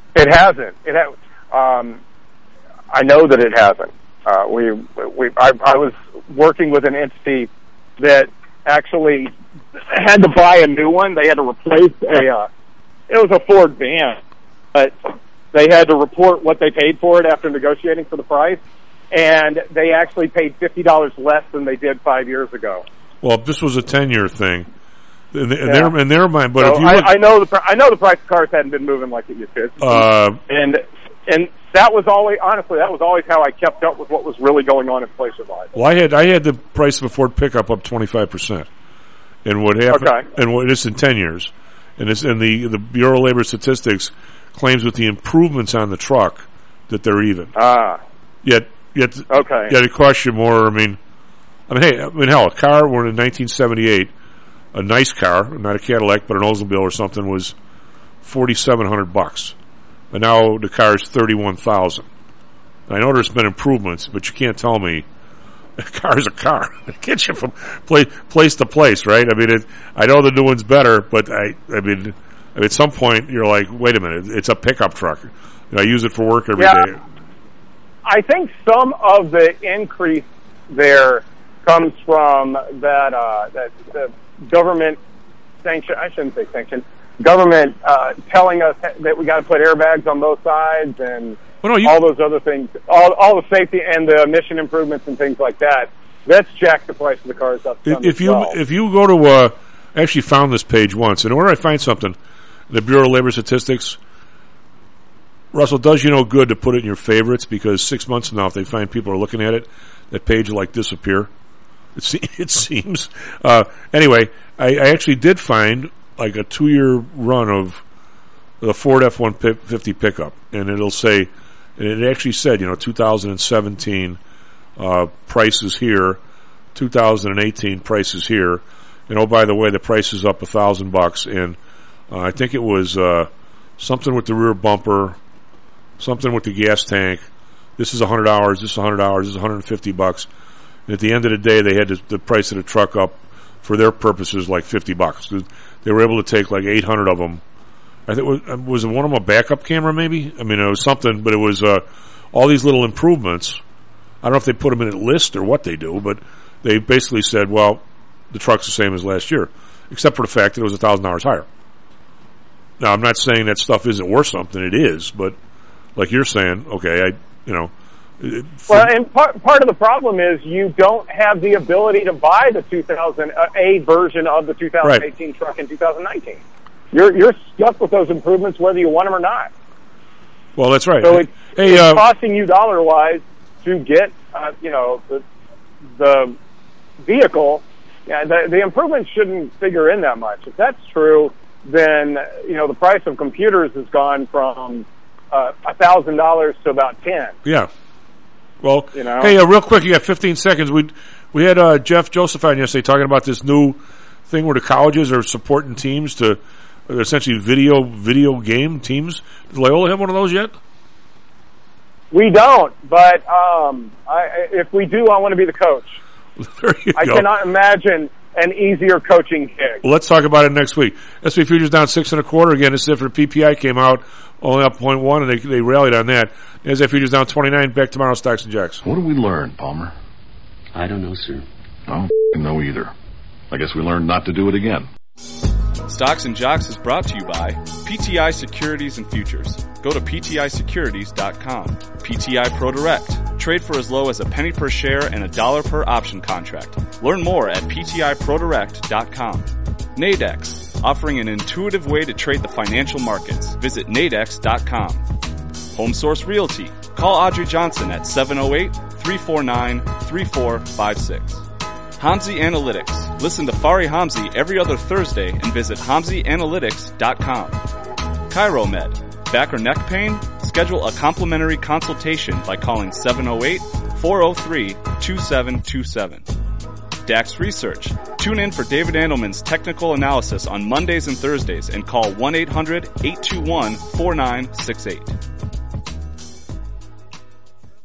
S21: It hasn't. It ha- um, I know that it hasn't. Uh, we, we, I, I was working with an entity that actually had to buy a new one. They had to replace a, uh, it was a Ford van, but they had to report what they paid for it after negotiating for the price, and they actually paid fifty dollars less than they did five years ago.
S11: Well, this was a ten-year thing. In, in,
S21: Yeah.
S11: their, in their mind, but
S21: so
S11: if you
S21: I,
S11: look,
S21: I know the pr- I know the price of cars hadn't been moving like it used to,
S11: Uh,
S21: and and that was always honestly that was always how I kept up with what was really going on inflation-wise.
S11: well, I had I had the price of a Ford pickup up twenty-five percent, and what happened?
S21: Okay.
S11: And what this in ten years, and this and the the Bureau of Labor Statistics claims with the improvements on the truck that they're even.
S21: Ah.
S11: Yet, yet,
S21: Okay.
S11: yet it costs you more. I mean, I mean, hey, I mean, hell, a car when in nineteen seventy-eight, a nice car, not a Cadillac, but an Oldsmobile or something, was forty-seven hundred bucks, and now the car is thirty-one thousand. I know there's been improvements, but you can't tell me a car is a car. It gets you from place place to place, right? I mean, it, I know the new one's better, but I, I mean, at some point you're like, wait a minute, it's a pickup truck. You know, I use it for work every day.
S21: Yeah. I think some of the increase there comes from that uh, that the government sanction. I shouldn't say sanction. Government uh, telling us that we got to put airbags on both sides and
S11: well, no, you,
S21: all those other things, all all the safety and the emission improvements and things like that. That's jacked the price of the cars up.
S11: If, if you
S21: well.
S11: if you go to, uh, I actually found this page once, and whenever I find something, the Bureau of Labor Statistics, Russell, does you no good to put it in your favorites, because six months from now, if they find people are looking at it, that page will like disappear. It, se- it seems. Uh, anyway, I, I actually did find like a two-year run of the Ford F one fifty pickup, and it'll say, and it actually said, you know, two thousand seventeen uh, prices here, two thousand eighteen prices here, and oh, by the way, the price is up a thousand bucks, and uh, I think it was uh, something with the rear bumper, something with the gas tank. This is a hundred hours. This is a hundred hours. This is one hundred fifty bucks. And at the end of the day, they had to, the price of the truck up for their purposes like fifty bucks. They were able to take like eight hundred of them. I think it was, was it one of them a backup camera maybe? I mean, it was something, but it was uh, all these little improvements. I don't know if they put them in a list or what they do, but they basically said, well, the truck's the same as last year, except for the fact that it was a thousand dollars higher. Now, I'm not saying that stuff isn't worth something. It is, but like you're saying, okay, I, you know. It,
S21: well, and part part of the problem is you don't have the ability to buy the two thousand uh, a version of the two thousand eighteen right. truck in two thousand nineteen. You're you're stuck with those improvements whether you want them or not.
S11: Well, that's right.
S21: So it,
S11: hey,
S21: it's
S11: uh,
S21: costing you dollar wise to get uh, you know the the vehicle. Yeah, the, the improvements shouldn't figure in that much. If that's true, then you know the price of computers has gone from a uh, thousand dollars to about ten.
S11: Yeah. Well,
S21: you know?
S11: hey, uh, real quick, you got fifteen seconds. We we had uh, Jeff Joseph on yesterday talking about this new thing where the colleges are supporting teams to uh, essentially video video game teams. Does Loyola have one of those yet?
S21: We don't, but um, I, if we do, I want to be the coach.
S11: There you
S21: I
S11: go.
S21: cannot imagine an easier coaching gig.
S11: Well, let's talk about it next week. S and P futures down six and a quarter again. This is after the P P I came out, only up point one, and they they rallied on that. As F futures down twenty-nine. Back tomorrow, Stocks and Jocks.
S9: What did we learn, Palmer?
S5: I don't know, sir.
S9: I don't know either. I guess we learned not to do it again.
S13: Stocks and Jocks is brought to you by P T I Securities and Futures. Go to P T I securities dot com. P T I Pro Direct. Trade for as low as a penny per share and a dollar per option contract. Learn more at P T I pro direct dot com. Nadex, offering an intuitive way to trade the financial markets. Visit nadex dot com. Home Source Realty. Call Audrey Johnson at seven oh eight, three four nine, three four five six. Hamzy Analytics. Listen to Fari Hamzy every other Thursday and visit hamzy analytics dot com. ChiroMed. Back or neck pain? Schedule a complimentary consultation by calling seven oh eight, four oh three, two seven two seven. Dax Research. Tune in for David Andelman's technical analysis on Mondays and Thursdays and call one eight hundred, eight two one, four nine six eight.